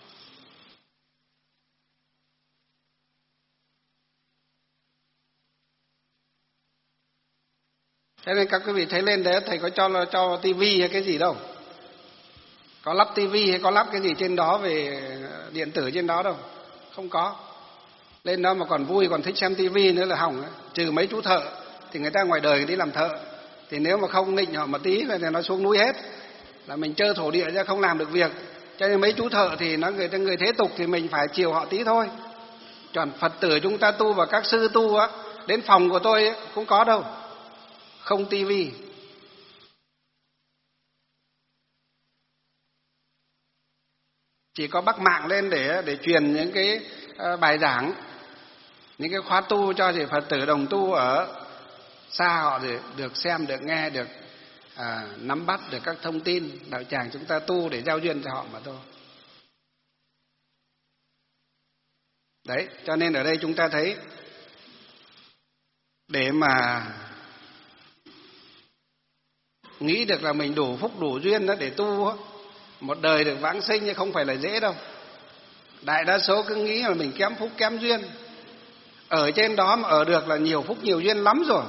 Thế nên các quý vị thấy lên đấy thầy có cho cho tivi hay cái gì đâu, có lắp tivi hay có lắp cái gì trên đó về điện tử trên đó đâu, không có. Lên đó mà còn vui, còn thích xem tivi nữa là hỏng. Trừ mấy chú thợ thì người ta ngoài đời đi làm thợ, thì nếu mà không nịnh họ một tí thì nó xuống núi hết, là mình chơi thổ địa ra không làm được việc. Cho nên mấy chú thợ thì nó người ta người thế tục thì mình phải chiều họ tí thôi. Còn Phật tử chúng ta tu và các sư tu á, đến phòng của tôi ấy, cũng có đâu, không tivi. Chỉ có bắc mạng lên để để truyền những cái uh, bài giảng, những cái khóa tu cho gì Phật tử đồng tu ở xa họ để được xem, được nghe, được à, nắm bắt được các thông tin đạo tràng chúng ta tu để giao duyên cho họ mà thôi. Đấy, cho nên ở đây chúng ta thấy để mà nghĩ được là mình đủ phúc đủ duyên đó để tu đó, một đời được vãng sinh nhưng không phải là dễ đâu. Đại đa số cứ nghĩ là mình kém phúc kém duyên. Ở trên đó mà ở được là nhiều phúc nhiều duyên lắm rồi.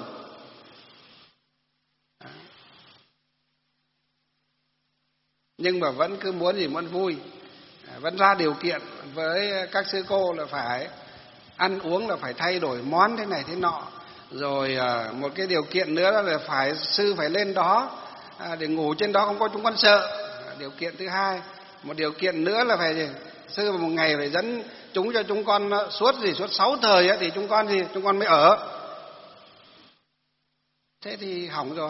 Nhưng mà vẫn cứ muốn gì muốn vui, vẫn ra điều kiện với các sư cô là phải ăn uống là phải thay đổi món thế này thế nọ. Rồi một cái điều kiện nữa là phải sư phải lên đó để ngủ trên đó không có chúng con sợ. Điều kiện thứ hai. Một điều kiện nữa là phải gì? Sư một ngày phải dẫn chúng cho chúng con suốt gì suốt sáu thời ấy, thì chúng con gì chúng con mới ở. Thế thì hỏng rồi.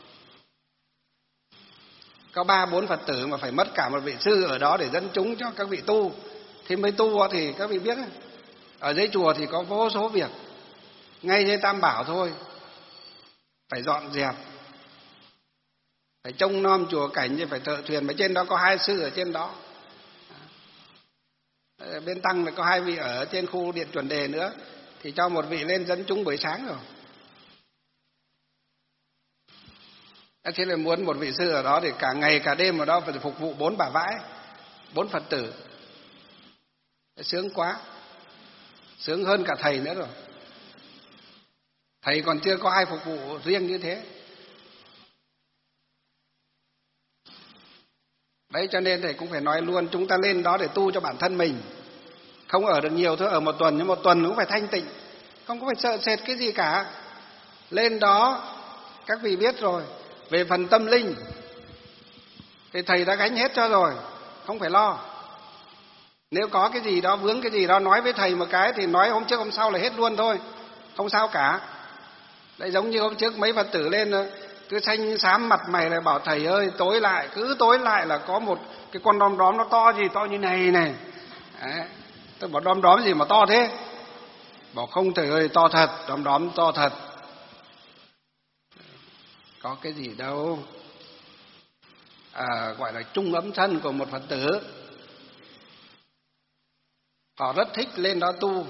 Có ba bốn Phật tử mà phải mất cả một vị sư ở đó để dẫn chúng cho các vị tu thì mới tu. Thì các vị biết ở dưới chùa thì có vô số việc, ngay dưới Tam Bảo thôi phải dọn dẹp, phải trông nom chùa cảnh, phải thợ thuyền, mà trên đó có hai sư ở trên đó. Bên tăng là có hai vị ở trên khu điện chuẩn đề nữa, thì cho một vị lên dẫn chúng buổi sáng rồi. Thế là muốn một vị sư ở đó thì cả ngày cả đêm ở đó phải phục vụ bốn bà vãi, bốn Phật tử. Sướng quá, sướng hơn cả thầy nữa rồi. Thầy còn chưa có ai phục vụ riêng như thế. Đấy, cho nên thầy cũng phải nói luôn, chúng ta lên đó để tu cho bản thân mình. Không ở được nhiều thôi, ở một tuần, nhưng một tuần cũng phải thanh tịnh, không có phải sợ sệt cái gì cả. Lên đó, các vị biết rồi, về phần tâm linh thì thầy đã gánh hết cho rồi, không phải lo. Nếu có cái gì đó, vướng cái gì đó, nói với thầy một cái thì nói hôm trước hôm sau là hết luôn thôi, không sao cả. Đấy, giống như hôm trước mấy Phật tử lên cứ xanh xám mặt mày lại bảo thầy ơi tối lại, cứ tối lại là có một cái con đom đóm nó to gì, to như này này. Đấy, tôi bảo đom đóm gì mà to thế? Bảo không thầy ơi, to thật, đom đóm to thật. Có cái gì đâu. À, gọi là chung ấm thân của một Phật tử. Họ rất thích lên đó tu,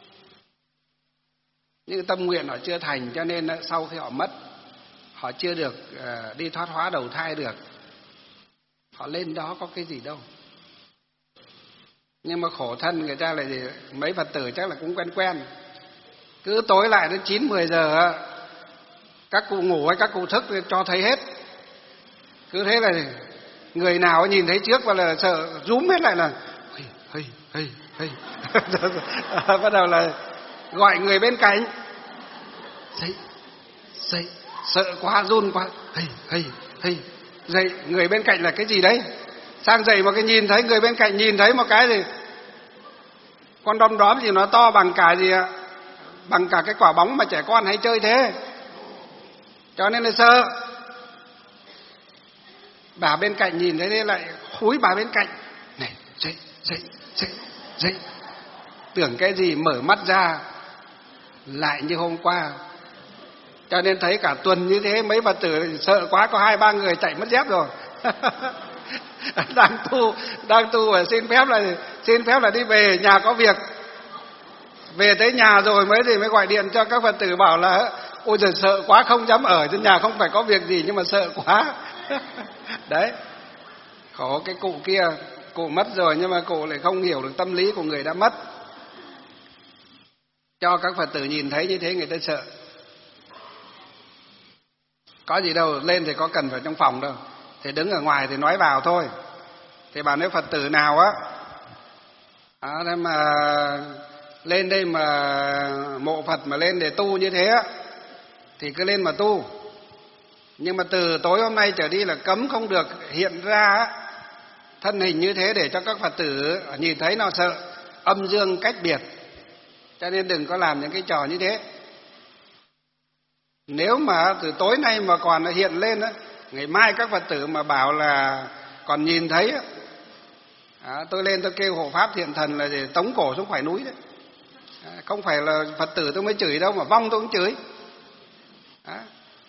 nhưng tâm nguyện họ chưa thành, cho nên sau khi họ mất, họ chưa được uh, đi thoát hóa đầu thai được. Họ lên đó có cái gì đâu. Nhưng mà khổ thân người ta là gì? Mấy Phật tử chắc là cũng quen quen. Cứ tối lại đến chín mười giờ, các cụ ngủ hay các cụ thức cho thấy hết. Cứ thế là người nào nhìn thấy trước và là sợ rúm hết lại là hey, hey, hey, hey. Bắt đầu là gọi người bên cạnh, dậy, dậy, sợ quá, run quá, hey, hey, hey. Dậy, người bên cạnh là cái gì đấy? Sang dậy một cái nhìn thấy, người bên cạnh nhìn thấy một cái gì? Con đom đóm gì nó to bằng cả gì ạ? Bằng cả cái quả bóng mà trẻ con hay chơi thế. Cho nên là sợ. Bà bên cạnh nhìn thấy thế lại húi bà bên cạnh, này, dậy, dậy, dậy, dậy. Tưởng cái gì mở mắt ra lại như hôm qua. Cho nên thấy cả tuần như thế mấy Phật tử sợ quá, có hai ba người chạy mất dép rồi. đang tu đang tu và xin phép là xin phép là đi về, nhà có việc. Về tới nhà rồi mới thì mới gọi điện cho các Phật tử bảo là ôi giời sợ quá không dám ở trên nhà, không phải có việc gì nhưng mà sợ quá. Đấy, khổ cái cụ kia, cụ mất rồi nhưng mà cụ lại không hiểu được tâm lý của người đã mất. Cho các Phật tử nhìn thấy như thế người ta sợ. Có gì đâu, lên thì có cần phải trong phòng đâu, thì đứng ở ngoài thì nói vào thôi. Thì bảo nếu Phật tử nào á, à, mà lên đây mà mộ Phật mà lên để tu như thế á, thì cứ lên mà tu. Nhưng mà từ tối hôm nay trở đi là cấm không được hiện ra á, thân hình như thế để cho các Phật tử nhìn thấy nó sợ, âm dương cách biệt. Cho nên đừng có làm những cái trò như thế. Nếu mà từ tối nay mà còn hiện lên á, ngày mai các Phật tử mà bảo là còn nhìn thấy á, à, tôi lên tôi kêu hộ pháp thiện thần là để tống cổ xuống khỏi núi đấy. À, không phải là Phật tử tôi mới chửi đâu, mà vong tôi cũng chửi. À,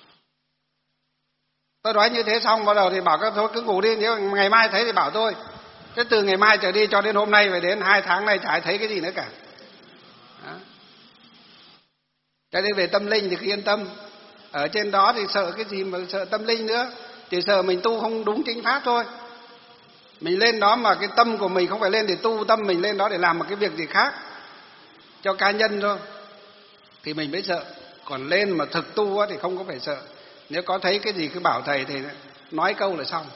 tôi nói như thế xong bắt đầu thì bảo các thôi cứ ngủ đi, nếu ngày mai thấy thì bảo tôi. Thế từ ngày mai trở đi cho đến hôm nay, về đến hai tháng nay chả thấy cái gì nữa cả. À, cho nên về tâm linh thì cứ yên tâm. Ở trên đó thì sợ cái gì mà sợ tâm linh nữa, chỉ sợ mình tu không đúng chính pháp thôi. Mình lên đó mà cái tâm của mình không phải lên để tu, tâm mình lên đó để làm một cái việc gì khác cho cá nhân thôi thì mình mới sợ. Còn lên mà thực tu thì không có phải sợ. Nếu có thấy cái gì cứ bảo thầy thì nói câu là xong.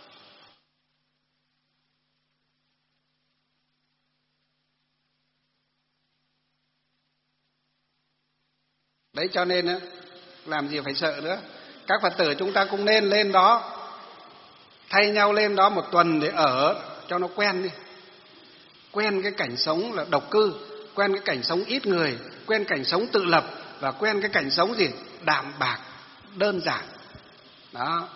Đấy, cho nên á, làm gì phải sợ nữa. Các Phật tử chúng ta cũng nên lên đó, thay nhau lên đó một tuần để ở cho nó quen đi. Quen cái cảnh sống là độc cư, quen cái cảnh sống ít người, quen cảnh sống tự lập, và quen cái cảnh sống gì? Đạm bạc, đơn giản. Đó.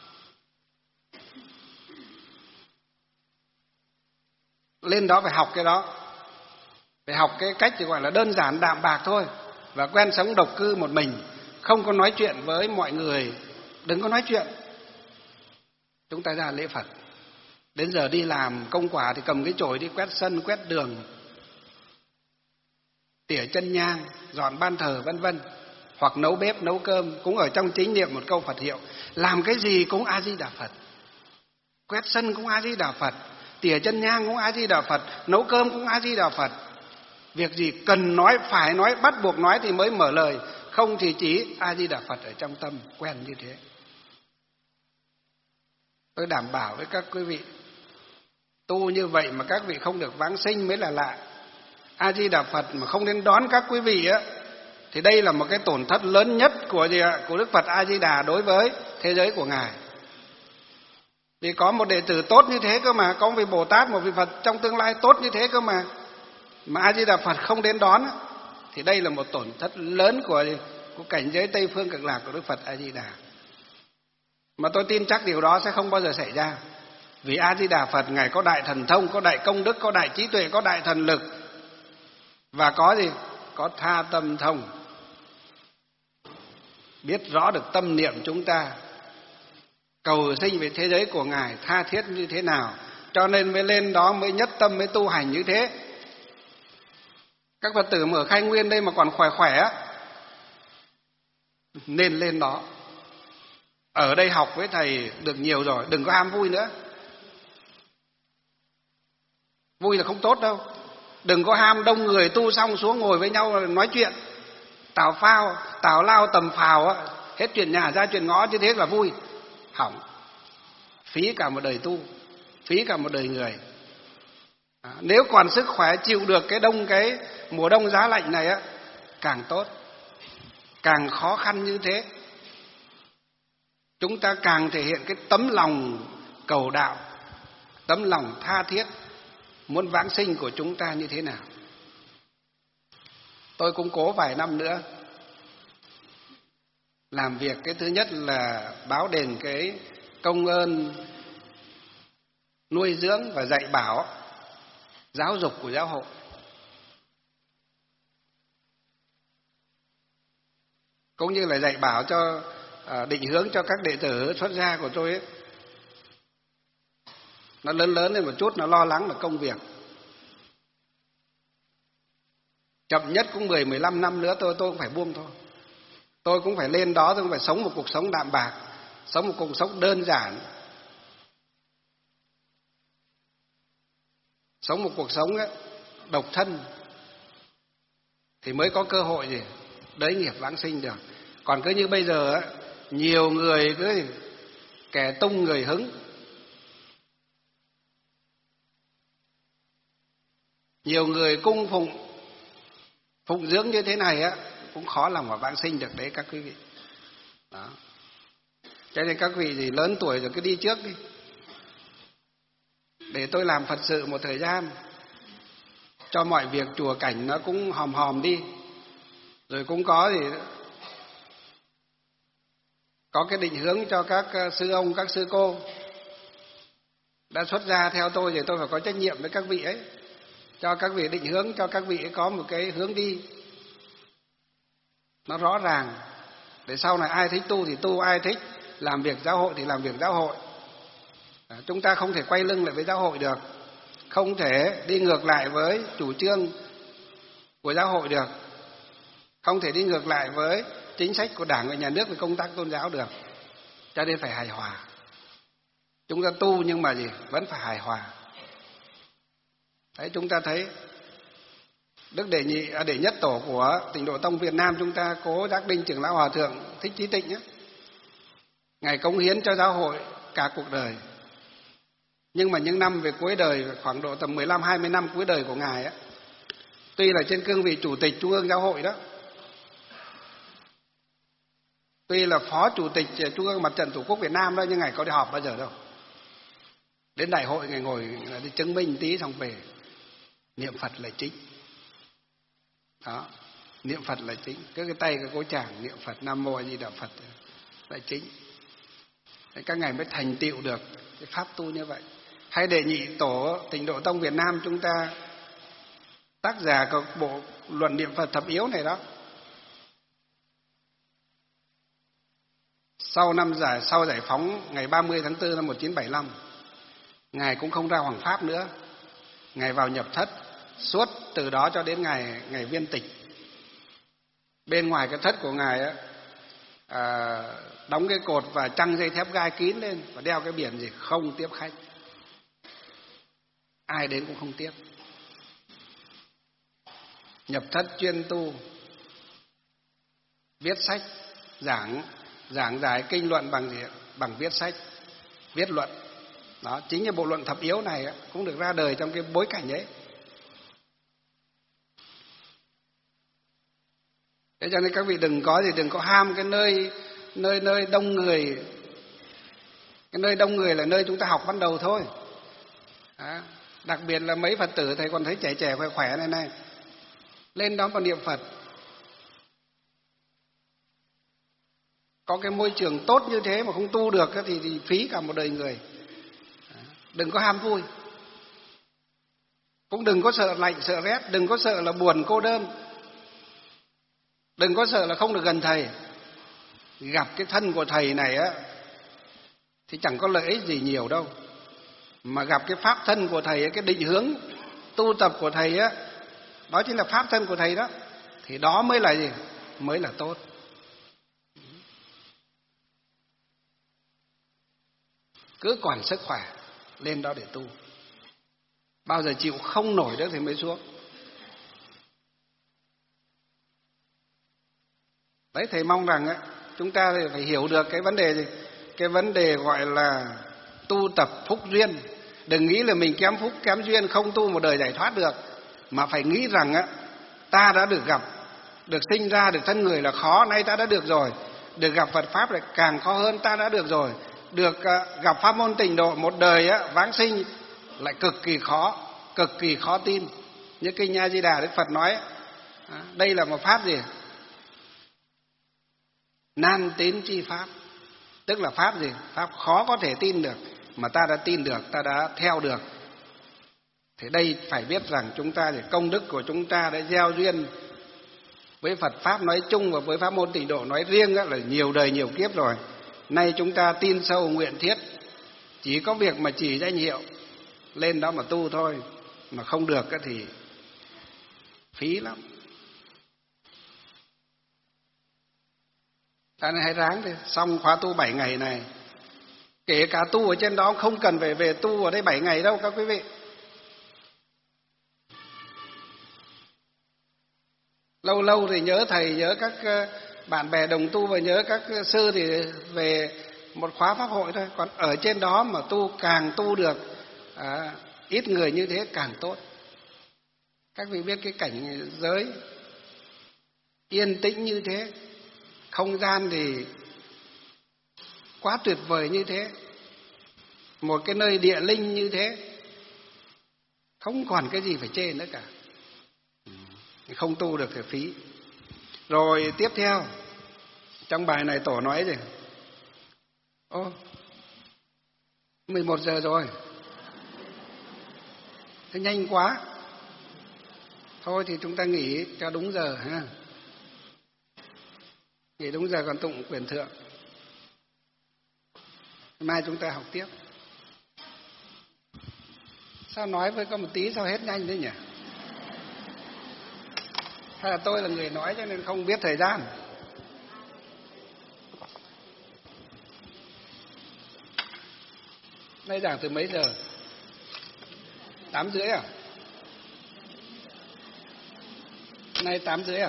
Lên đó phải học cái đó. Phải học cái cách thì gọi là đơn giản, đạm bạc thôi. Và quen sống độc cư một mình, không có nói chuyện với mọi người. Đừng có nói chuyện. Chúng ta ra lễ Phật, đến giờ đi làm công quả thì cầm cái chổi đi quét sân, quét đường, tỉa chân nhang, dọn ban thờ vân vân. hoặc nấu bếp nấu cơm cũng ở trong chính niệm một câu Phật hiệu. Làm cái gì cũng A Di Đà Phật. Quét sân cũng A Di Đà Phật, tỉa chân nhang cũng A Di Đà Phật, nấu cơm cũng A Di Đà Phật. Việc gì cần nói, phải nói, bắt buộc nói thì mới mở lời, không thì chỉ A Di Đà Phật ở trong tâm, quen như thế. Tôi đảm bảo với các quý vị, tu như vậy mà các vị không được vãng sinh mới là lạ. A Di Đà Phật mà không đến đón các quý vị á, thì đây là một cái tổn thất lớn nhất của gì ạ? Của Đức Phật A Di Đà đối với thế giới của Ngài. Vì có một đệ tử tốt như thế cơ mà, có một vị Bồ Tát, một vị Phật trong tương lai tốt như thế cơ mà, mà A Di Đà Phật không đến đón, thì đây là một tổn thất lớn của của cảnh giới Tây phương Cực Lạc của Đức Phật A Di Đà. Mà tôi tin chắc điều đó sẽ không bao giờ xảy ra. Vì A Di Đà Phật Ngài có đại thần thông, có đại công đức, có đại trí tuệ, có đại thần lực, và có gì? Có tha tâm thông. Biết rõ được tâm niệm chúng ta cầu sinh về thế giới của Ngài tha thiết như thế nào, cho nên mới lên đó, mới nhất tâm, mới tu hành như thế. Các Phật tử mà ở Khai Nguyên đây mà còn khỏe khỏe nên lên đó. Ở đây học với thầy được nhiều rồi, đừng có ham vui nữa. Vui là không tốt đâu. Đừng có ham đông người tu xong xuống ngồi với nhau nói chuyện tào phao, tào lao tầm phào á, hết chuyện nhà ra chuyện ngõ, như thế là vui. Hỏng, phí cả một đời tu, phí cả một đời người. À, nếu còn sức khỏe chịu được cái đông, cái mùa đông giá lạnh này á, càng tốt. Càng khó khăn như thế, chúng ta càng thể hiện cái tấm lòng cầu đạo, tấm lòng tha thiết muốn vãng sinh của chúng ta như thế nào. Tôi cũng cố vài năm nữa làm việc. Cái thứ nhất là báo đền cái công ơn nuôi dưỡng và dạy bảo, giáo dục của giáo hội. Cũng như là dạy bảo cho, định hướng cho các đệ tử xuất gia của tôi ấy. Nó lớn lớn lên một chút, nó lo lắng là công việc. Chậm nhất cũng mười, mười lăm năm nữa tôi tôi cũng phải buông thôi. Tôi cũng phải lên đó, tôi cũng phải sống một cuộc sống đạm bạc, sống một cuộc sống đơn giản. Sống một cuộc sống ấy, độc thân thì mới có cơ hội gì đới nghiệp vãng sinh được. Còn cứ như bây giờ ấy, nhiều người cứ kẻ tung người hứng, nhiều người cung phụng phụng dưỡng như thế này á, cũng khó lòng mà vãng sinh được đấy các quý vị. Đó. Cho nên các vị thì lớn tuổi rồi cứ đi trước đi, để tôi làm Phật sự một thời gian, cho mọi việc chùa cảnh nó cũng hòm hòm đi, rồi cũng có gì đó, có cái định hướng cho các sư ông, các sư cô đã xuất gia theo tôi, thì tôi phải có trách nhiệm với các vị ấy, cho các vị định hướng, cho các vị ấy có một cái hướng đi nó rõ ràng, để sau này ai thích tu thì tu, ai thích làm việc giáo hội thì làm việc giáo hội. À, chúng ta không thể quay lưng lại với giáo hội được, không thể đi ngược lại với chủ trương của giáo hội được, không thể đi ngược lại với chính sách của Đảng và Nhà nước về công tác tôn giáo được. Cho nên phải hài hòa. Chúng ta tu nhưng mà gì? Vẫn phải hài hòa. Đấy, chúng ta thấy Đức Đệ Nhị, à, Đệ Nhất Tổ của Tịnh Độ Tông Việt Nam chúng ta, Cố Giác Đinh Trưởng lão Hòa thượng Thích Chí Tịnh ấy, Ngài cống hiến cho giáo hội cả cuộc đời. Nhưng mà những năm về cuối đời, khoảng độ tầm mười lăm hai mươi năm cuối đời của Ngài ấy, tuy là trên cương vị chủ tịch Trung ương giáo hội đó, tuy là phó chủ tịch Trung ương Mặt trận Tổ quốc Việt Nam đó, nhưng Ngài có đi họp bao giờ đâu. Đến đại hội Ngài ngồi là đi chứng minh tí xong về, niệm Phật là chính. Đó, niệm Phật là chính. Cứ cái tay cái cố chàng niệm Phật Nam Mô A Di Đà Phật là chính. Đấy, các ngài mới thành tựu được cái pháp tu như vậy. Hay Đệ Nhị Tổ Tịnh Độ Tông Việt Nam chúng ta, tác giả của bộ luận niệm Phật thập yếu này đó, sau năm giải sau giải phóng ngày ba mươi tháng tư năm một nghìn chín trăm bảy mươi lăm, Ngài cũng không ra Hoàng Pháp nữa, Ngài vào nhập thất, suốt từ đó cho đến ngày ngày viên tịch. Bên ngoài cái thất của Ngài á, à, đóng cái cột và trăng dây thép gai kín lên và đeo cái biển gì không tiếp khách. Ai đến cũng không tiếp. Nhập thất chuyên tu, viết sách, giảng giảng giải kinh luận bằng gì? Bằng viết sách, viết luận. Đó, chính là bộ luận thập yếu này á, cũng được ra đời trong cái bối cảnh ấy. Thế cho nên các vị đừng có gì đừng có ham cái nơi nơi nơi đông người. Cái nơi đông người là nơi chúng ta học ban đầu thôi. Đó. Đặc biệt là mấy Phật tử thầy còn thấy trẻ trẻ khỏe khỏe này này, lên đó mà niệm Phật. Có cái môi trường tốt như thế mà không tu được thì, thì phí cả một đời người. Đừng có ham vui, cũng đừng có sợ lạnh sợ rét, đừng có sợ là buồn cô đơn, đừng có sợ là không được gần thầy. Gặp cái thân của thầy này á thì chẳng có lợi ích gì nhiều đâu, mà gặp cái pháp thân của thầy, cái định hướng tu tập của thầy á, đó chính là pháp thân của thầy đó, thì đó mới là gì? Mới là tốt. Cứ còn sức khỏe lên đó để tu. Bao giờ chịu không nổi nữa thì mới xuống. Đấy, thầy mong rằng ấy, chúng ta phải hiểu được cái vấn đề gì? Cái vấn đề gọi là tu tập phúc duyên. Đừng nghĩ là mình kém phúc kém duyên không tu một đời giải thoát được, mà phải nghĩ rằng á, ta đã được gặp, được sinh ra được thân người là khó, nay ta đã được rồi. Được gặp Phật pháp lại càng khó hơn, ta đã được rồi. Được uh, gặp pháp môn tịnh độ một đời á, vãng sinh lại cực kỳ khó, cực kỳ khó tin. Như kinh A Di Đà Đức Phật nói, à, đây là một pháp gì? Nan tín chi pháp. Tức là pháp gì? Pháp khó có thể tin được, mà ta đã tin được, ta đã theo được. Thì đây phải biết rằng chúng ta thì công đức của chúng ta đã gieo duyên với Phật pháp nói chung và với pháp môn tịnh độ nói riêng á, là nhiều đời nhiều kiếp rồi. Nay chúng ta tin sâu nguyện thiết, chỉ có việc mà chỉ danh hiệu lên đó mà tu thôi, mà không được thì phí lắm. Ta nên hãy ráng đi, xong khóa tu bảy ngày này. Kể cả tu ở trên đó không cần phải về tu ở đây bảy ngày đâu các quý vị. Lâu lâu thì nhớ thầy, nhớ các bạn bè đồng tu và nhớ các sư thì về một khóa pháp hội thôi. Còn ở trên đó mà tu, càng tu được à, ít người như thế càng tốt. Các vị biết cái cảnh giới yên tĩnh như thế, không gian thì quá tuyệt vời như thế, một cái nơi địa linh như thế, không còn cái gì phải chê nữa cả. Không tu được thì phí. Rồi tiếp theo, trong bài này tổ nói gì? Ô, mười một giờ rồi. Thế nhanh quá. Thôi thì chúng ta nghỉ cho đúng giờ ha. Nghỉ đúng giờ còn tụng quyền thượng. Mai chúng ta học tiếp. Sao nói với có một tí sao hết nhanh thế nhỉ? Hay là tôi là người nói cho nên không biết thời gian? Nay giảng từ mấy giờ? Tám rưỡi à? Nay tám rưỡi à?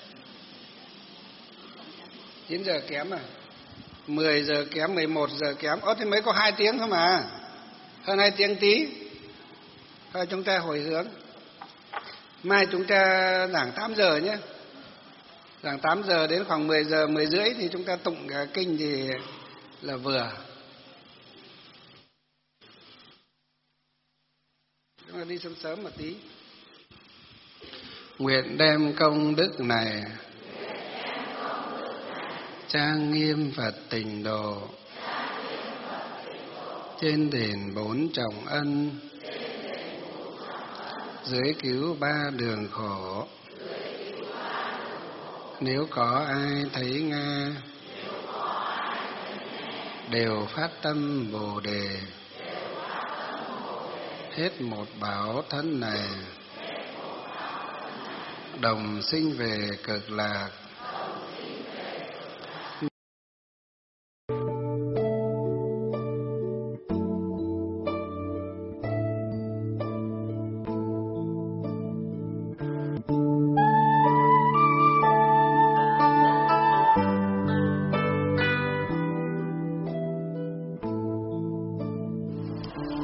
Chín giờ kém à? Mười giờ kém, mười một giờ kém. Ơ thì mới có hai tiếng thôi mà. Hơn hai tiếng tí. Thôi chúng ta hồi hướng. Mai chúng ta giảng tám giờ nhé. Giảng tám giờ đến khoảng mười giờ, mười rưỡi thì chúng ta tụng kinh thì là vừa. Chúng ta đi sớm sớm một tí. Nguyện đem công đức này trang nghiêm Phật tịnh độ, trên đền bốn trọng ân, dưới cứu ba đường khổ. Nếu có ai thấy nghe, đều phát tâm Bồ Đề, hết một báo thân này, đồng sinh về cực lạc,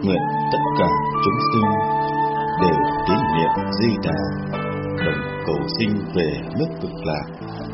nguyện tất cả chúng sinh đều tín niệm Di Đà, đồng cầu sinh về nước Cực Lạc.